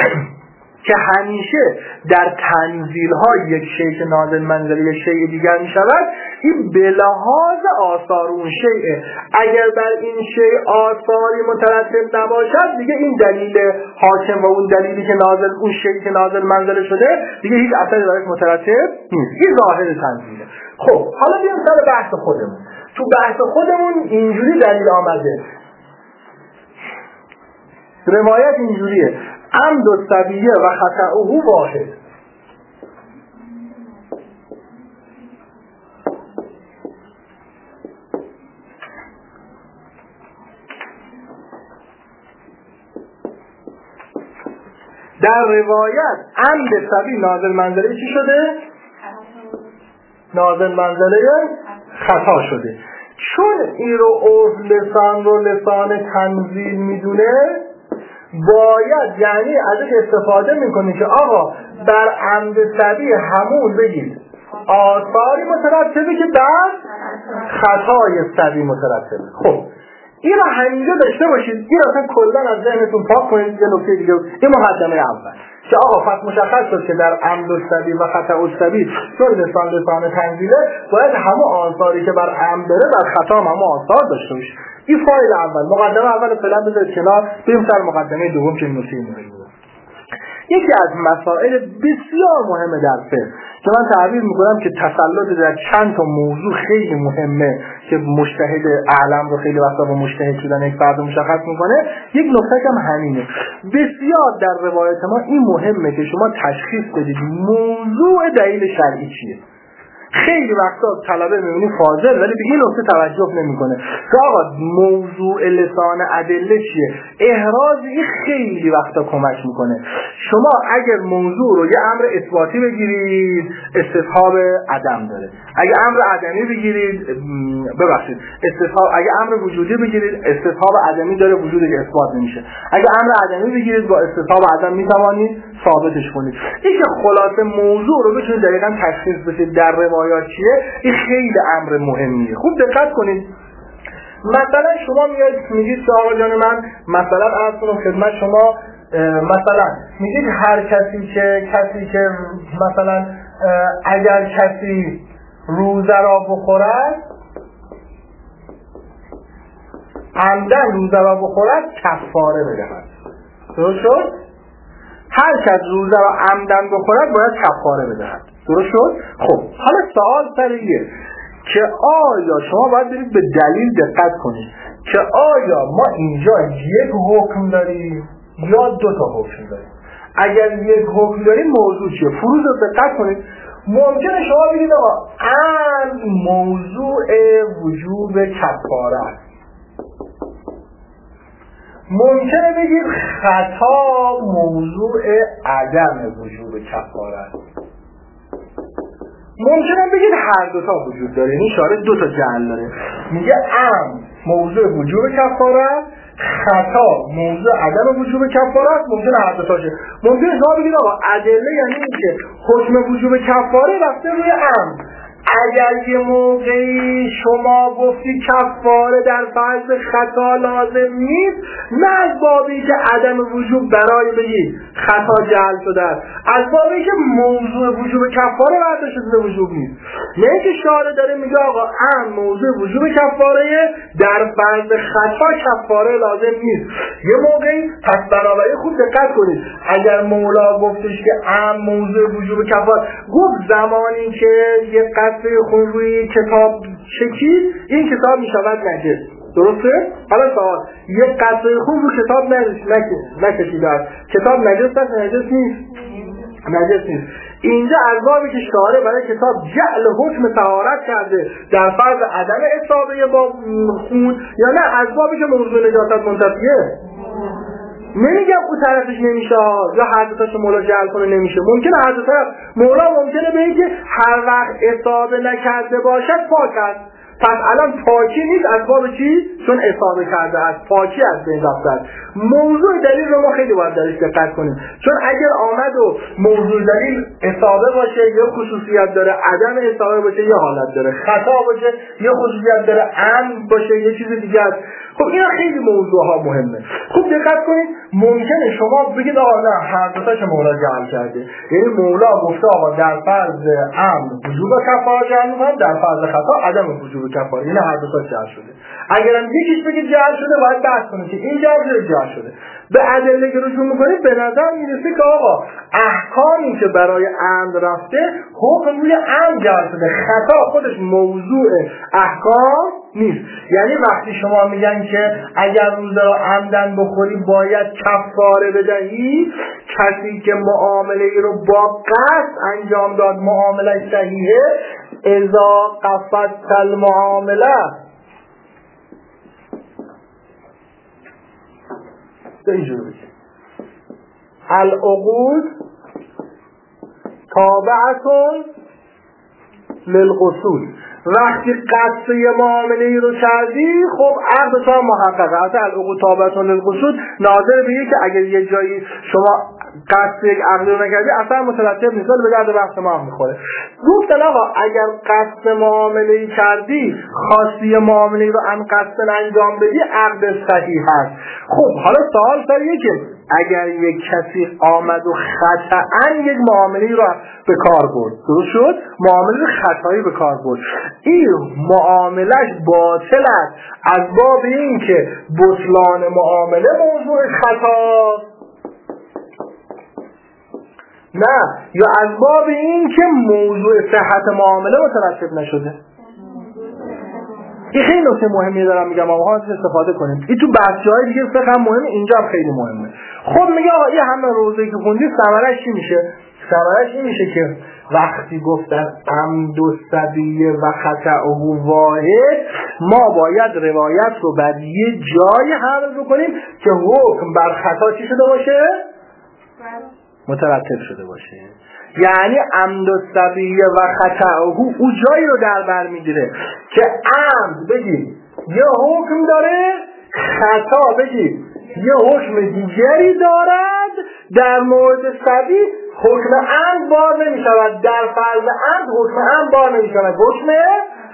که همیشه در تنزیل‌های یک شیء که نازل منزله یک شیء دیگر می‌شود، این به لحاظ آثار اون شیء. اگر بر این شیء آثاری مترتب نباشد، دیگه این دلیل حاکم و اون دلیلی که نازل، اون شیء که نازل منزله شده، دیگه هیچ اثری براش مترتب نیست. این ظاهر تنزیله. خب حالا بیایم سر بحث خودمون. تو بحث خودمون اینجوری دلیل آمده. روایت اینجوریه: عمد الصبیه و خطأه واحد. در روایت عمد صبی نازل منزله چی شده؟ نازل منزله خطا شده. چون این رو عرف لسان رو لسان تنزیل میدونه، باید یعنی ازش استفاده میکنه که آقا در عمد صبی همون بگید آثاری مترتبه که در خطای صبی مترتبه. خب این رو همینجا داشته باشید، این رو اصلا کلن از ذهنتون پاک کنید. یه نکته دیگه، این مقدمه اول که آقا پس مشخص شد که در عمد الصبی و خطا الصبی چون لسان تنزیله، باید همه آثاری که بر عمد داره بر خطا هم همه آثار داشته باشه. این فایل اول، مقدمه اول فعلا بذارید کنار، بریم سر مقدمه دوم که نکته مهمه. یکی از مسائل بسیار مهمه در فقه که من تعبیر میکنم که تسلط در چند تا موضوع خیلی مهمه که مجتهد اعلم رو خیلی وقتا با مجتهد شدن یک فرد مشخص میکنه. یک نکته هم همینه، بسیار در روایت ما این مهمه که شما تشخیص بدید موضوع دلیل شرعی چیه. خیلی وقتا طلبه میبینی فاضل ولی به این نکته توجه نمیکنه که آقا موضوع لسان ادله چیه. احراز این خیلی وقتا کمک میکنه. شما اگر موضوع رو یه امر اثباتی بگیرید استصحاب عدم داره، اگه امر عدمی بگیرید اگه امر وجودی بگیرید استصحاب عدمی داره، وجودش اثبات نمیشه. اگه امر عدمی بگیرید با استصحاب عدم میتوانید ثابتش کنید. این که خلاصه موضوع رو بتونید دقیقاً تشخیص بدید در روایات چیه، این خیلی امر مهمیه. خوب دقت کنید. مثلا شما میگید که آقا جان من مثلا عرض کنم خدمت شما مثلا میگید هر کسی که مثلا اگر کسی روزه را بخورد، عمدن روزه را بخورد کفاره بدهد. درست شد؟ هر کس روزه را عمدن بخورد باید کفاره بدهد. درست شد؟ خب حالا سوال سر اینه که آیا شما باید برید به دلیل دقت کنید که آیا ما اینجا یک حکم داریم یا دو تا حکم داریم. اگر یک حکم داریم موضوع چیه؟ فروض رو دقت کنید. ممکنه شما بگید آقا موضوع وجوب کفاره است. ممکنه بگید خطا موضوع عدم وجوب کفاره است. ممکنه بگید هر دوتا وجود داره، یعنی شارع دو تا جعل داره. میگه موضوع وجوب کفاره است، خطا موضوع عدم وجوب کفاره است. ممکنه هر دوتا شه. ممکنه شما بگید آقا ادله یعنی اینکه حکم وجوب کفاره رفته روی اگر یه موقعی شما گفتی کفاره در فرض خطا لازم نیست، نه از بابی که عدم وجوب برای بگید خطا جعل شده است، از بابی که موضوع وجوب کفاره برداشته شده وجوب نیست. نه که شارع داره میگه آقا موضوع وجوب کفاره در فرض خطا کفاره لازم نیست. یه موقعی پس بنابراین خوب دقت کنید، اگر مولا گفتش که موضوع وجوب کفاره، گفت زمانی که یه قطره خون روی کتاب چکید این کتاب میشود نجس. درسته؟ حالا سوال، یک قطره خون رو کتاب نکشیده است، کتاب نجس است؟ نجس نیست. اینجا از بابی که شارع برای کتاب جعل حکم طهارت کرده در فرض عدم اصابه با خون، یا نه از بابی که موضوع نجاست منتفیه. نمیگم اون طرفش نمیشه یا هر دو تاشو مولا جعل کنه نمیشه. ممکنه هر دو طرف مولا ممکنه بگه که هر وقت اصابه نکرده باشد پاک است. پس الان پاکی نیست از باب چی؟ چون اصابه کرده است، پاکی از بین رفته است. موضوع دلیل رو ما خیلی باید درش دقت کنیم، چون اگر آمد و موضوع دلیل اصابه باشه یا خصوصیت داره، عدم اصابه باشه یا حالت داره، خطا باشه یا خصوصیت داره، عمد باشه یا چیز دیگه است. خب اینا خیلی موضوع ها مهمه. خوب دقت کنید. ممکنه شما بگید آقا نه هر دو تاشو مولا جعل کرده، یعنی مولا گفته آقا در فرض عمد وجوب کفاره جعل می‌کنه، در فرض خطا عدم وجوب کفاره، یعنی هر دو تا جعل شده. اگرم یکیش بگید جعل شده باید بحث کنید که این جعل شده. به ادله که رجوع می‌کنید به نظر میرسه که آقا احکامی که برای عمد رفته حکم روی عمد جعل شده، خطا خودش موضوع احکام نیست. یعنی وقتی شما میگن که اگر روزه را عمدن بخوری باید کفاره بدهی، کسی که معامله ای رو با قصد انجام داد معامله صحیحه، اذا قصدت المعامله اینجوری بشه العقود تابعتون للقصود. وقتی قصد یه معامله ای رو کردی خب عقد تو هم محققه. اصلا العقود تابعتون للقصود ناظر به اینه که اگر یه جایی شما قصد یک عقد رو نکردی اصلا مترتب نیست، به درد بحث ما هم میخوره. گفتن آقا اگر قصد معامله ای کردی، خواستی معامله ای رو ان قصد انجام بدی، عقد صحیح هست. خب حالا سوال سریه که اگر یک کسی آمد و خطأً یک معامله ای رو به کار برد، درست شد؟ معامله خطایی به کار برد، این معاملش باطل است از باب این که بطلان معامله موضوع خطاست، نه یا از باب این که موضوع صحت معامله مترتب نشده. این خیلی نکته مهمی دارم میگم آقا استفاده کنیم. این تو بحث‌های دیگه فقط مهمه، اینجا هم خیلی مهمه. خب میگه آقا این همه روزی که خوندی ثمرش چی میشه؟ ثمرش این میشه که وقتی گفتن عمد و سبیه و خطأ و واحد، ما باید روایت رو بر یه جای حمل بکنیم که حکم بر خطا چی شده باشه؟ مترتب شده باشه. یعنی عمد و سبیه و خطأ او جایی رو در بر میگیره که عمد بگید یه حکم داره، خطا بگید یه حکم دیگری دارد. در مورد سبیه حکم عمد بار نمی شود، در فرض عمد حکم عمد بار نمی شود، حکم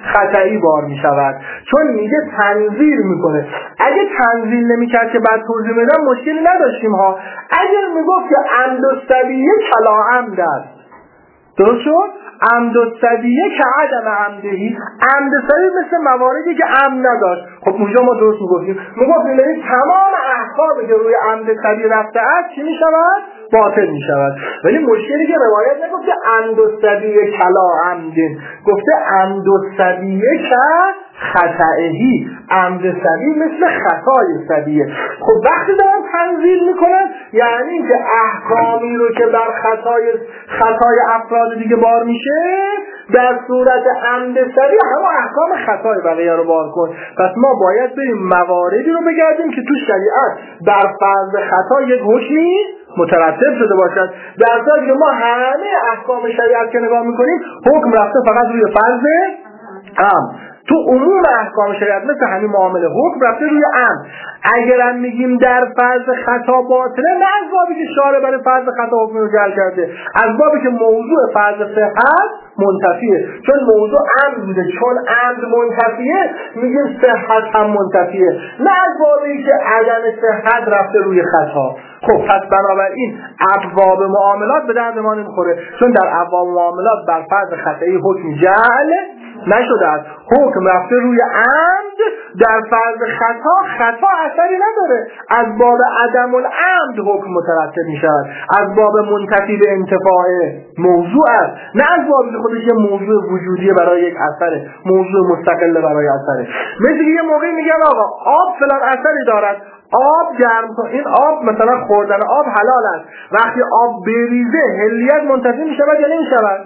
خطئی بار می شود، چون میگه تنزیل میکنه. اگه تنزیل نمیکرد که بعد توضیح میدم مشکلی نداشتیم ها. اگر میگفت که عمد السبیه کلا عمد است، درست شد؟ عمد السبیه که عدم عمدهی، عمد السبیه مثل مواردی که عمد نداشت. خب اونجا ما درست میگفتیم تمام احکامی که روی عمد السبیه رفته است چی میشود؟ باطل میشود. ولی مشکلی که روایت نگفته عمد السبیه کلا عمدن، گفته عمد السبیه که خطئهی، عمد سبیه مثل خطای سبیه. خب وقتی دارن تنزیل میکنن یعنی که احکامی رو که بر خطای افراد دیگه بار میشه در صورت عمد سبیه همه احکام خطای بقیه رو بار کن. پس ما باید بریم مواردی رو بگردیم که تو شریعت بر فرض خطا یک حکمی مترتب شده باشد، در صورتی که ما همه احکام شریعت که نگاه میکنیم حکم رفته فقط روی فرض تو عموم احکام شریعت مثل همین معامله حکم رفته روی عمد. اگرم میگیم در فرض خطا باطله، نه از بابی که شارع برای فرض خطا حکم رو جعل کرده، از بابی که موضوع فرض صحت منتفیه، چون موضوع عمد بوده، چون عمد منتفیه میگیم صحت هم منتفیه، نه از بابی که عدم صحت رفته روی خطا. خب پس بنابراین ابواب معاملات به درد ما نمیخوره، چون در ابواب معاملات بر فرض خطایی حکم جعل نشده است، حکم رفته روی عمد. در فرض خطا اثری نداره، از باب عدم العمد حکم مترتب می شود، از باب منتفی به انتفاع موضوع است، نه از باب که خودش یه موضوع وجودیه برای یک اثره، موضوع مستقل برای اثره. مثل یه موقعی میگن آقا آب فلان اثری دارد، آب گرم کن، این آب مثلا خوردن آب حلال است، وقتی آب بریزه حلیت منتفی می شود یا نمی شود؟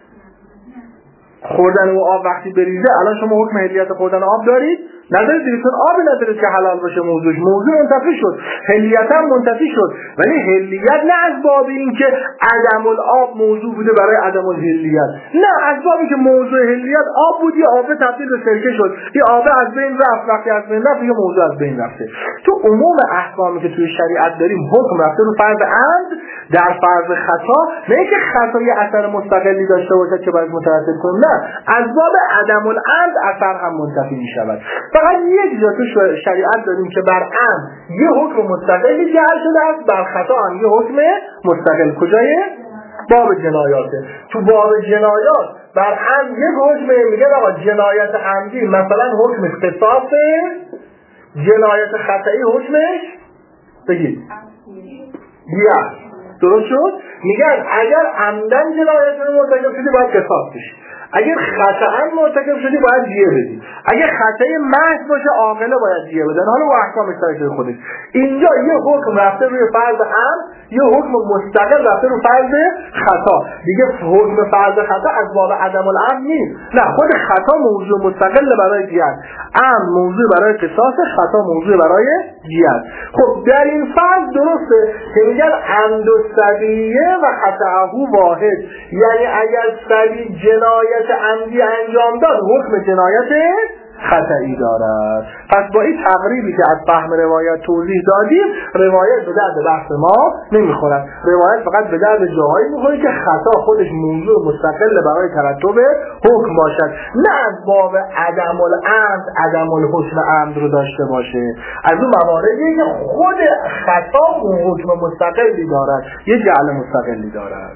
خوردن و آب وقتی بریزه الان شما حکم حلیت خوردن آب دارید؟ ندارید دیگه، چون آبی ندارید که حلال باشه موضوع منتفی شد، حلیت هم منتفی شد. ولی حلیت نه از باب این که عدم الآب موضوع بوده برای عدم الحلیت، نه از بابی که موضوع حلیت آب بود، یه آب تبدیل به سرکه شد، یه آب از بین رفت، وقتی از بین رفت یه موضوع از بین رفته. تو عموم احکامی که توی شریعت داریم حکم رفته رو فرض عمد، در فرض خطا نه که خطا یه اثر مستقلی داشته باشه که باید مترتب کنه، نه از باب عدم العمد اثر هم منتفی می شود. فقط یک جا تو شریعت داریم که بر عمد یه حکم مستقلی جعل شده است، بر خطا هم یه حکم مستقل. کجای؟ باب جنایاته. تو باب جنایات بر عمد یک حکم میگه آقا جنایت عمدی مثلا حکم قصاص، جنایت خطایی حکمش بگید دیه. درست شد؟ میگن اگر عمدن جنایت رو مرتکب شدی باید قصاص بشی، اگر خطأ مرتکب شدی باید دیه بدی، اگر خطأ محض باشه عاقله باید دیه بدن. حالا و احکام اشتراکی خودش اینجا یه حکم رفته روی فرض عمد، یه حکم مستقل رفته روی فرض خطا. دیگه حکم فرض خطا از باب عدم العمد نیست، نه خود خطا موضوع مستقل برای دیه، عمد موضوع برای قصاص، خطا موضوع برای دیه. خب در این فرض درسته که میگن عمد السبیه و خطأه واحد، یعنی اگر سبی جنایت عمدی انجام داد حکم جنایت خطئی دارد. پس با این تقریبی که از فهم روایت توضیح دادیم، روایت به درد بحث ما نمیخورد. روایت فقط به درد جاهایی میخوره که خطا خودش موضوع مستقل برای ترتب حکم باشد، نه از باب عدم العمد عدم الحسن عمد رو داشته باشه. از اون مواردی که خود خطا حکم مستقلی دارد، یه جعل مستقلی دارد.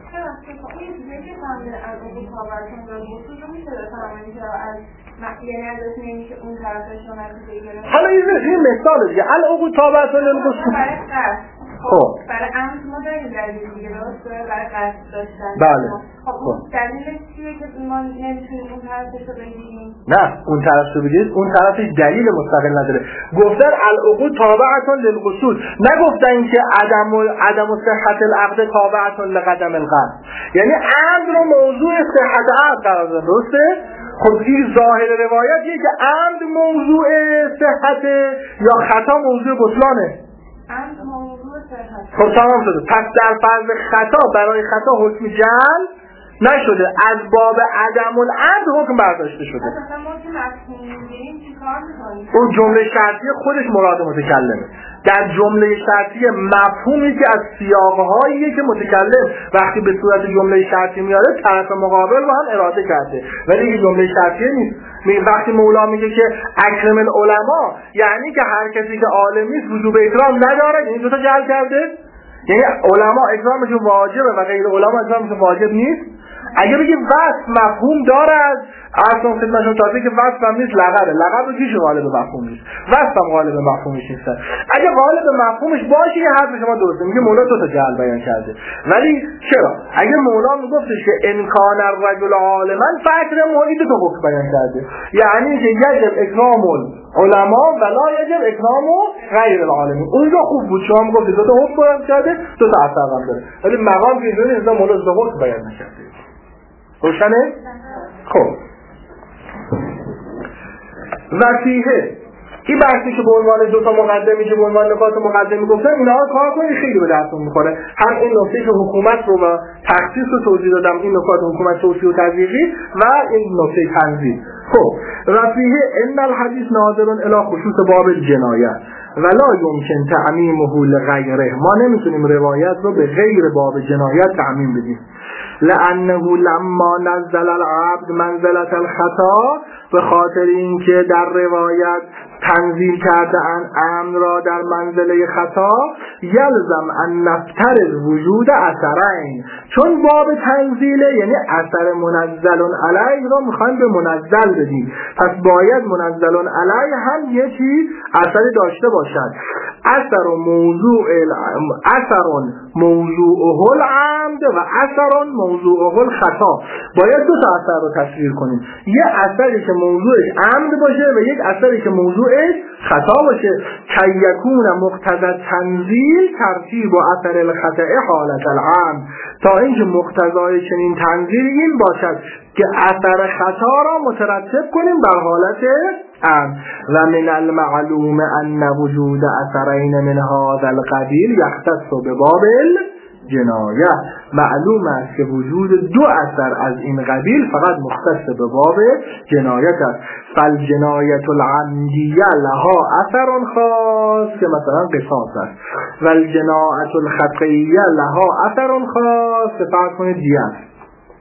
یعنی ازش نمیشه اون طرفش رو نتیجه گرفت. حالا این مثال دیگه العقود تابعة للقصور. خب برای عمد ما داریم دلیل دیگه درسته برای قصد داشتن. بله. خب اون دلیلش چیه که ما نمیتونیم اون طرفش رو بگیریم؟ نه اون طرفش رو بگیرید، اون طرفش دلیل مستقل نداره. گفتن العقود تابعة للقصور، نگفتن که عدم صحت العقد تابعة لقدم القصد، یعنی عمد رو موضوع صحت عقد قرار دادن. درسته؟ خب این ظاهر روایت یه که عمد موضوع صحت یا خطا موضوع بطلانه. عمد موضوع صحت. خب تمام شده. پس در فرض خطا برای خطا حکم جعل نشده، از باب عدم العمد حکم برداشته شده. مثلا ما که مفهوم میگیریم چیکار می‌کنیم؟ اون جمله شرطی خودش مراد متکلمه. در جمله شرطی مفهومی که از سیاق‌هایی که متکلم وقتی به صورت جمله شرطی میاره طرف مقابل رو هم اراده کرده، ولی این جمله شرطی نیست. وقتی مولا میگه که اکرم العلماء یعنی که هر کسی که عالم نیست وجوب اکرام نداره، این دو تا جعل کرده، یعنی علما اکرامشون واجبه و غیر علما اکرامشون واجب نیست. اگه بگیم وصف مفهوم دارد، اصلا خدمتشون تازه که وصف هم نیست، لقب رو چیش غالب مفهوم نیست، وصف هم غالب مفهومش نیست. اگه غالب مفهومش باشه یه حرف شما درسته، میگه مولا دو تا جعل بیان کرده. ولی چرا؟ اگه مولا میگفتش که امکان الرجل عالما فاکرمه، این دو تا حکم بیان کرده، یعنی که یجب اکرام علما ولا یجب اکرام غیر العالمین. اونجا خوب بود شما میگفتید دو تا حکم بیان کرده، دو تا اثر هم داره، ولی مقام که اینجوری نیست، مولا دو تا حکم بیان نکرده. روشنه؟ خب وصیحه این بحثی که به عنوان دو تا مقدمی که به عنوان نکات مقدمی گفتم، اینا رو کار کنید خیلی به دستتون میخوره. هم این نکته که حکومت رو و تخصیص رو توضیح دادم، این نکات حکومت توصیه و تضییقی و این نکته تنظیم. خب وصیحه ان الحدیث ناظر الی خصوص باب الجنایه ولا یمکن تعمیمه لغیره، ما نمیتونیم روایت رو به غیر باب جنایت تعمیم بدیم. لانه لما نزل العبد منزلة الخطا، به خاطر اینکه در روایت تنزیل کرده امر را در منزله خطا، یلزم ان نفترض وجود اثرین، چون باب تنزیله یعنی اثر منزل علیه را میخوایم به منزل بدیم، پس باید منزل علیه هم یکی اثری داشته باشد. اثر موضوعه العمد و اثر موضوعه الخطا، باید دو تا اثر رو تصویر کنیم، یه اثری که موضوعش عمد باشه و یک اثری که موضوعش خطا باشه. که یکون مقتضی تنزیل ترتیب و اثر الخطا حالت العمد، تا اینکه مقتضای چنین تنزیل این باشد که اثر خطا را مترتب کنیم بر حالت عمد. و من المعلوم ان وجود اثرین من هذا القبیل یختص بباب جنایه، معلوم است که وجود دو اثر از این قبیل فقط مختص به باب جنایت است. فالجنایت العمدیه لها اثر خاص که مثلا قصاص است، و الجنایت الخطئیه لها اثر خاص که فرض کنید دیه است.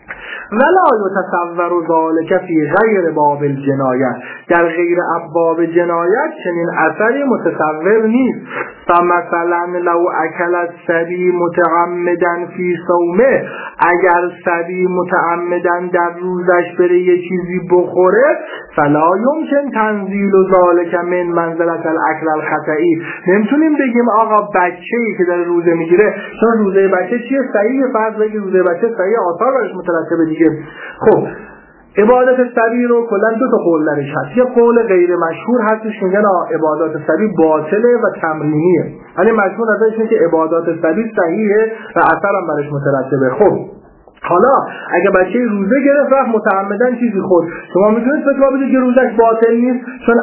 ولا یتصور ذلک فی غیر باب الجنایه، در غیر ابواب جنایت چنین اثری متصور نیست. فمثلا لو اکل الصبی متعمدا فی صومه، اگر صبی متعمدا در روزش بره یه چیزی بخوره، فلا یمکن تنزیل ذلک من منزلة الاکل الخطئی، نمیتونیم بگیم آقا بچه‌ای که در روزه میگیره، چون روزه بچه چیه؟ صحیح، فرض بگیر روزه بچه صحیح، آثار برش مترتبه دیگه. خب عبادت صبی رو کلا دو تا قول درش هست، یه قول غیر مشهور هستش میگن عبادات صبی باطله و تمرینیه، ولی مشهور ازش اینه که عبادات صبی صحیحه و اثر هم برش مترتبه. خب حالا اگه بچه روزه گرفت رفت متعمدن چیزی خورد، شما میتونید فتوا بدید که روزش باطل نیست چون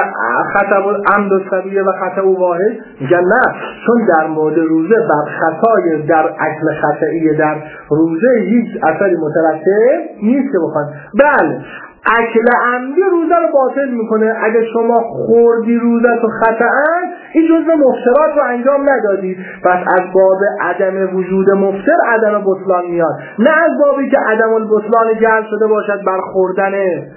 خطا و عمد و صبیه و خطا و واحد؟ میگن نه، چون در مورد روزه بر خطای در اکل خطایی در روزه هیچ اثری مترتب نیست که بخواد. بله اکل عمدی روزه رو باطل میکنه، اگه شما خوردی روزه تو خطأن این جزء مفطرات رو انجام ندادی، پس از باب عدم وجود مفطر عدم بطلان میاد، نه از بابی که عدم البطلان جعل شده باشد بر خوردن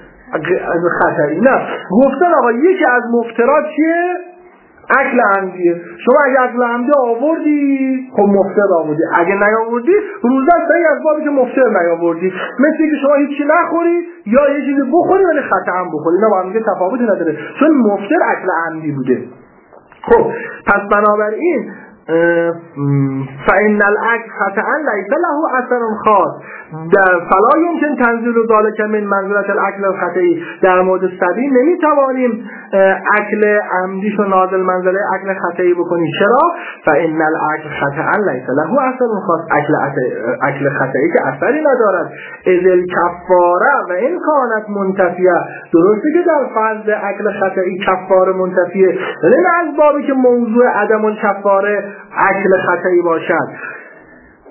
خطایی. نه، گفتن آقا یکی از مفطرات چیه؟ اکل عمدیه. شما اگه اکل عمدی آوردی خب مفطر آوردی، اگه نیاوردی روزه صحیح از بابی که مفطر نیاوردی. مثل که شما هیچی نخوری یا یه چیزی بخوری ولی خطا هم بخوری، نه با هم دیگه تفاوتی نداره چون مفطر اکل عمدی بوده. خب پس بنابراین فإن الأكل خطأ ليس له أثر خاص، فلا يمكن تنزيل ذلك من منزلة الأكل الخطئي. در مورد صبی نمیتوانیم اکل عمدیشو نازل منزله اکل خطئی بکنیم. چرا؟ فإن الأكل خطأ ليس له أثر خاص، اکل خطئی که اثری ندارد. اذ الکفاره و این کانت منتفیه، درسته که در فرض اکل خطئی کفاره منتفیه، ولی نه از بابی که موضوع عدم الکفاره اکل خطئی باشد.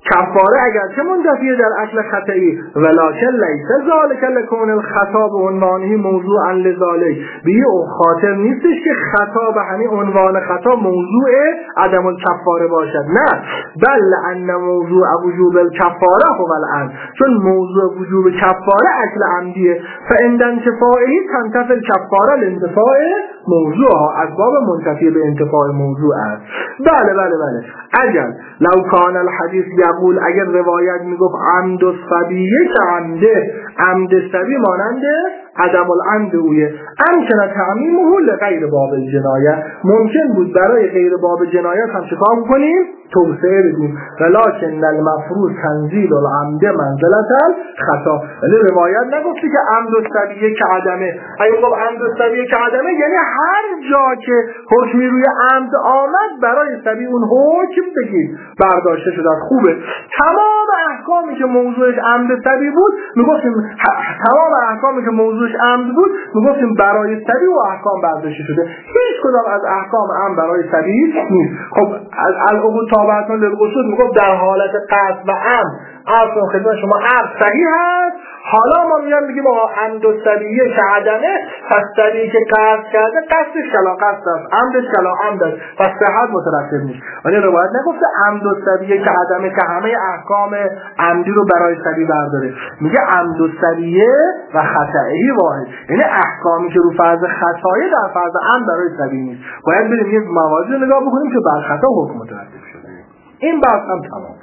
کفاره اگرچه منتفیه در اصل خطئی ولکن لیس ذالک لکون الخطا به عنوانه موضوعا لذالک، به او خاطر نیستش که خطا به همین عنوان خطا موضوع عدم الکفاره باشد، نه بل ان موضوع وجوب الکفاره هو العمد، چون موضوع وجوب کفاره اصل عمدیه، فعند انتفاعه تنتفی الکفاره لانتفاع موضوعها، اسباب منتفی به انتفاع موضوع است. بله اجل لو کان الحدیث یقول، اگر روایت میگفت عمد الصبیه که عمد صبی ماننده عدم العمد اویه، امکن تعمیمه لغیر باب الجنایه، ممکن بود برای غیر باب جنایت هم چکار بکنیم؟ توسعه بدیم، ولکن المفروض تنزیل العمد منزلت الخطا. ولی روایت نگفتی که عمد الصبیه که عدمه، اگه گفت عمد الصبیه که عدمه یعنی هر جا که حکمی روی عمد آمد برای صبی اون حکم بگید برداشته شده. خوبه تمام احکامی که موضوعش عمد صبی بود میگفتیم، تمام احکامی که موضوعش عمد بود میگفتیم برای صبی و احکام برداشته شده، هیچ کدام از احکام عمد برای صبی نیست. خب از العقود تابعتون للقصود میگفت در حالت قصد و عمد اصلا خدمت شما عمد صحیح هست، حالا ما میگیم آقا عمد الصبیه که عدمه، پس صبی که قصد کرده قصدش کلا قصد است، عمدش کلا عمد است، پس صحت مترتب نیست. ولی روایت نگفته عمد الصبیه که عدمه که همه احکام عمدی رو برای صبی برداره، میگه عمد الصبیه و خطایی واحد، یعنی احکامی که رو فرض خطایی در فرض عمد برای صبی نیست. باید بریم یه مواردی رو نگاه بکنیم که بر خطا حکم مترتب شده. این بحث هم تمام.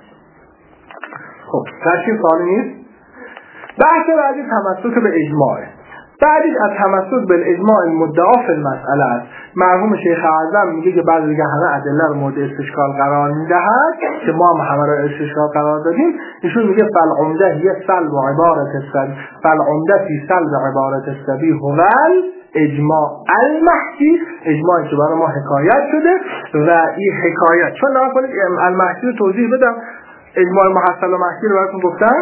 خب تشکیل سوالی نیست. بحث بعدی تمسک به اجماعه. بعدی از تمسک به اجماع المدعا فی المسئله است. مرحوم شیخ اعظم میگه که بعد دیگه همه ادله رو مورد استشکال قرار میدهد که ما هم همه رو استشکال قرار دادیم. ایشون میگه فالعمده هی سلب و عبارت السبی، فالعمده فی سلب عبارت السبی هو اجماع المحکی، اجماعی که برای ما حکایت شده و این حکایت چون نکنید المحکی رو توضیح بدم. اجماع محصل و محکی رو براتون گفتم.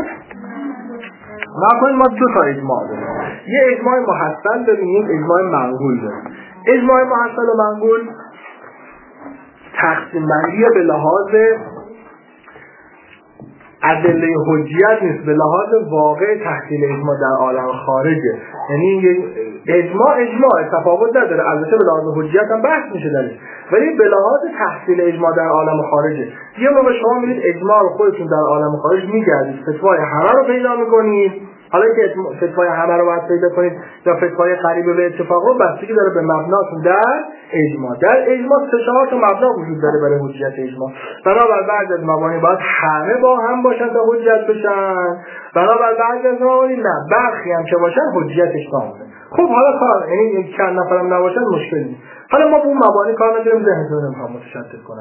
نکنید ما دو تا اجماع داریم، یه اجماع محصل داریم، یک اجماع منقول داریم. اجماع محصل و منقول تقسیم بندی به لحاظ ادله حجیت نیست، به لحاظ واقع تحصیل اجماع در عالم خارجه. یعنی اجماع تفاوت نداره، البته به لحاظ حجیت هم بحث میشه درش، ولی به لحاظ تحصیل اجماع در عالم خارجه. یه موقع شما میرید اجماع رو خودتون در عالم خارج میگردید، فتوای همه رو پیدا میکنید، حالا که فتوای همه رو باید پیدا کنید یا فتوای قریب به اتفاق رو بستگی داره به مبناتون در اجماع. در اجماع 3-4 تا مبنا وجود داره برای حجیت اجماع. بنابر بعضی از مبانی باید همه با هم باشن تا حجت بشن، بنابر بعضی از مبانی نه، برخی هم که باشن حجیتش کامله. خب حالا کار یعنی چند نفرم نباشن مشکل نیست. حالا ما با اون مبانی کار نداریم، ذهنتون رو نمیخوام متشتت کنم.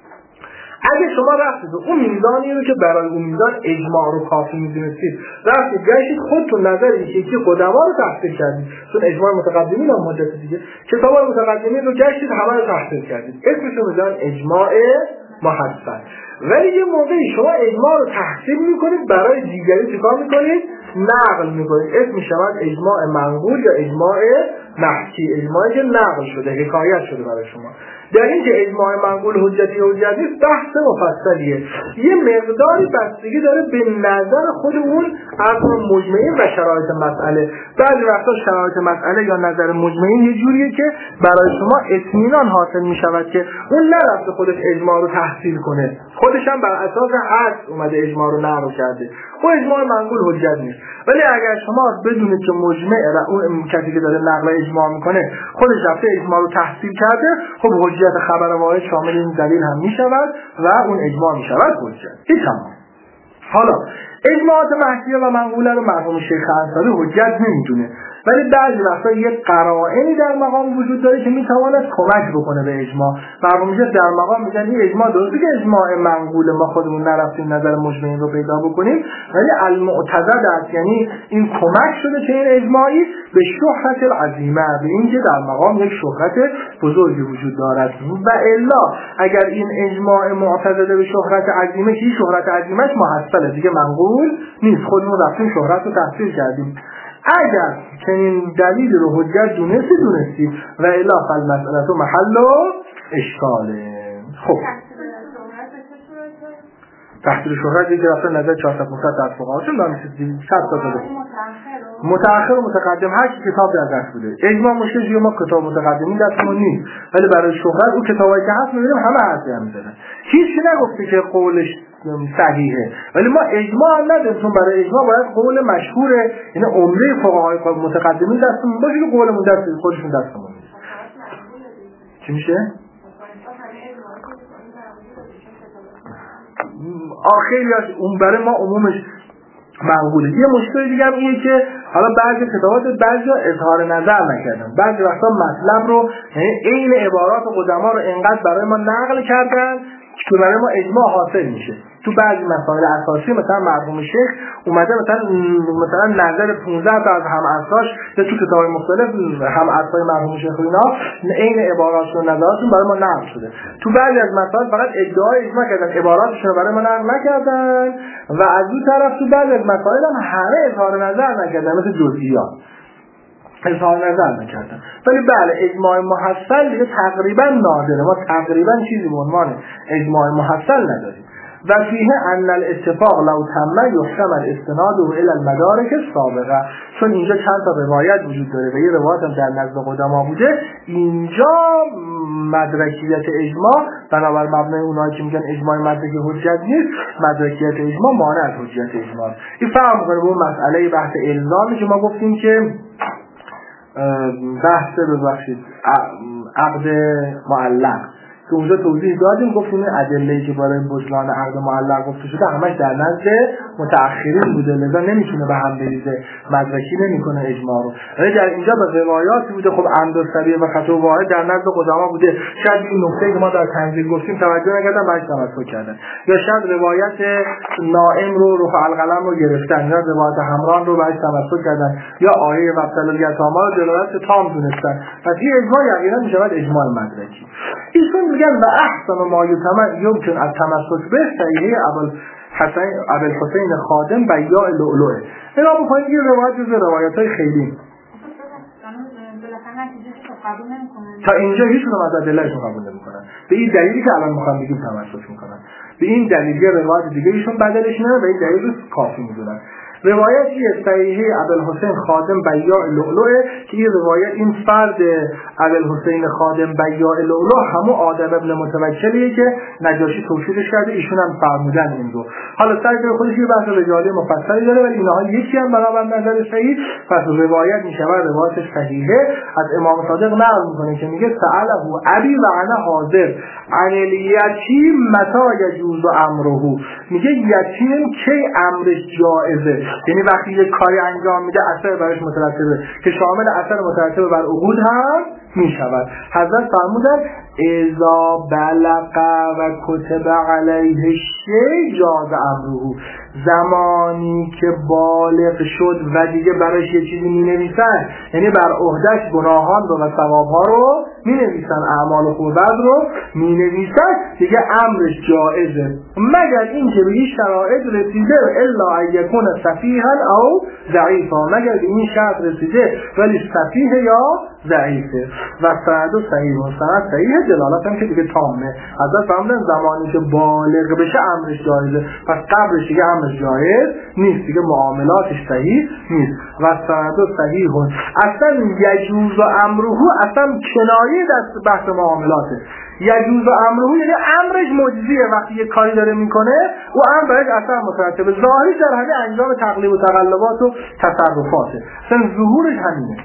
اگه شما رفتید اون میزانی رو که برای اون میزان اجماع رو کافی میدونستید رفتید گشتید خودتون نظر یکی قدما رو تحصیل کردید، چون اجماع متقدمین هم مدت دیگه کتابای متقدمین رو گشتید همه رو تحصیل کردید، اسمش رو میذارن اجماع محصل. ولی یه موقعی شما اجماع رو تحصیل میکنید برای دیگری چیکار میکنید؟ نقل میکنید، اسم شود اجماع منقول یا اجماع محکی، اجماعی که نقل شده، حکایت شده برای شما. در این که اجماع منقول حجتی نیست بحث مفصلیه، یه مقداری بستگی داره به نظر خود اون اصلا مجمعین و شرایط مسئله. بعضی وقتا شرایط مسئله یا نظر مجمعین یه جوریه که برای شما اطمینان حاصل میشود که اون نرفته خودش اجماع رو تحصیل کنه، خودش هم بر اساس حدس اومده اجماع رو نقل کرده، خب اجماع منقول حجت نیست. ولی اگر شما بدونید که مجمع و اون کسی که داره نقل اجماع میکنه خودش رفته اجماع رو تحصیل کرده، خب حجت خبر واحد شامل این دلیل هم میشود و اون اجماع میشود حجت. این تمام. حالا اجماعات محکیه و منقوله رو مرحوم شیخ انصاری حجت نمیدونه، ولی بعضی وقتا یه قرائنی در مقام وجود داره که میتواند کمک بکنه به اجماع. مرحوم شیخ در مقام میگن این اجماع درسته که اجماع منقول ما خودمون نرفتیم نظر مجمعین رو پیدا بکنیم، ولی المعتضد است، یعنی این کمک شده که این اجماعی به شهرت العظیمه، به اینکه در مقام یک شهرت بزرگی وجود دارد. و الا اگر این اجماع معتضد به شهرت عظیمه که شهرت عظیمش محصله دیگه منقول نیست، خودمون رفتیم شهرت رو تحصیل کردیم. اگر چنین دلیل رو حجت دونستید و الا فالمسئله محل اشکاله. خب تحصیل شهرت یکی رفته نظر 400 500 از فقها چون دانش 100 تا داده متأخر و متقدم هر کی کتاب در دست بوده. اجماع مشکلی ما کتاب متقدمی دستمون نیست، ولی برای شهرت اون کتابایی که هست می‌بینیم همه حرفی هم می‌زنن. هیچ نگفته که قولش صحیحه، ولی ما اجماع هم نداریم، چون برای اجماع باید قول مشهوره، یعنی عمده فقهای متقدمی دستمون باشه که قولمون دست خودشون دستمون نیست. چی میشه؟ خیلی اون برای ما عمومش مقبوله. یه مشکل دیگه هم اینه که حالا بعضی کتابات بعضی اظهار نظر نکردن، بعضی وقتا مطلب رو عین عبارات قدما رو انقدر برای ما نقل کردن که برای ما اجماع حاصل میشه. تو بعضی مسائل اساسی مثلا مرحوم شیخ اومده مثلا نظر 15 تا از هم اساس یا تو کتاب‌های مختلف هم اساسای مرحوم شیخ اینا عین عبارات و نظراتشون برای ما نقل شده. تو بعضی از مسائل فقط ادعای اجماع کردن، عباراتشون رو برای ما نقل نکردن و از اون طرف تو بعضی از مسائل هم همه اظهار نظر نکردن، مثل جزئیات اظهار نظر نکردن. ولی بله اجماع محصل دیگه تقریبا نادره، ما تقریبا چیزی به عنوان اجماع محصل نداریم. و فیه ان الاتفاق لو تم یحتمل استناده الی المدارک السابقه، چون اینجا چند تا روایت وجود داره و یه روایت هم در نزد قدما بوده، اینجا مدرکیت اجماع بنابر مبنای اونایی که میگن اجماع مدرکی حجت نیست، مدرکیت اجماع مانع از حجت اجماع. این فرق میکنه با اون مسئله بحث الزامی که ما گفتیم که بحث ببخشید عقد معلق که اونجا توضیح دادیم، گفتیم این ادله‌ای که برای بطلان عقد معلق گفته شده همش در نزد متأخرین بوده، لذا نمیتونه به هم بریزه، مدرکی نمیکنه اجماع رو. ولی در اینجا به روایاتی بوده، خب عمد السریع و خطا واحد در نزد قدما بوده، شاید این نکته که ما در تنزیل گفتیم توجه نکردن بهش تمسک کردن، یا شاید روایت نائم رو رفع القلم رو گرفتن، یا روایت همران رو بهش تمسک کردن، یا آیه وابتل الیتاما رو دلالت تام دونستن. پس این اجماع یقینا میشود اجماع مدرکی. ایشون میگن و احسن ما یمکن التمسک به صحیح ابوالحسین خادم بیاء لؤلؤه. اینا میخوایم یه روایت از روایت‌های خیلی تا اینجا هیچ کدوم از ادله‌شون قبول نمی‌کنن، به این دلیلی که الان میخوام بگیم تمسک میکنن، به این دلیل یه روایت دیگه ایشون بدلش نه، به این دلیل رو کافی میدونن. روایتی صحیحه ابوالحسین خادم بیاء لؤلؤه که این روایت این فرد ابوالحسین خادم بیاء لؤلؤ همون آدم ابن متوکلیه که نجاشی توصیفش کرده، ایشون هم فرمودن این رو. حالا سر به خودش یه بحث رجالی مفصلی داره ولی اینها یکی هم بنابر نظر صحیح، پس روایت میشه روایت صحیحه از امام صادق نقل میکنه که میگه سأله ابی و انا حاضر عن الیتیم متى یجوز امره، میگه یتیم کی امرش جایزه، یعنی وقتی یک کاری انجام میده اثر برش مترتبه که شامل اثر مترتب بر عقود هم میشود. حضرت فرمودن اذا بلغ و کتب علیه شیء جاز امره، زمانی که بالغ شد و دیگه براش یه چیزی مینویسن، یعنی بر عهدهش گناهان رو و ثوابها رو مینویسن، اعمال خوب رو مینویسن، دیگه امرش جایزه، مگر اینکه به این شرایط رسیده الا ان یکون سفیها او ضعیفا، مگر به این شرط رسیده ولی سفیه یا ضعیفه. و سند صحیح و سند صحیح دلالت هم که دیگه تامه. حضرت فرمودن زمانی که بالغ بشه امرش جایزه، پس قبلش دیگه امرش جایز نیست، دیگه معاملاتش صحیح نیست. و سند صحیح اصلا یجوز امره اصلا کنایه دست بحث معاملاته. یجوز امره یعنی امرش معجزیه، وقتی یه کاری داره میکنه او امر برش اثر مترتبه، ظاهری در همین انجام تقلیب و تقلبات و تصرفاته، اصلا ظهورش همینه.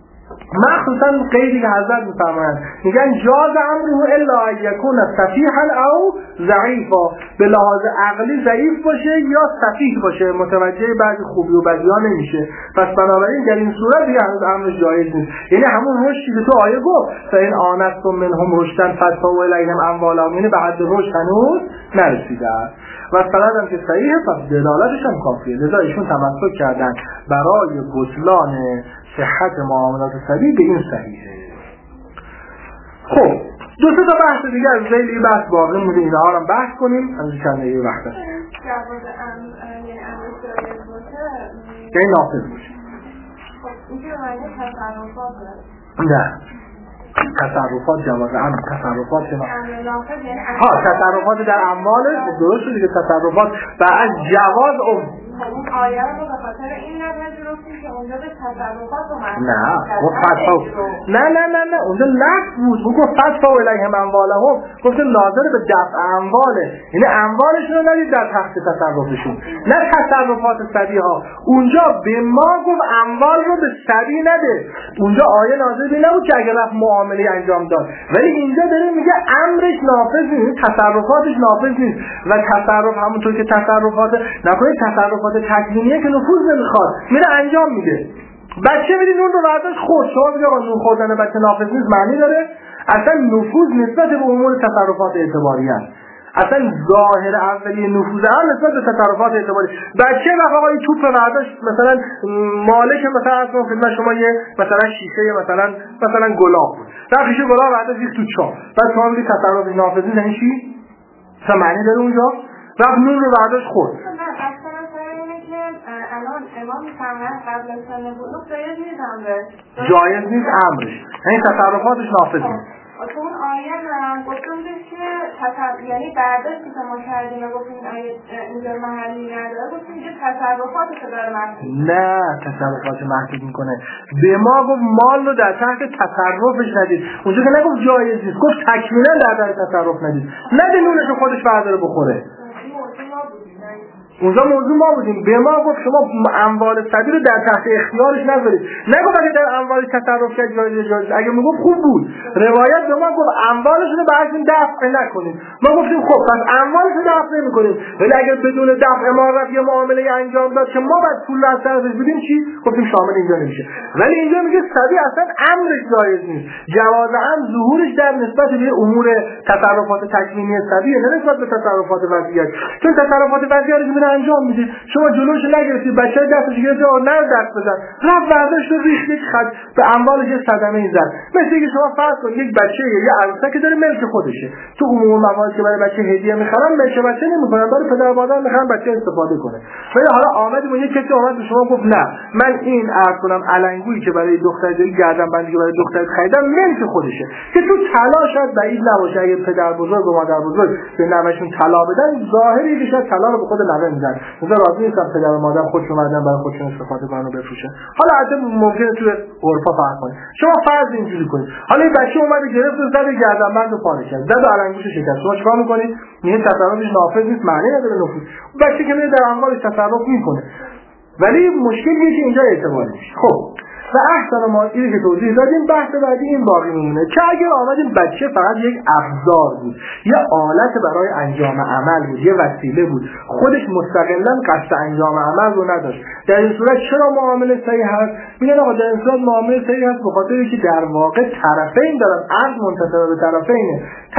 مخصوصا قیدی که حضرت میفرمایند میگن جاز امره الا ان یکون سفیها او ضعیفا، به لحاظ عقلی ضعیف باشه یا سفیه باشه، متوجه بعضی خوبی و بدی‌ها نمیشه، پس بنابراین در این صورت دیگه هنوز امرش جایز نیست. یعنی همون رشدی که تو آیه گفت فإن آنستم منهم رشدا فادفعوا الیهم اموالهم، یعنی به حد رشد هنوز نرسیده است. و سند هم که صحیحه پس دلالتش هم کافیه، لذا ایشون تمسک کردن برای بطلان صحت معاملات صحیح به این صحیحه. خب دو تا بحث دیگه از ذیل این بحث باقی مونده، اینها رو بحث کنیم از چند دقیقه وقت است. یعنی نافذ باشه. نه تصرفات جواز امر تصرفات شما تصرفات در اموال درست دیگه تصرفات و از جواز اون آیه رو به خاطر این نپذیرفتیم که اونجا به تصرفات اومد نه اونجا لفظ بود گفت فتوا الیهم اموالهم گفت ناظر به دفع امواله، یعنی اموالشون رو ندید در تحت تصرفشون، نه تصرفات سبی ها. اونجا به ما گفت اموال رو به سبی نده، اونجا آیه نازل به نبود که اگر رفت معامله انجام داد، ولی اینجا داره میگه امرش نافذ نیست، تصرفاتش نافذ نیست. و تصرف همونطور که تصرفات نکنید تصرفات تکوینیه که نفوذ نمیخواد میره انجام میده. بچه میدین اون رو برداشت خود شما بگه آقا نون خوردن بچه نافذ نیست معنی داره؟ اصلا نفوذ نسبت به امور تصرفات اعتباری است. اصلا ظاهر اولیه نفوذ هم نسبت به تصرفات اعتباری. بچه وقت آقا این توپ برداشت مثلا مالک مثلا از اون خدمت شما یه مثلا شیشه مثلا گلاب بود، در شیشه گلاب برداشت ریخت تو چاه، بعد شما میگی تصرف نافذ نیست، یعنی چی؟ اصلا معنی داره اونجا؟ رفت نون رو برداشت خورد. الان امام میفرماید قبل از سن بلوغ جایز نیست امرش، جایز نیست امرش، یعنی تصرفاتش نافذ نیست. تو اون آیه هم گفتم که یعنی برداشتی که ما کردیم و گفتیم آیه اینجا محلی نداره، گفتیم که تصرفاتش داره محدود، نه تصرفات محدود میکنه. به ما گفت مال رو در تحت تصرفش ندید، اونجا که نگفت جایز نیست، گفت تکمیلا در تحت تصرف ندید، نده نونش رو خودش برداره بخوره. اونجا موضوع ما بودیم، به ما گفت شما اموال سبی رو در تحت اختیارش نذارید، نگفت اگه در اموال تصرف کرد جایز، اگه میگفت خوب بود. روایت به ما گفت اموالشون رو براتون دفع نکنید، ما گفتیم خب پس اموالش رو دفع نمی‌کنیم، ولی اگر بدون دفع ما رفت یه معامله انجام داد که ما بعد پول از طرفش بدیم چی؟ گفتیم شامل اینجا نمیشه. ولی اینجا میگه سبی اصلا امرش جایز نیست، جواز امر ظهورش در نسبت به امور تصرفات تکوینی سبیه، نه نسبت به تصرفات وضعیت. چون تصرفات وضعیت انجام میده، شما جلوش نگرفتید، بچه دستش گرفت نه دست بزن، رفت برداشت و ریخت یک خط به اموالش صدمه این زد. مثل اینکه شما فرض کنید یک بچه یا عروسک که داره ملک خودشه، تو عموم موارد که برای بچه هدیه میخرن ملک بچه نمیکنن، برای پدر و مادر میخرن بچه استفاده کنه. ولی حالا آمدیم یک کسی اومد به شما گفت نه من این عرض کنم علنگویی که برای دختر جایی گردن بندی که برای دختر خریدم ملک خودشه، که تو طلا شاید بعید نباشه اگه پدر بزرگ و مادر بزرگ به نوه‌شون طلا بدن، ظاهری که شاید طلا رو به خود نوه میدن، مثلا راضی نیستم پدر و مادر خودشون اومدن برای خودشون استفاده کنن و بفروشن. حالا البته ممکنه تو عرفا فرق کنه، شما فرض اینجوری کنید حالا این بچه اومده گرفت و زد گردنبند و پاره کرد، زد علنگوش شکست، شما چیکار میکنید؟ میگه تصرفش نافذ نیست، معنی نداره نفوذ. بچه که میره در اموالش تصرف میکنه، ولی مشکلیه که اینجا اعتبار میشه. خب و احسن ما اینی که توضیح دادیم، بحث بعدی این باقی میمونه که اگر آمدیم بچه فقط یک ابزار بود، یه آلت برای انجام عمل بود، یه وسیله بود، خودش مستقلاً قصد انجام عمل رو نداشت، در این صورت چرا معامله صحیح هست؟ میگن آقا در این صورت معامله صحیح هست به خاطر اینکه در واقع طرفین دارن، عقد منتصب به طرفینه.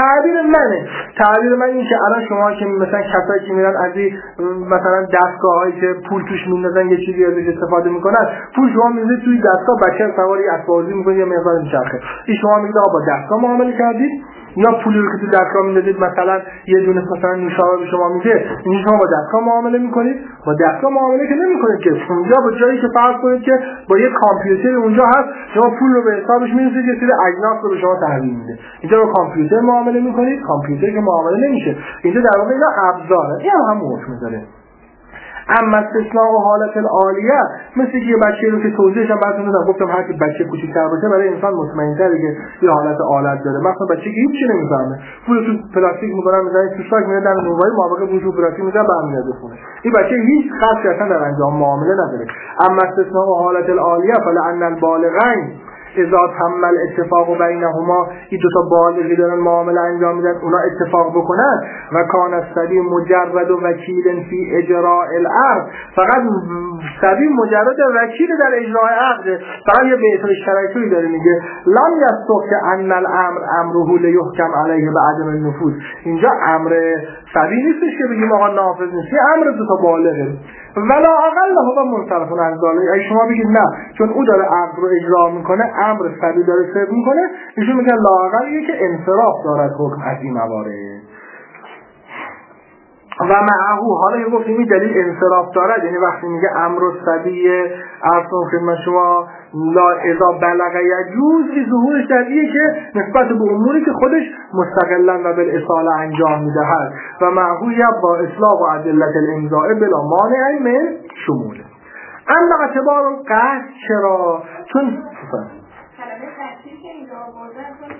تعبیر من این که الان شما که مثلا کسایی که میرن از این مثلا دستگاهایی که پول توش میندازن یه چیزی ازش استفاده میکنن، پول شما میذارید توی دستگاه، بچه سواری اسباب‌بازی میکنه یه مقدار میچرخه، این شما میگید آقا با دستگاه معامله کردید، یا پولی رو که تو دستگاه میندازید مثلا یه دونه مثلا نوشابه به شما میده، این شما با دستگاه معامله میکنید. با دستگاه معامله که نمیکنید که اونجا با جایی که فرض کنید که با یه کامپیوتر اونجا هست، شما پول رو به حسابش میذارید، یه سری اجناس رو به شما تحویل میده، اینجا با کامپیوتر معامله میکنید، کامپیوتر که معامله نمیشه، اینجا در واقع اینا ابزاره، این هم حکم میذاره. اما استثناء و حالت العالیه مثل یه بچه رو که توضیحش هم براتون دادم، گفتم هر کی بچه کوچیک‌تر باشه برای انسان مطمئن‌تره که یه حالت آلت داره. مثلا بچه که هیچ چی نمی‌فهمه، پول تو پلاستیک می‌کنن می‌ذارن تو شاک میاد در نوبای موقع پول تو پلاستیک می‌ذارن برمیاد خونه، این بچه هیچ قصدی اصلا در انجام معامله نداره. اما استثناء و حالت العالیه فلأن البالغین اذا تم الاتفاق بینهما، این دو تا بالغی دارن معامله انجام میدن، اونا اتفاق بکنن و کان الصبی مجرد و وکیل فی اجراء العقد، فقط صبی مجرد وکیل در اجراء عقد، فقط یه بیت اشتراکی داره میگه لم یصح که ان الامر امره لیحکم علیه بعدم النفوذ، اینجا امر صبی نیستش که بگیم آقا نافذ نیست، امر دو تا بالغه ولا اقل هو منصرفون عن ذلك. اگه شما بگید نه چون او داره عقد رو اجرا میکنه، امر صبی داره صدر میکنه، ایشون میگن لا اقل که انصراف دارد حکم از این موارد. و معهو، حالا یه گفتیم این دلیل انصراف دارد، یعنی وقتی میگه امر الصبی ارسل خدمت شما لا اذا بلغ یجوز، این ظهورش دلیلیه که نسبت به اموری که خودش مستقلا و بالاصاله انجام میدهد و معهو یبقى اصلاح و ادلت الامضاء بلا مانع من شموله. اما اعتبار القصد چرا؟ چون کلمه تحصیل که اینجا آوردن چون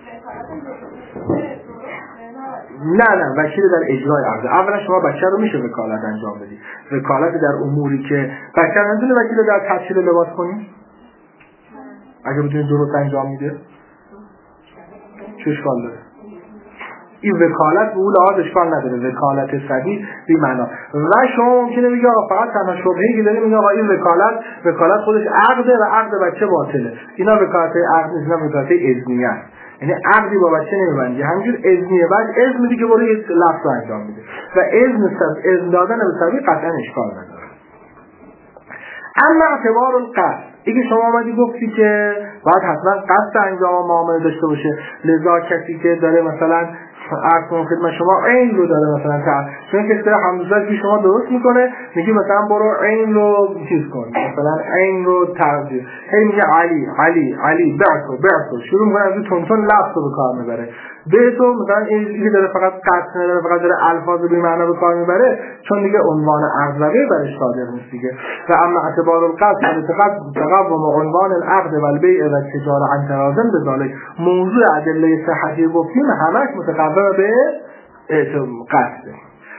نه وکیل در اجرای عقد. اولا شما بچه رو میشه وکالت انجام بدید، وکالت در اموری که بچه رو نمیتونه وکیل در تفصیل لباس کنید اگه بتونید درست انجام میده چه اشکال داره؟ این وکالت به اون لحاظ اشکال نداره، وکالت صدی بی معنا. و شما ممکنه بگی آقا فقط تنها شبهه‌ای که داریم میگه آقا این وکالت خودش عقده و عقد بچه باطله. اینا وکالت عقد نیست، اینا وکالت اذنیه است، یعنی عقدی با بچه نمیبندی، همینجور اذنیه، بعد اذن میدی که برو یه لفظ انجام میده و اذن دادن به صدی قطعا اشکال نداره. اما اعتبار القصد، اینکه شما آمدی گفتی که باید حتما قصد انجام معامله داشته باشه، لذا کسی که داره مثلا ارسل خدمت شما عین رو داره مثلا چون که اصطلاح همزاد که شما درست میکنه میگی مثلا برو عین رو چیز کن، مثلا عین رو ترجیح، هی میگه علی بعثو شروع میکنه از تون تون لفظ رو به کار میبره، به تو مثلا این داره فقط قصد نداره، فقط داره الفاظ بی معنا به کار میبره، چون دیگه عنوان عقدی برش صادر نیست دیگه. و اما اعتبار القصد تقوم عنوان العقد و البیع و التجاره عن تراضٍ بذلك، موضوع ادله صحتی گفتیم همش متقوم به قصده.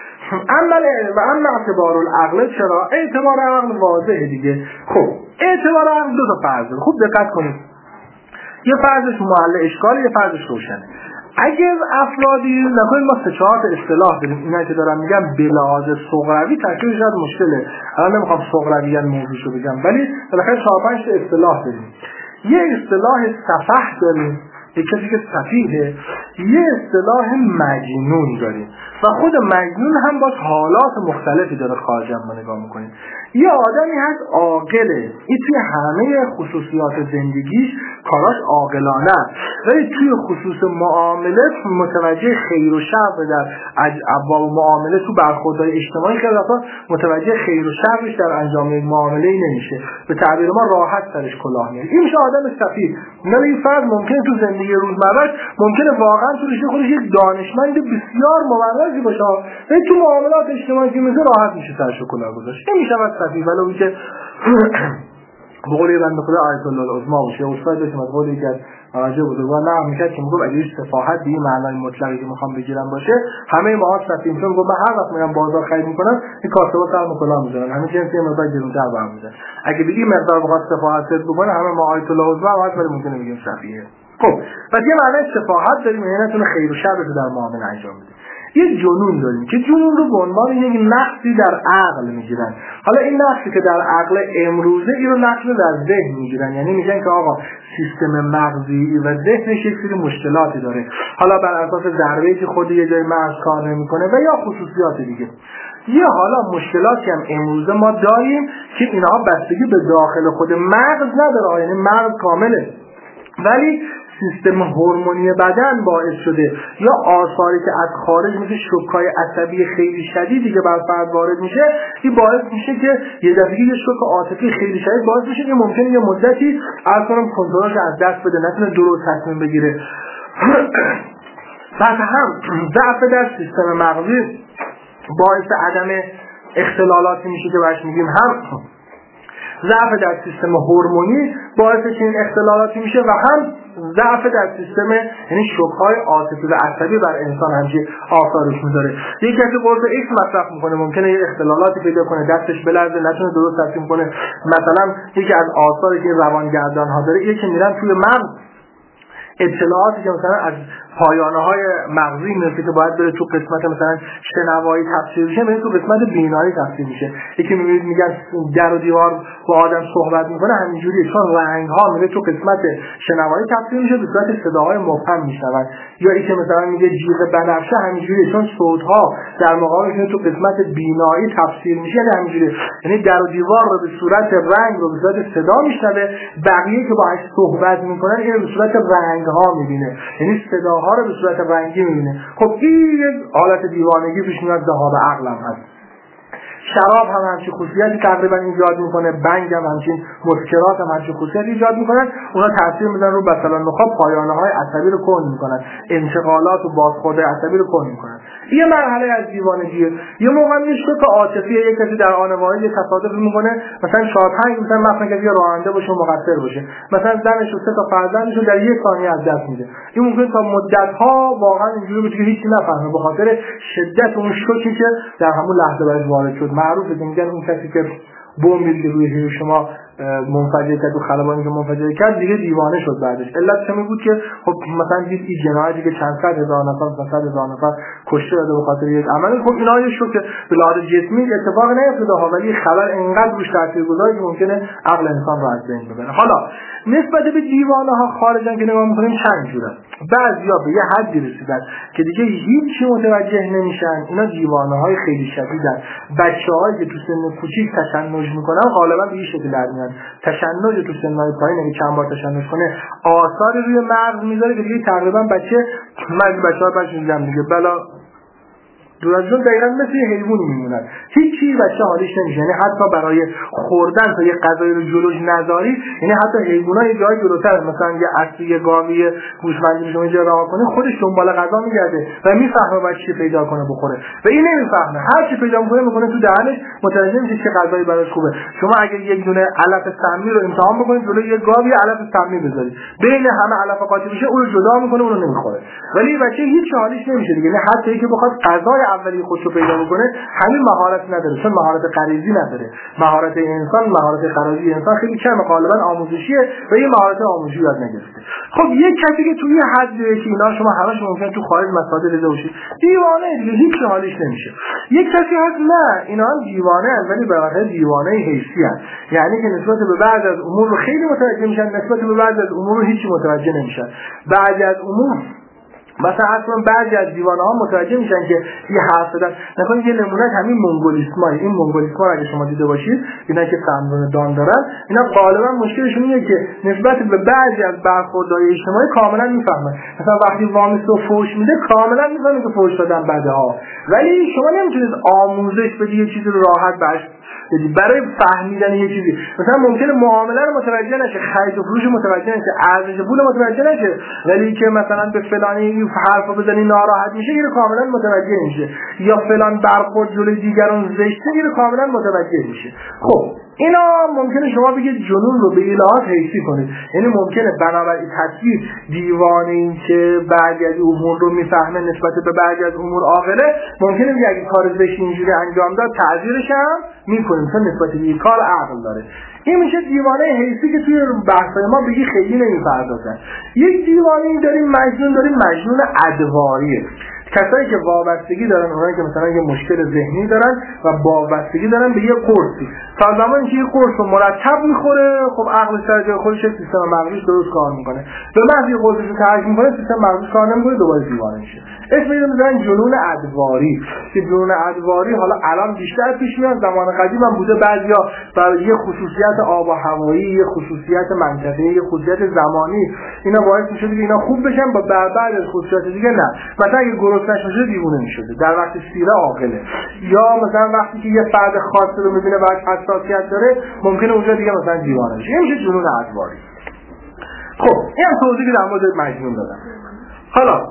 اما اعتبار العقل چرا؟ اعتبار عقل واضحه دیگه. خب اعتبار عقل دو تا فرض، خوب دقت کنید، یه فرضش محل اشکال، یه فرضش روشنه. اگر افرادی نکنید ما 3-4 تا اصطلاح داریم، اینا که دارم میگم به لحاظ صغروی ترکیبش شاید مشکله، الان نمیخوام صغروی موضوعشو بگم، ولی بالاخره 4-5 تا اصطلاح داریم. یه اصطلاح سفح داریم، یک کسی که سفیهه، یه اصطلاح مجنون داریم و خود مجنون هم باز حالات مختلفی داره خارجا ما نگاه میکنیم. یه آدمی هست عاقله، این توی همه خصوصیات زندگیش کاراش عاقلانه است، ولی توی خصوص معامله متوجه خیر و شر در ابواب معامله، تو برخوردهای اجتماعی خیلی وقتا متوجه خیر و شرش در انجام یک معامله نمیشه، به تعبیر ما راحت سرش کلاه میاره. این میشه آدم سفیه. نه این فرد ممکنه تو زندگی روزمره‌اش ممکنه واقعا تو رشته خودش یک دانشمند بسیار مورزی باشه، ولی تو معاملات اجتماعی که میشه راحت میشه سرش کلاه گذاشت. نمیشه واسه سفیه، ولی که بقولی بنده خدا آیت الله العظما باشه، استاد داشتم از قولی که راجع بزرگوار نقل میکرد که میگفت اگه سفاهت به این معنای مطلقی که میخوام بگیرم باشه، همه ما سفیه‌ایم، چون گفت من هر وقت میرم بازار خرید میکنم این کاسبا سرم کلاه میذارن، همین جنسی مقدار گرونتر برام میذارن، اگه بگی مقدار بخواد سفاهت بکنه همه ما آیت الله العظما واسه ولی ممکنه بگیم سفیه. خب پس یه معنای سفاهت داریم، یعنی نتونه خیر و شر رو در معامله انجام بده. یه جنون داریم که جنون رو به عنوان یک نقصی در عقل میگیرن. حالا این نقصی که در عقل امروزه این رو نقص در ذهن میگیرن، یعنی میگن که آقا سیستم مغزی و ذهنش یک سری مشکلاتی داره، حالا بر اساس ضربه‌ای که خود یه جای مغز کار نمیکنه و یا خصوصیات دیگه. یه حالا مشکلاتی هم امروزه ما داریم که اینها بستگی به داخل خود مغز نداره، یعنی مغز کامله، ولی سیستم هورمونی بدن باعث شده یا آثاری که از خارج مثل شوک‌های عصبی خیلی شدیدی که بر فرد وارد میشه، این باعث میشه که یه دفعه یه شوک عاطفی خیلی شدید باعث میشه که ممکنه یه مدتی اصلا کنترلش از دست بده، نتونه درست تصمیم بگیره. بعد هم ضعف در سیستم مغزی باعث عدم اختلالاتی میشه که بهش میگیم هم ضعف در سیستم هورمونی باعث چنین اختلالاتی میشه و هم ضعف در سیستم، یعنی شوک‌های عاطفی و عصبی بر انسان همچین آثارش میذاره. یکی کسی قرص ایکس مصرف میکنه ممکنه یه اختلالاتی پیدا کنه، دستش بلرزه، نتونه درست تصمیم کنه. مثلا یکی از آثاری که روانگردان ها داره یکی میرن توی مغز اطلاعاتی که مثلا از پایانه‌های مغزی میفته که باید بره تو قسمت مثلا شنوایی تفسیر میشه، میره تو قسمت بینایی تفسیر میشه. یکی میبینید میگن در و دیوار با آدم صحبت میکنه، همینجوریه، چون رنگ‌ها میره تو قسمت شنوایی تفسیر میشه، به صورت صداهای مبهم میشنون. یا اینکه مثلا میگه جیغ بنفشه، همینجوریه، چون صوت‌ها در مقابلش تو قسمت بینایی تفسیر میشه، یعنی همینجوریه، یعنی در و دیوار رو به صورت رنگ رو به صورت صدا میشنوه، بقیه که باهاش صحبت میکنن اینو به صورت رنگ رنگ‌ها می‌بینه، یعنی صداها رو به صورت رنگی می‌بینه. خب این حالت دیوانگی پیش میاد، ذهاب عقل هم هست. شراب هم همچین خصوصیتی تقریبا ایجاد میکنه، بنگ هم همچین، مسکرات هم همچین خصوصیتی ایجاد میکنن. اونا تاثیر میدن رو مثلا نخاع، پایانه‌های عصبی رو کند میکنن، انتقالات و بازخورد عصبی رو کند میکنن. یه مرحله از دیوانگیه. یه موقع میشه که عاطفی، یک کسی در آن واحد یه تصادف میکنه، مثلا 4-5 مثلا که راننده باشه و مقصر باشه، مثلا زنش و 3 تا فرزندش در یک ثانیه از دست میده. این ممکن تا مدت‌ها واقعا اینجوری باشه که هیچی نفهمه به خاطر شدت اون شوکی که در همون لحظه برش وارد شد. معروفه که میگن اون کسی که بمبی که روی هیروشیما منفجر کرد و خلبانی که منفجر کرد دیگه دیوانه شد بعدش. علت چه بود که خب مثلا دید این جنایتی که چند صد هزار نفر، 100,000 نفر کشته شده به خاطر یک عمل، خب اینا یه شوکه به لحاظ جسمی اتفاق نیفتاده ها، ولی خبر انقدر روش تاثیرگذاره که ممکنه عقل انسان رو از بین ببره. حالا نسبت به دیوانه ها خارجن که نگاه می‌کنیم چند جوره. بعضیا به یه حدی رسیدن که دیگه هیچ متوجه نمیشن، اینا دیوانه های خیلی شدیدن. بچه‌هایی که تو سن کوچیک تشنج میکنن غالبا به این شکل در میاد. تشنج تو سن‌های پایین اگه چند بار تشنج کنه آثاری روی مغز میذاره که دیگه تقریبا بچه‌ها بچه‌ها میگم دیگه بلا دورجون دقیقاً مثل یه حیوانی میمونن، هیچی بچه حالیش نمیشه. یعنی حتی برای خوردن تا یه غذایی رو جلوش نذاری، یعنی حتی حیونا یه جای جلوتر، مثلا یه اسبی، یه گاوی، یه گوسفندی شما اینجا راه کنه خودش دنبال غذا میگرده و میفهمه باید چی پیدا کنه بخوره، و این نمیفهمه، هر چی پیدا میکنه تو دهنش، متوجه میشه چه غذایی براش خوبه. شما اگه یک دونه علف سمی رو امتحان بکنید جلوی یه گاوی علف سمی بذارید، بین همه علف قاطی بشه اون رو جدا میکنه، اون رو نمیخوره. ولی بچه هیچ حالیش نمیشه دیگه. یعنی حتی اینکه بخواد غذای اولی خودشو پیدا بکنه همین مهارت نداره، چون مهارت غریزی نداره. مهارت انسان، مهارت غریزی انسان خیلی کمه، غالبا آموزشیه و این مهارت آموزشی یاد نگرفته. خب یک کسی که توی حدیه که اینا شما همش ممکن تو خارج مسائل دیده باشید دیوانه دیگه، هیچ حالیش نمیشه. یک کسی هست نه اینا هم دیوانه هست ولی به واقع دیوانه حیثی هست، یعنی که نسبت به بعضی از امور رو خیلی متوجه میشن، نسبت به بعضی از امور رو هیچ متوجه نمیشن. بعضی از امور مثلا اصلا بعضی از دیوانه‌ها متوجه میشن که یه حرف زدن. مثلا یه نمونه همین مونگولیسم‌ها، این مونگولیسم‌ها اگه شما دیده باشید اینا که سندروم دان دارن، اینا غالبا مشکلشون اینه که نسبت به بعضی از برخوردهای اجتماعی کاملا میفهمن. مثلا وقتی وامیست و فحش میده کاملا میفهمه که فحش دادن بده ها، ولی شما نمیتونید آموزش بدی یه چیزی رو راحت بهش بدی. برای فهمیدن یه چیزی مثلا ممکنه معامله رو متوجه نشه، خرید و فروش متوجه نشه، ارزش پول متوجه نشه، ولی که مثلا به فلانی حرفو بزنی ناراحت میشه، اینو کاملا متوجه میشه، یا فلان برخورد جلوی دیگران زشته، اینو کاملا متوجه میشه. خب اینا ممکنه شما بگید جنون رو به لحاظ حیثی کنید، یعنی ممکنه بنابراین تصویر دیوانه این که بعضی از امور رو میفهمه نسبت به بعضی از امور عاقله، ممکنه بگید اگه کار زشت اینجوری انجام داد تعذیرش هم میکنیم چون نسبت به این کار عقل داره. این میشه دیوانه حیثی که توی بحث‌های ما بگی خیلی نمیپردازن. یک دیوانه داریم مجنون ادواریه، کسایی که وابستگی دارن، اونایی که مثلا یه مشکل ذهنی دارن و وابستگی دارن به یه قرصی، تا زمانی که یه قرص رو مرتب میخوره خب عقل سر جای خودش، سیستم مغزیش درست کار میکنه، به محض یه قرصی رو ترک میکنه سیستم مغزیش کار نمیکنه، دوباره دیوانه میشه. اسم اینو میذارن جنون ادواری. که جنون ادواری حالا الان بیشتر پیش میاد، زمان قدیم هم بوده، بعضیا برای یه خصوصیت آب و هوایی، یه خصوصیت منطقه‌ای، یه خصوصیت زمانی اینا باعث میشه که اینا خوب بشن، با بعد از خصوصیت دیگه نه. مثلا اگه نشه دیوونه میشده در وقت سیره عاقله، یا مثلا وقتی که یه فرد خاص رو میبینه و حساسیت داره ممکنه اونجا دیگه مثلا دیوانه بشه. این میشه جنون ادواری. خب این هم توضیحی در مورد مجنون دادم. حالا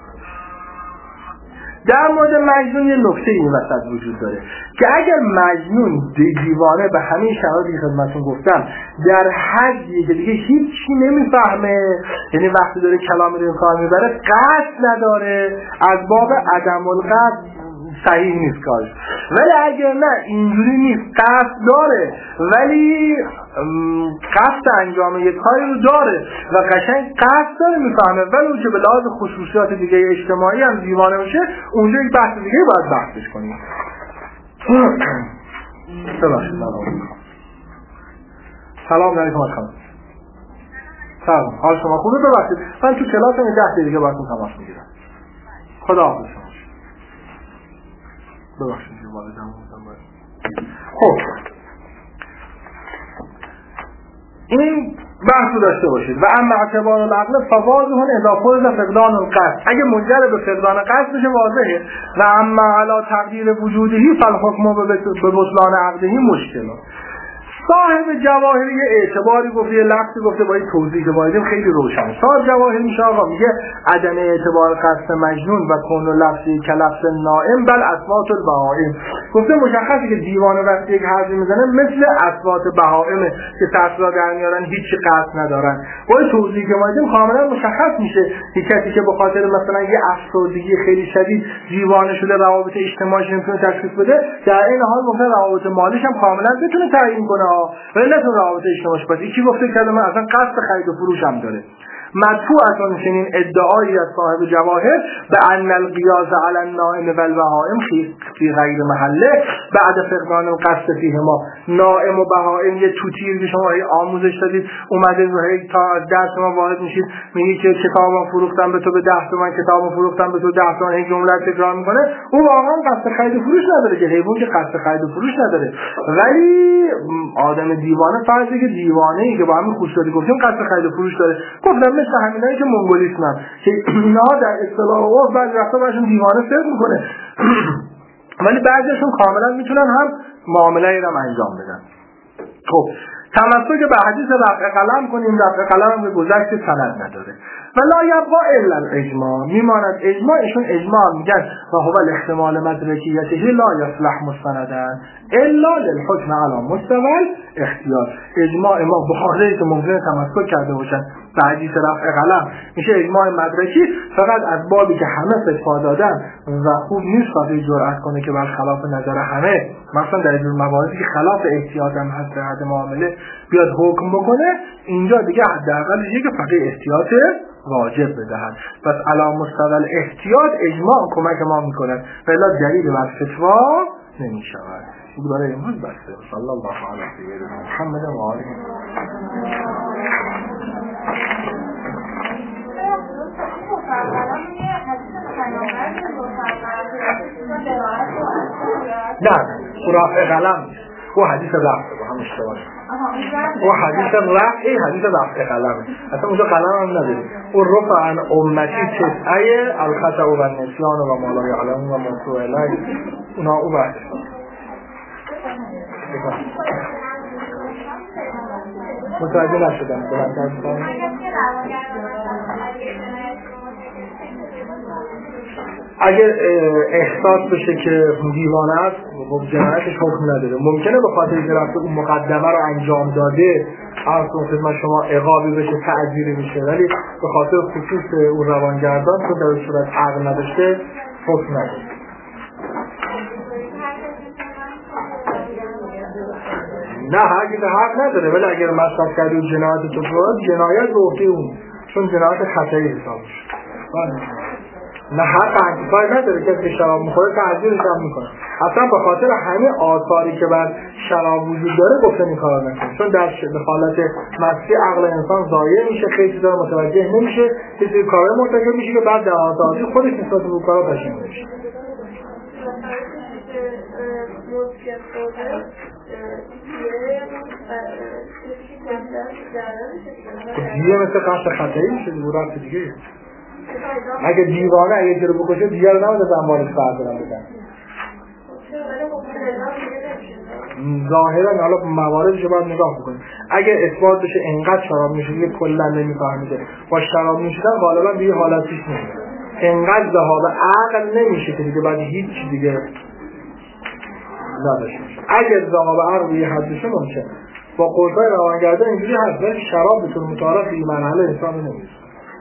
در مورد مجنون یه نکته این وسط وجود داره که اگر مجنون دیوانه به همین شرایطی که خدمتتون گفتم در حدی که دیگه هیچی نمیفهمه، یعنی وقتی داره کلام رو کار میبره قصد نداره، از باب عدم القصد صحیح نیست کارش. ولی اگر نه اینجوری نیست، قصد داره ولی قصد انجام یک کاری رو داره و قشنگ قصد داره میفهمه، ولی اون که به لحاظ خصوصیات دیگه اجتماعی هم دیوانه میشه، اونجا یک بحث دیگه باید بحثش کنیم. سلام علیکم خانم. سلام، حال شما خوبه؟ ببخشید من تو کلاسم 10 دقیقه دیگه باهاتون تماس میگیرم. خدا حافظ شما. ببخشید که والدم بودم باید. خب این بحث داشته باشید. و اما اعتبار العقل فواضح اضافه فرض فقدان القصد، اگه منجر به فقدان قصد بشه واضحه. و اما علی تقدیر وجودی فالحکم به بطلان عقده مشکل. صاحب جواهر یه اعتباری گفته، یه لفظی گفته با این توضیح که باید خیلی روشن. صاحب جواهر میشه آقا میگه عدم اعتبار قصد مجنون و کون لفظی که لفظ نائم بل اصوات البهائم. گفته مشخصه که دیوانه وقتی یک حرفی میزنه مثل اصوات بهائمه که تصویر در میارن هیچ قصد ندارن. با این توضیح که ما کاملا مشخص میشه که کسی که به خاطر مثلا یه افسردگی خیلی شدید دیوانه شده روابط اجتماعیش نمیتونه تشخیص بده، در این حال ممکن روابط مالیش هم کاملا بتونه تعیین کنه ولی نتون روابط اجتماعیش باشه. یکی گفته که من اصلا قصد خرید و فروش هم داره. مدفوع از اون چنین ادعایی از صاحب جواهر به ان القیاس علی النائم والبهائم فی غیر محله بعد فقدان القصد فیهما. نائم و بهائم یه توتیر که شما آموزش دادید اومده تا درس ما وارد میشید میگی که کتابم فروختم به تو به 10 تومن، کتابم فروختم به تو 10 تومن، این جمله تکرار میکنه. اون واقعا قصد خرید و فروش نداره که حیوان که قصد خرید و فروش نداره. ولی آدم دیوانه فرضی که دیوانه‌ای که با همین خوشداری گفتیم قصد خرید و فروش داره. گفتم مثل همینایی که منگولیسمن که اینا در اصطلاح عرف بعضی وقتا براشون دیوانه فکر میکنه ولی بعضیشون کاملا میتونن هم معامله ای رو انجام بدن. خب تمسک به حدیث رفع قلم کنیم، رفع قلم به گذشت سند نداره. و لا یبقى الا الاجماع، میماند اجماع. ایشون اجماع میگن و هو الاحتمال مدرکیته لا یصلح مستندا الا للحکم علی مستوى اختیار. اجماع ما بخاری که ممکنه تمسک کرده باشن به حدیث رفع قلم میشه اجماع مدرکی فقط از بابی که همه فتوا دادن و خوب نیست قاضی جرأت کنه که بر خلاف نظر همه، مثلا در این مواردی که خلاف احتیاط هم هست در حد معامله بیاد حکم بکنه. اینجا دیگه حداقل یه که فقط احتیاط واجب بدهد. پس علی مستوى احتیاط اجماع کمک ما میکنه فعلا دلیل بر فتوا نمیشود. این برای امروز بسته. صلی الله علیه سیدنا محمد و آله. نه رفع قلم و حدیث رفع با هم اشتباه و حدیث رفع قلم اصلا اونجا قلم هم نداریم. و رفع عن امتی تسعه الخطأ و النسیان و ما لا یعلمون و موضوع الی اونا او بحث متوجه نشدم. اگر احساس بشه که دیوانه است و جنایتش حکم نداره، ممکنه به خاطر که رفته اون مقدمه رو انجام داده عرض خدمت شما عقابی بشه، تعزیری بشه، ولی به خاطر خصوص اون روانگردان که در صورت عقل نداشته حکم نداره. نه هرگز حق نداره، ولی اگر مصرف کردی و جنایت تو فرد جنایت به عهده اون، چون جنایت خطایی حساب میشه. نه حق انتفاعی نداره که به شراب میخوره تعذیرش هم میکنه. اصلا به خاطر همه آثاری که بر شراب وجود داره گفتن این کار نکنه، چون در حالت مستی عقل انسان ضایع میشه، خیلی چیزا متوجه نمیشه، چیزی کارا مرتکب میشه که بعد در آزادی خودش نسبت به کارا پشیمون میشه. دیگه مثل قصد خطایی میشه دیگه رفت دیگه. اگه دیوانه اگه جلو بکشه دیگه رو نمیده زنبالش بردارم بزن. ظاهرا حالا مواردش رو باید نگاه بکنیم. اگه اثبات بشه انقدر شراب میشه که کلا نمیفهمیده با شراب میشدن غالبا دیگه حالتیش نمیده، انقدر ذهاب عقل نمیشه که دیگه بعد هیچ دیگه نداشته باشه. اگه ذهاب عقل یه حد بشه ممکن با قرصای روانگردان اینجوری هست، ولی شراب به طور متعارف این مرحله انسان نمیشه.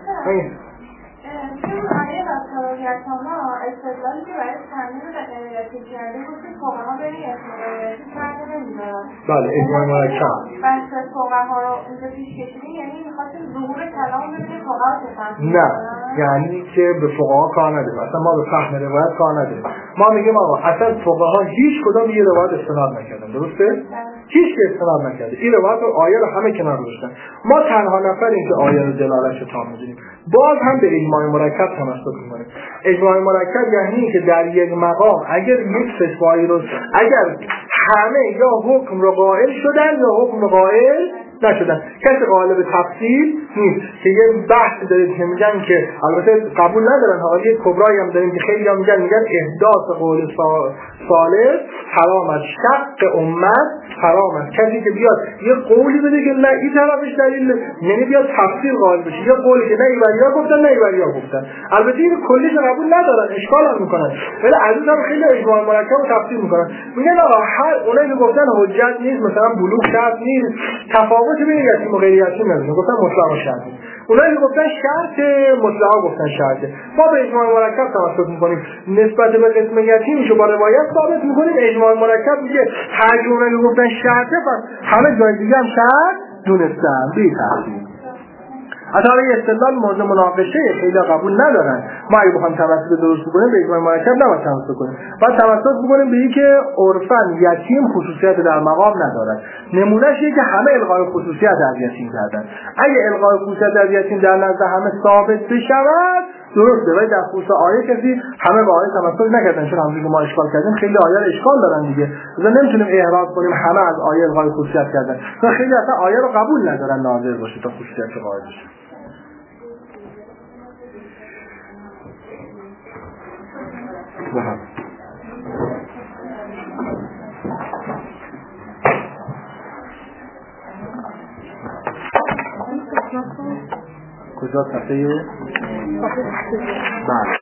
آیه رفتارات ما استدلالی که برای تامین رعایت کرده بود که فقها برای اعتماد فرق نمی‌دارن. بله اجماع مرکب. بحث فقها رو اینجا پیش کشیدیم، یعنی می‌خواستیم ظهور کلام ببینیم فقها چه فهمی. نه یعنی که به فقها کار نداریم، اصلا ما به فهم روایت کار نداریم. ما میگیم آقا اصلا فقها هیچ کدوم یه روایت استناد نکردن، درسته؟ هیچ که استناد نکرده. این روایت و آیه رو همه کنار گذاشتن. ما تنها نفریم که آیه رو دلالتش رو تام می‌دونیم. باز هم به اجماع مرکب تمسک می‌کنیم. اجماع مرکب یعنی که در یک مقام اگر یک فتوایی رو اگر همه یا حکم رو قائل شدن یا حکم رو قائل نشدن. کسی قائل به تفصیل نیست که یه بحث دارید که میگن که البته قبول ندارن، حالی کبرایی هم داریم که خیلی هم میگن احداث قول ثالث حرام است، شق امت حرام است. کسی که بیاد یه قولی بده که نه این طرفش دلیل، یعنی بیاد تفسیر قائل بشه، یه قولی که نه ایوریا گفتن نه ایوریا گفتن، البته این کلیش قبول ندارن، اشکال هم میکنن، ولی عزیز هم خیلی اجماع مرکب رو تفسیر میکنن، میگن آقا هر اونایی که گفتن حجت نیست، مثلا بلوغ شرط نیست، تفاوت بین یتیم و غیر یتیم نداره، گفتن مطلق و شرط، اونایی که گفتن شرط مطلق گفتن شرطه. ما به اجماع مرکب تمسک میکنیم، نسبت به قسم یتیمشو با روایت ثابت میکنیم. اجماع مرکب میگه هر جمله که گفتن شرطه، پس همه جای دیگه هم شرط دونستن بی تفصیل. حتی این استدلال مورد مناقشه خیلی قبول ندارن. ما اگه بخوایم تمسک درست بکنیم به اجماع مرکب نباید تمسک کنیم، باید تمسک بکنیم به اینکه عرفاً یتیم خصوصیت در مقام ندارد. نمونهش اینه که همه الغای خصوصیت از یتیم کردن. اگه الغای خصوصیت از یتیم در نزد همه ثابت بشود درسته، ولی در خصوص آیه کسی همه با آیه تمسک نکردن، چون همونجوری که ما اشکال کردیم خیلی آیه اشکال دارن دیگه، مثلا نمیتونیم احراز کنیم همه از آیه الغای خصوصیت کردن، چون خیلی اصلا آیه رو قبول ندارن ناظر باشه تا خصوصیت قائل بشه. کجا صفحه؟ بله.